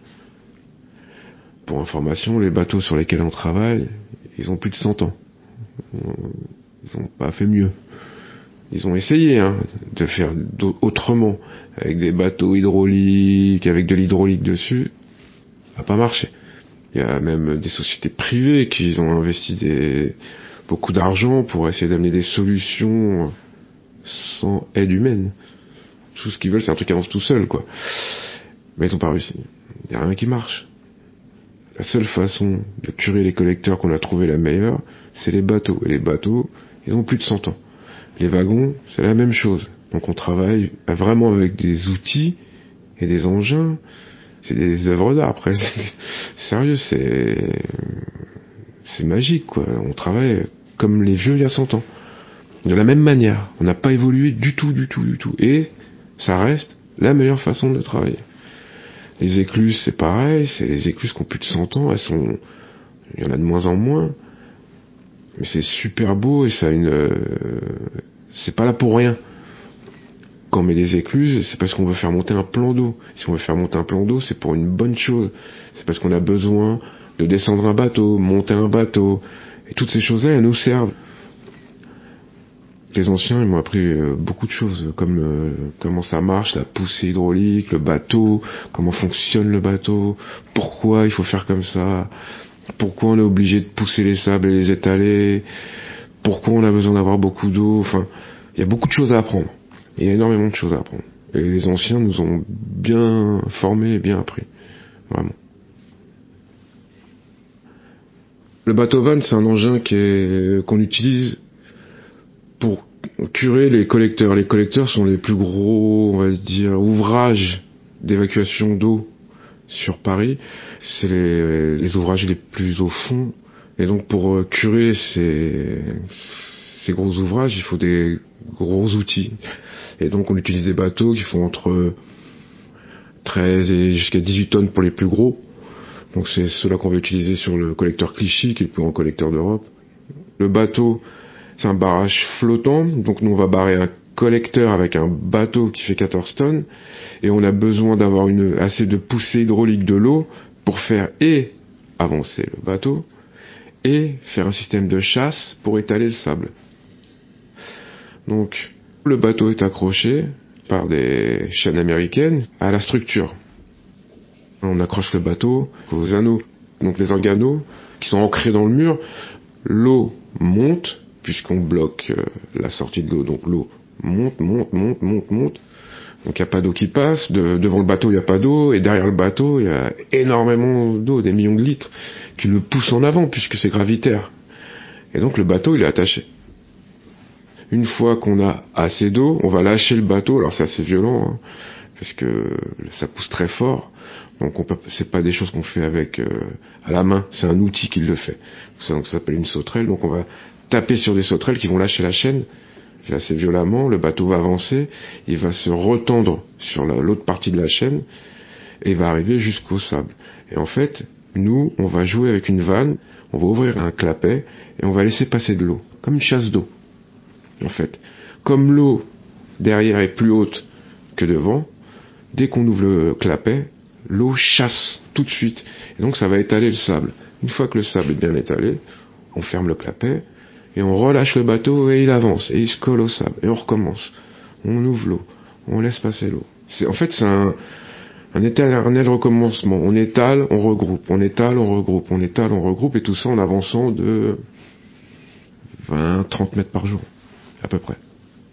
Speaker 4: Pour information, les bateaux sur lesquels on travaille, ils ont plus de 100 ans. Ils n'ont pas fait mieux. Ils ont essayé de faire autrement, avec des bateaux hydrauliques, avec de l'hydraulique dessus. Ça n'a pas marché. Il y a même des sociétés privées qui ont investi beaucoup d'argent pour essayer d'amener des solutions sans aide humaine. Tout ce qu'ils veulent, c'est un truc qui avance tout seul, quoi. Mais ils n'ont pas réussi. Il n'y a rien qui marche. La seule façon de curer les collecteurs qu'on a trouvé la meilleure, c'est les bateaux. Et les bateaux, ils ont plus de 100 ans. Les wagons, c'est la même chose. Donc on travaille vraiment avec des outils et des engins. C'est des œuvres d'art, après. Sérieux, c'est magique, quoi. On travaille comme les vieux il y a 100 ans. De la même manière. On n'a pas évolué du tout. Et ça reste la meilleure façon de travailler. Les écluses, c'est pareil, c'est les écluses qui ont plus de 100 ans, il y en a de moins en moins, mais c'est super beau et ça a c'est pas là pour rien. Quand on met des écluses, c'est parce qu'on veut faire monter un plan d'eau. Si on veut faire monter un plan d'eau, c'est pour une bonne chose. C'est parce qu'on a besoin de descendre un bateau, monter un bateau, et toutes ces choses-là, elles nous servent. Les anciens, ils m'ont appris beaucoup de choses, comme comment ça marche, la poussée hydraulique, le bateau, comment fonctionne le bateau, pourquoi il faut faire comme ça, pourquoi on est obligé de pousser les sables et les étaler, pourquoi on a besoin d'avoir beaucoup d'eau. Enfin, il y a beaucoup de choses à apprendre. Il y a énormément de choses à apprendre. Et les anciens nous ont bien formés et bien appris. Vraiment. Le bateau-van, c'est un engin qu'on utilise pour curer les collecteurs. Les collecteurs sont les plus gros, on va dire, ouvrages d'évacuation d'eau sur Paris. C'est les ouvrages les plus au fond. Et donc pour curer ces gros ouvrages, il faut des gros outils. Et donc on utilise des bateaux qui font entre 13 et jusqu'à 18 tonnes pour les plus gros. Donc c'est ceux-là qu'on va utiliser sur le collecteur Clichy, qui est le plus grand collecteur d'Europe. Le bateau, c'est un barrage flottant, donc nous on va barrer un collecteur avec un bateau qui fait 14 tonnes, et on a besoin d'avoir assez de poussée hydraulique de l'eau pour faire et avancer le bateau, et faire un système de chasse pour étaler le sable. Donc le bateau est accroché par des chaînes américaines à la structure. On accroche le bateau aux anneaux, donc les organeaux qui sont ancrés dans le mur. L'eau monte, puisqu'on bloque la sortie de l'eau, donc l'eau monte. Donc il n'y a pas d'eau qui passe, devant le bateau il n'y a pas d'eau, et derrière le bateau il y a énormément d'eau, des millions de litres, qui le poussent en avant, puisque c'est gravitaire. Et donc le bateau il est attaché. Une fois qu'on a assez d'eau, on va lâcher le bateau. Alors c'est assez violent, hein, parce que ça pousse très fort. Donc c'est pas des choses qu'on fait avec à la main, c'est un outil qui le fait. Donc ça s'appelle une sauterelle. Donc on va taper sur des sauterelles qui vont lâcher la chaîne. C'est assez violemment, le bateau va avancer, il va se retendre sur l'autre partie de la chaîne et il va arriver jusqu'au sable. Et en fait, nous, on va jouer avec une vanne, on va ouvrir un clapet et on va laisser passer de l'eau, comme une chasse d'eau. En fait, comme l'eau derrière est plus haute que devant, dès qu'on ouvre le clapet, l'eau chasse tout de suite. Et donc ça va étaler le sable. Une fois que le sable est bien étalé, on ferme le clapet et on relâche le bateau et il avance et il se colle au sable et on recommence. On ouvre l'eau, on laisse passer l'eau. En fait, c'est un éternel recommencement. On étale, on regroupe, on étale, on regroupe, on étale, on regroupe et tout ça en avançant de 20-30 mètres par jour. À peu près.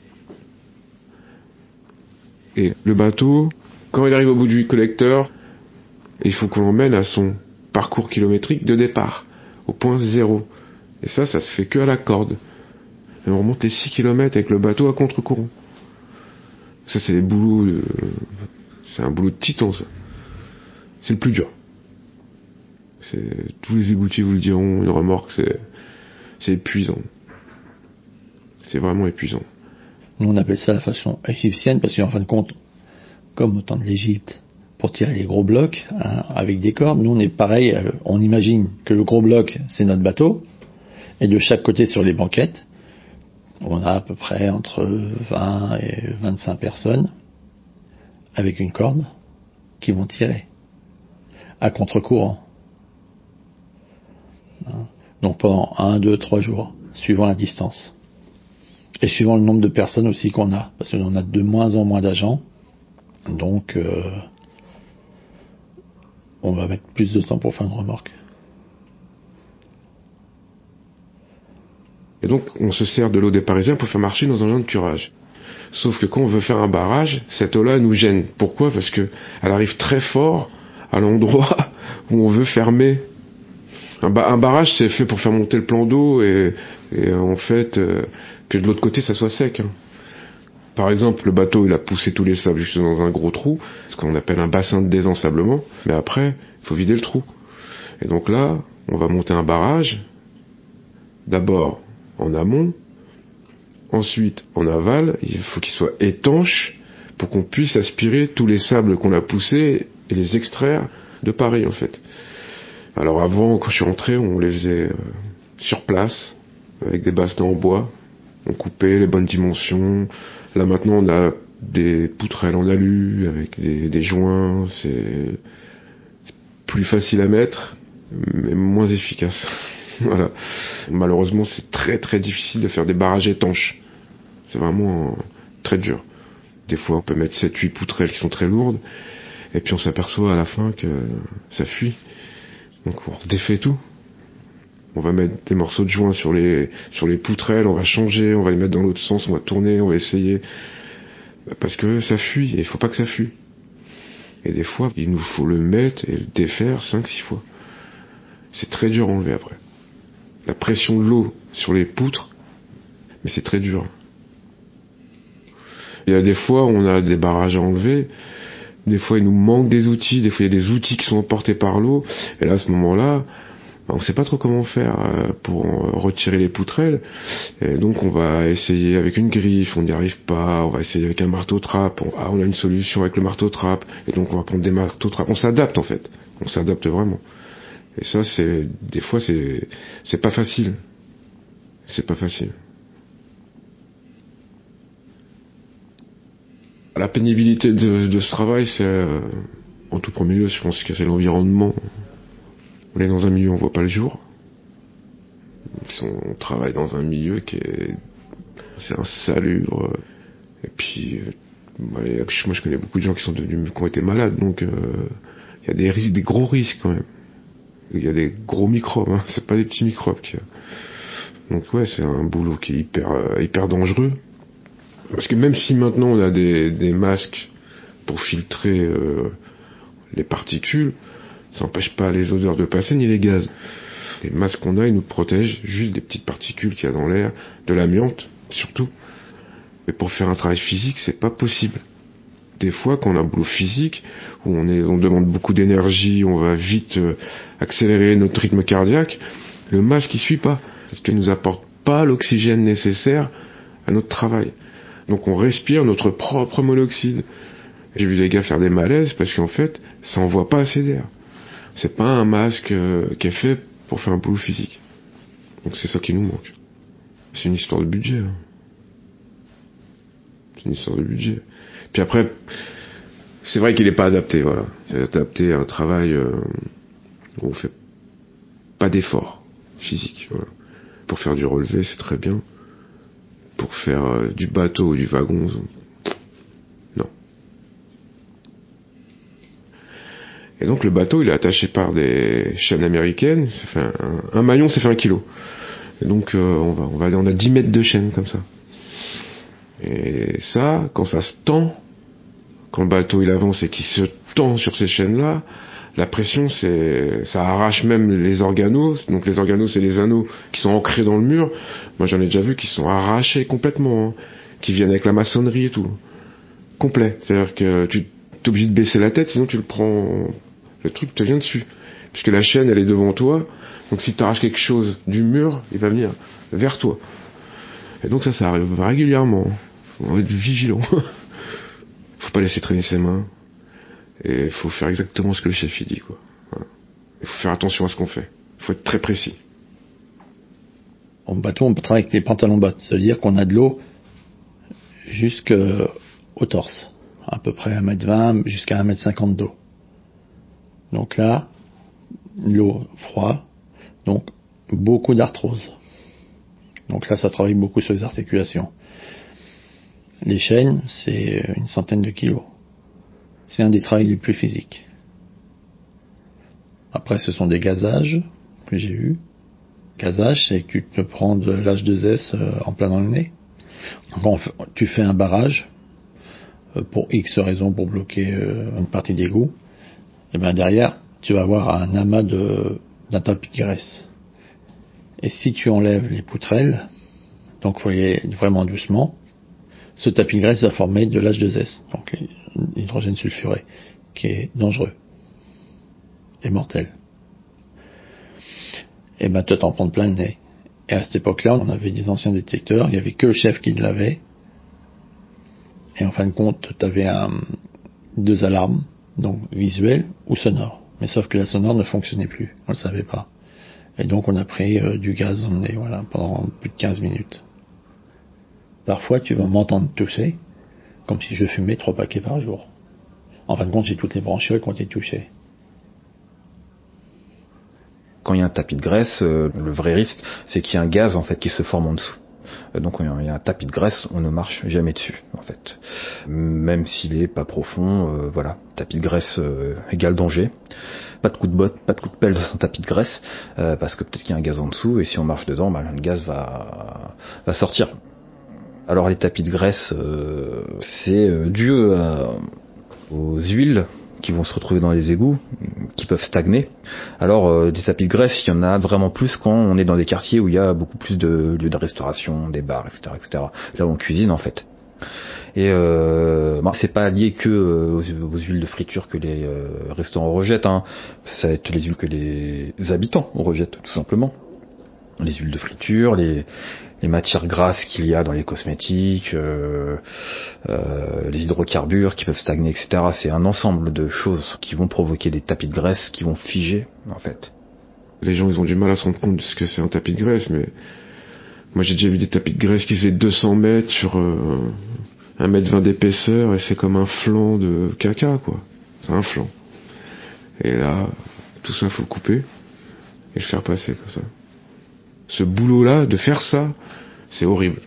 Speaker 4: Et le bateau, quand il arrive au bout du collecteur, il faut qu'on l'emmène à son parcours kilométrique de départ, au point zéro. Et ça se fait que à la corde. Et on remonte les 6 km avec le bateau à contre-courant. Ça, c'est des boulots c'est un boulot de titan, ça. C'est le plus dur. Tous les égoutiers vous le diront, une remorque, c'est épuisant. C'est vraiment épuisant.
Speaker 2: Nous, on appelle ça la façon égyptienne parce qu'en fin de compte, comme au temps de l'Égypte, pour tirer les gros blocs, hein, avec des cordes, nous, on est pareil, on imagine que le gros bloc, c'est notre bateau, et de chaque côté sur les banquettes, on a à peu près entre 20 et 25 personnes avec une corde qui vont tirer à contre-courant. Donc pendant 1, 2, 3 jours, suivant la distance. Et suivant le nombre de personnes aussi qu'on a, parce qu'on a de moins en moins d'agents, donc on va mettre plus de temps pour faire une remorque.
Speaker 4: Et donc on se sert de l'eau des Parisiens pour faire marcher dans un lieu de curage. Sauf que quand on veut faire un barrage, cette eau-là nous gêne. Pourquoi ? Parce que elle arrive très fort à l'endroit où on veut fermer. Un barrage, c'est fait pour faire monter le plan d'eau et en fait que de l'autre côté ça soit sec. Par exemple, le bateau il a poussé tous les sables juste dans un gros trou, ce qu'on appelle un bassin de désensablement, mais après il faut vider le trou. Et donc là, on va monter un barrage, d'abord en amont, ensuite en aval, il faut qu'il soit étanche pour qu'on puisse aspirer tous les sables qu'on a poussés et les extraire de Paris en fait. Alors avant, quand je suis rentré, on les faisait sur place, avec des bastins en bois. On coupait les bonnes dimensions. Là maintenant, on a des poutrelles en alu, avec des joints. C'est plus facile à mettre, mais moins efficace. Voilà. Malheureusement, c'est très très difficile de faire des barrages étanches. C'est vraiment très dur. Des fois, on peut mettre 7-8 poutrelles qui sont très lourdes, et puis on s'aperçoit à la fin que ça fuit. Donc on défait tout. On va mettre des morceaux de joint sur les poutrelles, on va changer, on va les mettre dans l'autre sens, on va tourner, on va essayer. Parce que ça fuit, et il faut pas que ça fuit. Et des fois, il nous faut le mettre et le défaire 5-6 fois. C'est très dur à enlever après. La pression de l'eau sur les poutres, mais c'est très dur. Il y a des fois, on a des barrages à enlever. Des fois, il nous manque des outils. Des fois, il y a des outils qui sont emportés par l'eau. Et là, à ce moment-là, on ne sait pas trop comment faire pour retirer les poutrelles. Et donc, on va essayer avec une griffe. On n'y arrive pas. On va essayer avec un marteau-trappe. On a une solution avec le marteau-trappe. Et donc, on va prendre des marteaux-trappes. On s'adapte, en fait. On s'adapte vraiment. Et ça, des fois, c'est pas facile. C'est pas facile. La pénibilité de ce travail, c'est en tout premier lieu, je pense que c'est l'environnement. On est dans un milieu où on voit pas le jour. On travaille dans un milieu c'est insalubre. Et puis, moi je connais beaucoup de gens qui ont été malades, donc il y a des risques, des gros risques quand même. Il y a des gros microbes, hein, c'est pas des petits microbes qu'il y a. Donc ouais, c'est un boulot qui est hyper dangereux. Parce que même si maintenant on a des masques pour filtrer les particules, ça n'empêche pas les odeurs de passer ni les gaz. Les masques qu'on a, ils nous protègent juste des petites particules qu'il y a dans l'air, de l'amiante surtout. Mais pour faire un travail physique, c'est pas possible. Des fois, quand on a un boulot physique, où on demande beaucoup d'énergie, on va vite accélérer notre rythme cardiaque, le masque il suit pas, parce qu'il nous apporte pas l'oxygène nécessaire à notre travail. Donc on respire notre propre monoxyde. J'ai vu des gars faire des malaises parce qu'en fait, ça envoie pas assez d'air. C'est pas un masque qui est fait pour faire un boulot physique. Donc c'est ça qui nous manque. C'est une histoire de budget. Hein. C'est une histoire de budget. Puis après, c'est vrai qu'il n'est pas adapté, voilà. C'est adapté à un travail où on fait pas d'effort physique, voilà. Pour faire du relevé, c'est très bien. Pour faire du bateau ou du wagon, non. Et donc le bateau, il est attaché par des chaînes américaines. Ça fait un maillon, ça fait 1 kilo. Et donc on a 10 mètres de chaîne comme ça. Et ça, quand ça se tend, quand le bateau il avance et qu'il se tend sur ces chaînes-là, la pression, ça arrache même les organos. Donc les organos, c'est les anneaux qui sont ancrés dans le mur. Moi, j'en ai déjà vu qui sont arrachés complètement, hein, qui viennent avec la maçonnerie et tout, complet. C'est-à-dire que tu es obligé de baisser la tête, sinon tu le prends, le truc te vient dessus, puisque la chaîne, elle est devant toi. Donc si tu arraches quelque chose du mur, il va venir vers toi. Et donc ça arrive régulièrement. Faut être vigilant. Faut pas laisser traîner ses mains. Et il faut faire exactement ce que le chef il dit, quoi. Voilà. Il faut faire attention à ce qu'on fait. Il faut être très précis.
Speaker 2: En bateau, on travaille avec les pantalons bottes. Ça veut dire qu'on a de l'eau jusqu'au torse. À peu près 1m20 jusqu'à 1m50 d'eau. Donc là, l'eau froide. Donc, beaucoup d'arthrose. Donc là, ça travaille beaucoup sur les articulations. Les chaînes, c'est 100 de kilos. C'est un des travaux les plus physiques. Après, ce sont des gazages que j'ai eu. Gazage, c'est que tu te prends de l'H2S en plein dans le nez. Donc, tu fais un barrage pour X raisons, pour bloquer une partie d'égout. Et bien derrière, tu vas avoir un amas d'un tapis de graisse. Et si tu enlèves les poutrelles, donc il faut y aller vraiment doucement, ce tapis de graisse va former de l'H2S, donc l'hydrogène sulfuré, qui est dangereux et mortel. Et ben toi t'en prends plein le nez. Et à cette époque-là, on avait des anciens détecteurs, il n'y avait que le chef qui l'avait. Et en fin de compte, tu avais 2 alarmes, donc visuelles ou sonores. Mais sauf que la sonore ne fonctionnait plus, on ne le savait pas. Et donc on a pris du gaz dans le nez, voilà, pendant plus de 15 minutes. Parfois tu vas m'entendre tousser, comme si je fumais 3 paquets par jour. En fin de compte, j'ai toutes les branchies qui ont été touchées.
Speaker 1: Quand il y a un tapis de graisse, le vrai risque, c'est qu'il y a un gaz en fait qui se forme en dessous. Donc quand il y a un tapis de graisse, on ne marche jamais dessus, en fait. Même s'il est pas profond, voilà. Tapis de graisse égale danger. Pas de coup de botte, pas de coup de pelle dans un tapis de graisse, parce que peut-être qu'il y a un gaz en dessous, et si on marche dedans, le gaz va sortir. Alors les tapis de graisse, c'est dû aux huiles qui vont se retrouver dans les égouts, qui peuvent stagner. Alors des tapis de graisse, il y en a vraiment plus quand on est dans des quartiers où il y a beaucoup plus de lieux de restauration, des bars, etc. Là où on cuisine en fait. Et c'est pas lié que aux huiles de friture que les restaurants rejettent, hein. Ça va être les huiles que les habitants rejettent tout simplement. Les huiles de friture, les matières grasses qu'il y a dans les cosmétiques, les hydrocarbures qui peuvent stagner, etc. C'est un ensemble de choses qui vont provoquer des tapis de graisse qui vont figer, en fait.
Speaker 4: Les gens, ils ont du mal à se rendre compte de ce que c'est un tapis de graisse, mais moi j'ai déjà vu des tapis de graisse qui faisaient 200 mètres sur 1m20 d'épaisseur, et c'est comme un flanc de caca, quoi. C'est un flanc. Et là, tout ça, faut le couper et le faire passer comme ça. Ce boulot-là, de faire ça, c'est horrible.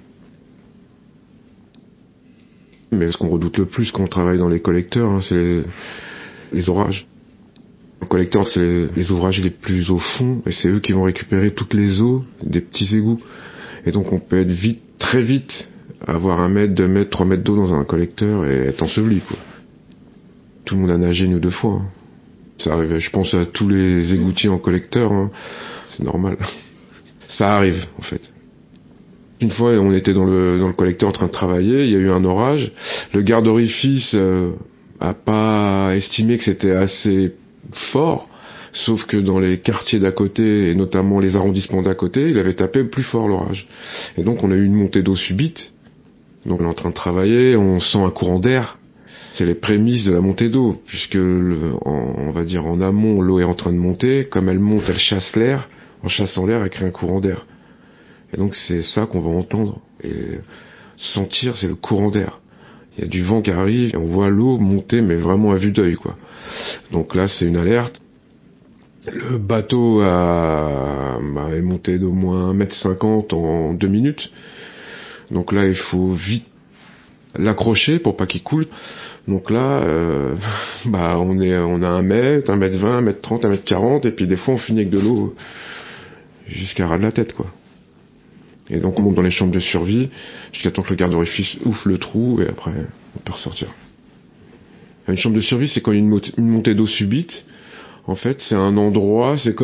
Speaker 4: Mais ce qu'on redoute le plus quand on travaille dans les collecteurs, hein, c'est les orages. Les collecteurs, c'est les ouvrages les plus au fond, et c'est eux qui vont récupérer toutes les eaux des petits égouts. Et donc on peut être vite, très vite, avoir 1 mètre, 2 mètres, 3 mètres d'eau dans un collecteur et être enseveli, quoi. Tout le monde a nagé 1 ou 2 fois. Hein. Ça arrive, je pense à tous les égoutiers en collecteur, hein. C'est normal. Ça arrive, en fait. Une fois, on était dans le collecteur en train de travailler, il y a eu un orage. Le garde orifice a pas estimé que c'était assez fort, sauf que dans les quartiers d'à côté, et notamment les arrondissements d'à côté, il avait tapé plus fort l'orage. Et donc on a eu une montée d'eau subite. Donc on est en train de travailler, on sent un courant d'air. C'est les prémices de la montée d'eau, puisque on va dire en amont, l'eau est en train de monter. Comme elle monte, elle chasse l'air. En chassant l'air, elle crée un courant d'air. Et donc c'est ça qu'on va entendre et sentir, c'est le courant d'air. Il y a du vent qui arrive et on voit l'eau monter, mais vraiment à vue d'œil, quoi. Donc là, c'est une alerte. Le bateau est monté d'au moins 1,50 m en 2 minutes. Donc là, il faut vite l'accrocher pour pas qu'il coule. Donc là, on a 1 mètre, 1,20 m, 1,30 m, 1,40 m, et puis des fois on finit avec de l'eau jusqu'à ras de la tête, quoi. Et donc on monte dans les chambres de survie jusqu'à temps que le garde orifice ouvre le trou et après on peut ressortir. Une chambre de survie, c'est quand il y a une montée d'eau subite. En fait, c'est un endroit, c'est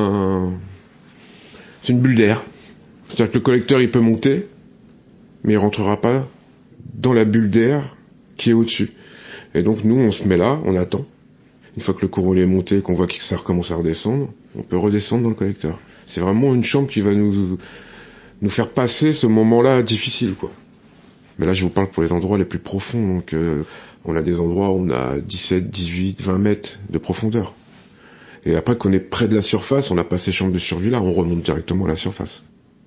Speaker 4: une bulle d'air. C'est-à-dire que le collecteur il peut monter, mais il rentrera pas dans la bulle d'air qui est au-dessus. Et donc nous on se met là, on attend. Une fois que le courant est monté, qu'on voit que ça recommence à redescendre, on peut redescendre dans le collecteur. C'est vraiment une chambre qui va nous faire passer ce moment-là difficile, quoi. Mais là, je vous parle pour les endroits les plus profonds. Donc, on a des endroits où on a 17, 18, 20 mètres de profondeur. Et après qu'on est près de la surface, on n'a pas ces chambres de survie-là, on remonte directement à la surface.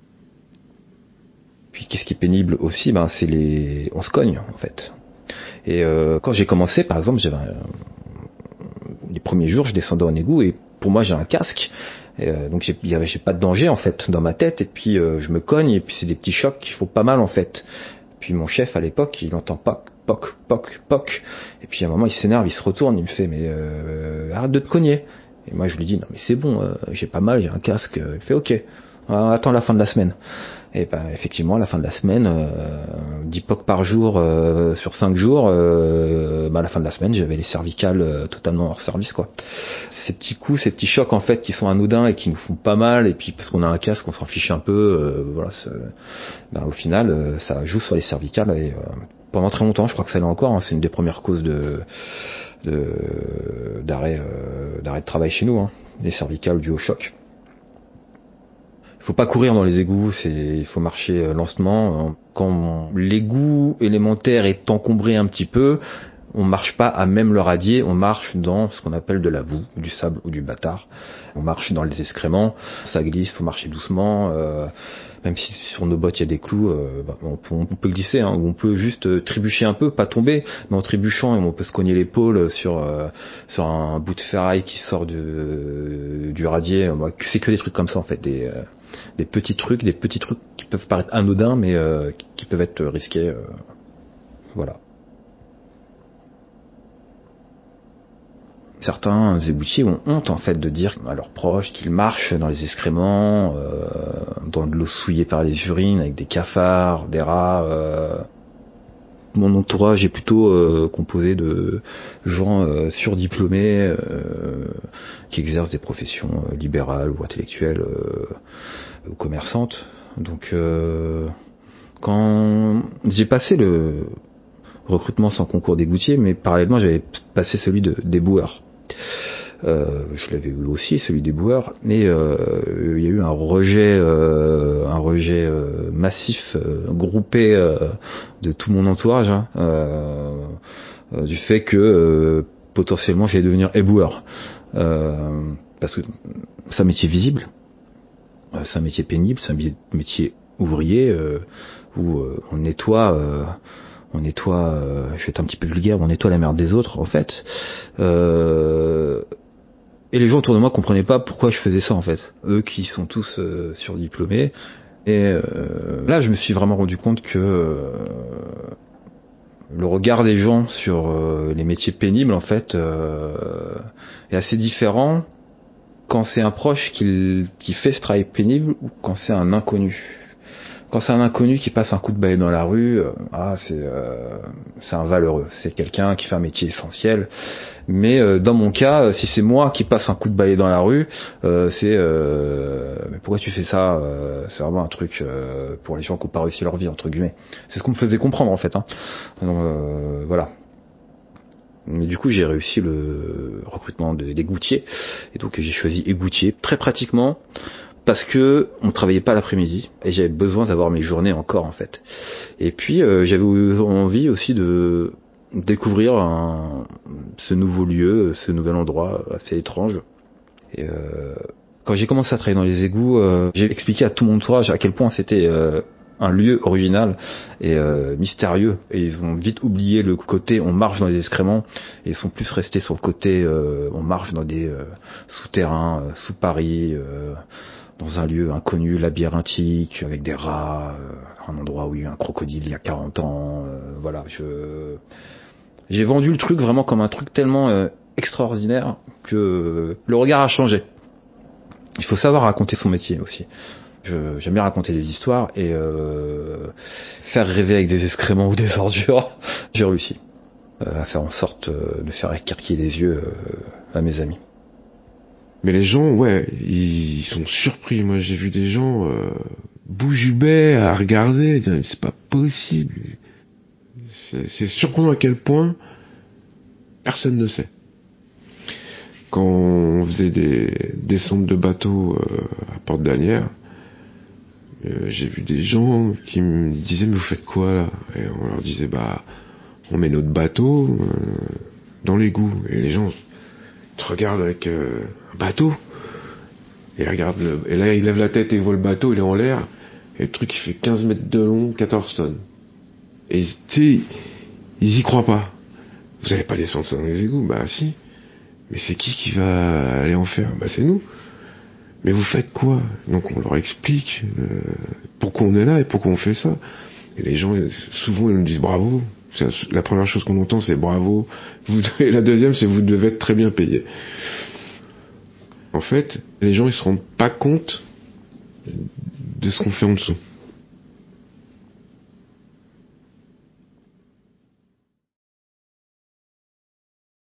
Speaker 1: Puis, qu'est-ce qui est pénible aussi, c'est on se cogne, en fait. Et quand j'ai commencé, par exemple, les premiers jours, je descendais en égout et pour moi, j'ai un casque. Donc j'ai pas de danger en fait dans ma tête et puis je me cogne et puis c'est des petits chocs qui font pas mal en fait. Puis mon chef à l'époque il entend poc et puis à un moment il s'énerve, il se retourne, il me fait mais arrête de te cogner. Et moi je lui dis non mais c'est bon, j'ai pas mal, j'ai un casque. Il fait ok, attends la fin de la semaine. Et effectivement à la fin de la semaine 10 POC par jour sur 5 jours, à la fin de la semaine j'avais les cervicales totalement hors service, quoi. Ces petits coups, ces petits chocs en fait qui sont anodins et qui nous font pas mal, et puis parce qu'on a un casque on s'en fiche un peu, au final ça joue sur les cervicales et pendant très longtemps, je crois que ça l'est encore, hein, c'est une des premières causes d'arrêt de travail chez nous, hein, les cervicales dues au choc. Il faut pas courir dans les égouts, il faut marcher lentement. Quand l'égout élémentaire est encombré un petit peu, on marche pas à même le radier, on marche dans ce qu'on appelle de la boue, du sable ou du bâtard. On marche dans les excréments, ça glisse, faut marcher doucement. Même si sur nos bottes il y a des clous, on peut glisser, hein, ou on peut juste trébucher un peu, pas tomber, mais en trébuchant on peut se cogner l'épaule sur un bout de ferraille qui sort du radier. C'est que des trucs comme ça en fait, des petits trucs qui peuvent paraître anodins mais qui peuvent être risqués. Voilà. Certains égoutiers ont honte en fait de dire à leurs proches qu'ils marchent dans les excréments, dans de l'eau souillée par les urines, avec des cafards, des rats. Mon entourage est plutôt composé de gens surdiplômés qui exercent des professions libérales ou intellectuelles ou commerçantes. Donc quand j'ai passé le recrutement sans concours d'égoutier, mais parallèlement j'avais passé celui d'éboueur. Je l'avais eu aussi, celui des boueurs, et il y a eu un rejet massif, groupé de tout mon entourage, du fait que potentiellement j'allais devenir éboueur, parce que c'est un métier visible, c'est un métier pénible, c'est un métier ouvrier où on nettoie, je vais être un petit peu vulgaire, on nettoie la merde des autres en fait. Et les gens autour de moi comprenaient pas pourquoi je faisais ça en fait. Eux qui sont tous surdiplômés. Et là je me suis vraiment rendu compte que le regard des gens sur les métiers pénibles en fait est assez différent quand c'est un proche qui fait ce travail pénible ou quand c'est un inconnu. Quand c'est un inconnu qui passe un coup de balai dans la rue, c'est un valeureux, c'est quelqu'un qui fait un métier essentiel. Mais dans mon cas, si c'est moi qui passe un coup de balai dans la rue, mais pourquoi tu fais ça? C'est vraiment un truc pour les gens qui n'ont pas réussi leur vie, entre guillemets. C'est ce qu'on me faisait comprendre en fait. Hein. Donc voilà. Mais du coup, j'ai réussi le recrutement des goutiers, et donc j'ai choisi égoutier très pratiquement. Parce que on travaillait pas l'après-midi et j'avais besoin d'avoir mes journées encore en fait. Et puis j'avais envie aussi de découvrir ce nouveau lieu, ce nouvel endroit assez étrange. Et quand j'ai commencé à travailler dans les égouts, j'ai expliqué à tout mon entourage à quel point c'était un lieu original et mystérieux. Et ils ont vite oublié le côté on marche dans les excréments et ils sont plus restés sur le côté on marche dans des souterrains sous Paris. Dans un lieu inconnu, labyrinthique, avec des rats, un endroit où il y a eu un crocodile il y a 40 ans, voilà, j'ai vendu le truc vraiment comme un truc tellement extraordinaire que le regard a changé. Il faut savoir raconter son métier aussi. J'aime bien raconter des histoires et faire rêver avec des excréments ou des ordures, j'ai réussi à faire en sorte de faire écarquiller les yeux à mes amis.
Speaker 4: Mais les gens, ouais, ils sont surpris. Moi, j'ai vu des gens bouche bée à regarder, dire, c'est pas possible. C'est surprenant à quel point personne ne sait. Quand on faisait des descentes de bateaux à Porte d'Asnières, j'ai vu des gens qui me disaient mais vous faites quoi là? Et on leur disait bah on met notre bateau dans l'égout. Et les gens te regardent avec un bateau. Et et là il lève la tête et il voit le bateau, il est en l'air, et le truc il fait 15 mètres de long, 14 tonnes. Et tu sais, ils y croient pas. Vous allez pas descendre ça dans les égouts? Bah si. Mais c'est qui va aller en faire? Bah c'est nous. Mais vous faites quoi? Donc on leur explique pourquoi on est là et pourquoi on fait ça. Et les gens, souvent ils nous disent bravo. La première chose qu'on entend c'est bravo. Et la deuxième c'est vous devez être très bien payé. En fait, les gens ils se rendent pas compte de ce qu'on fait en dessous.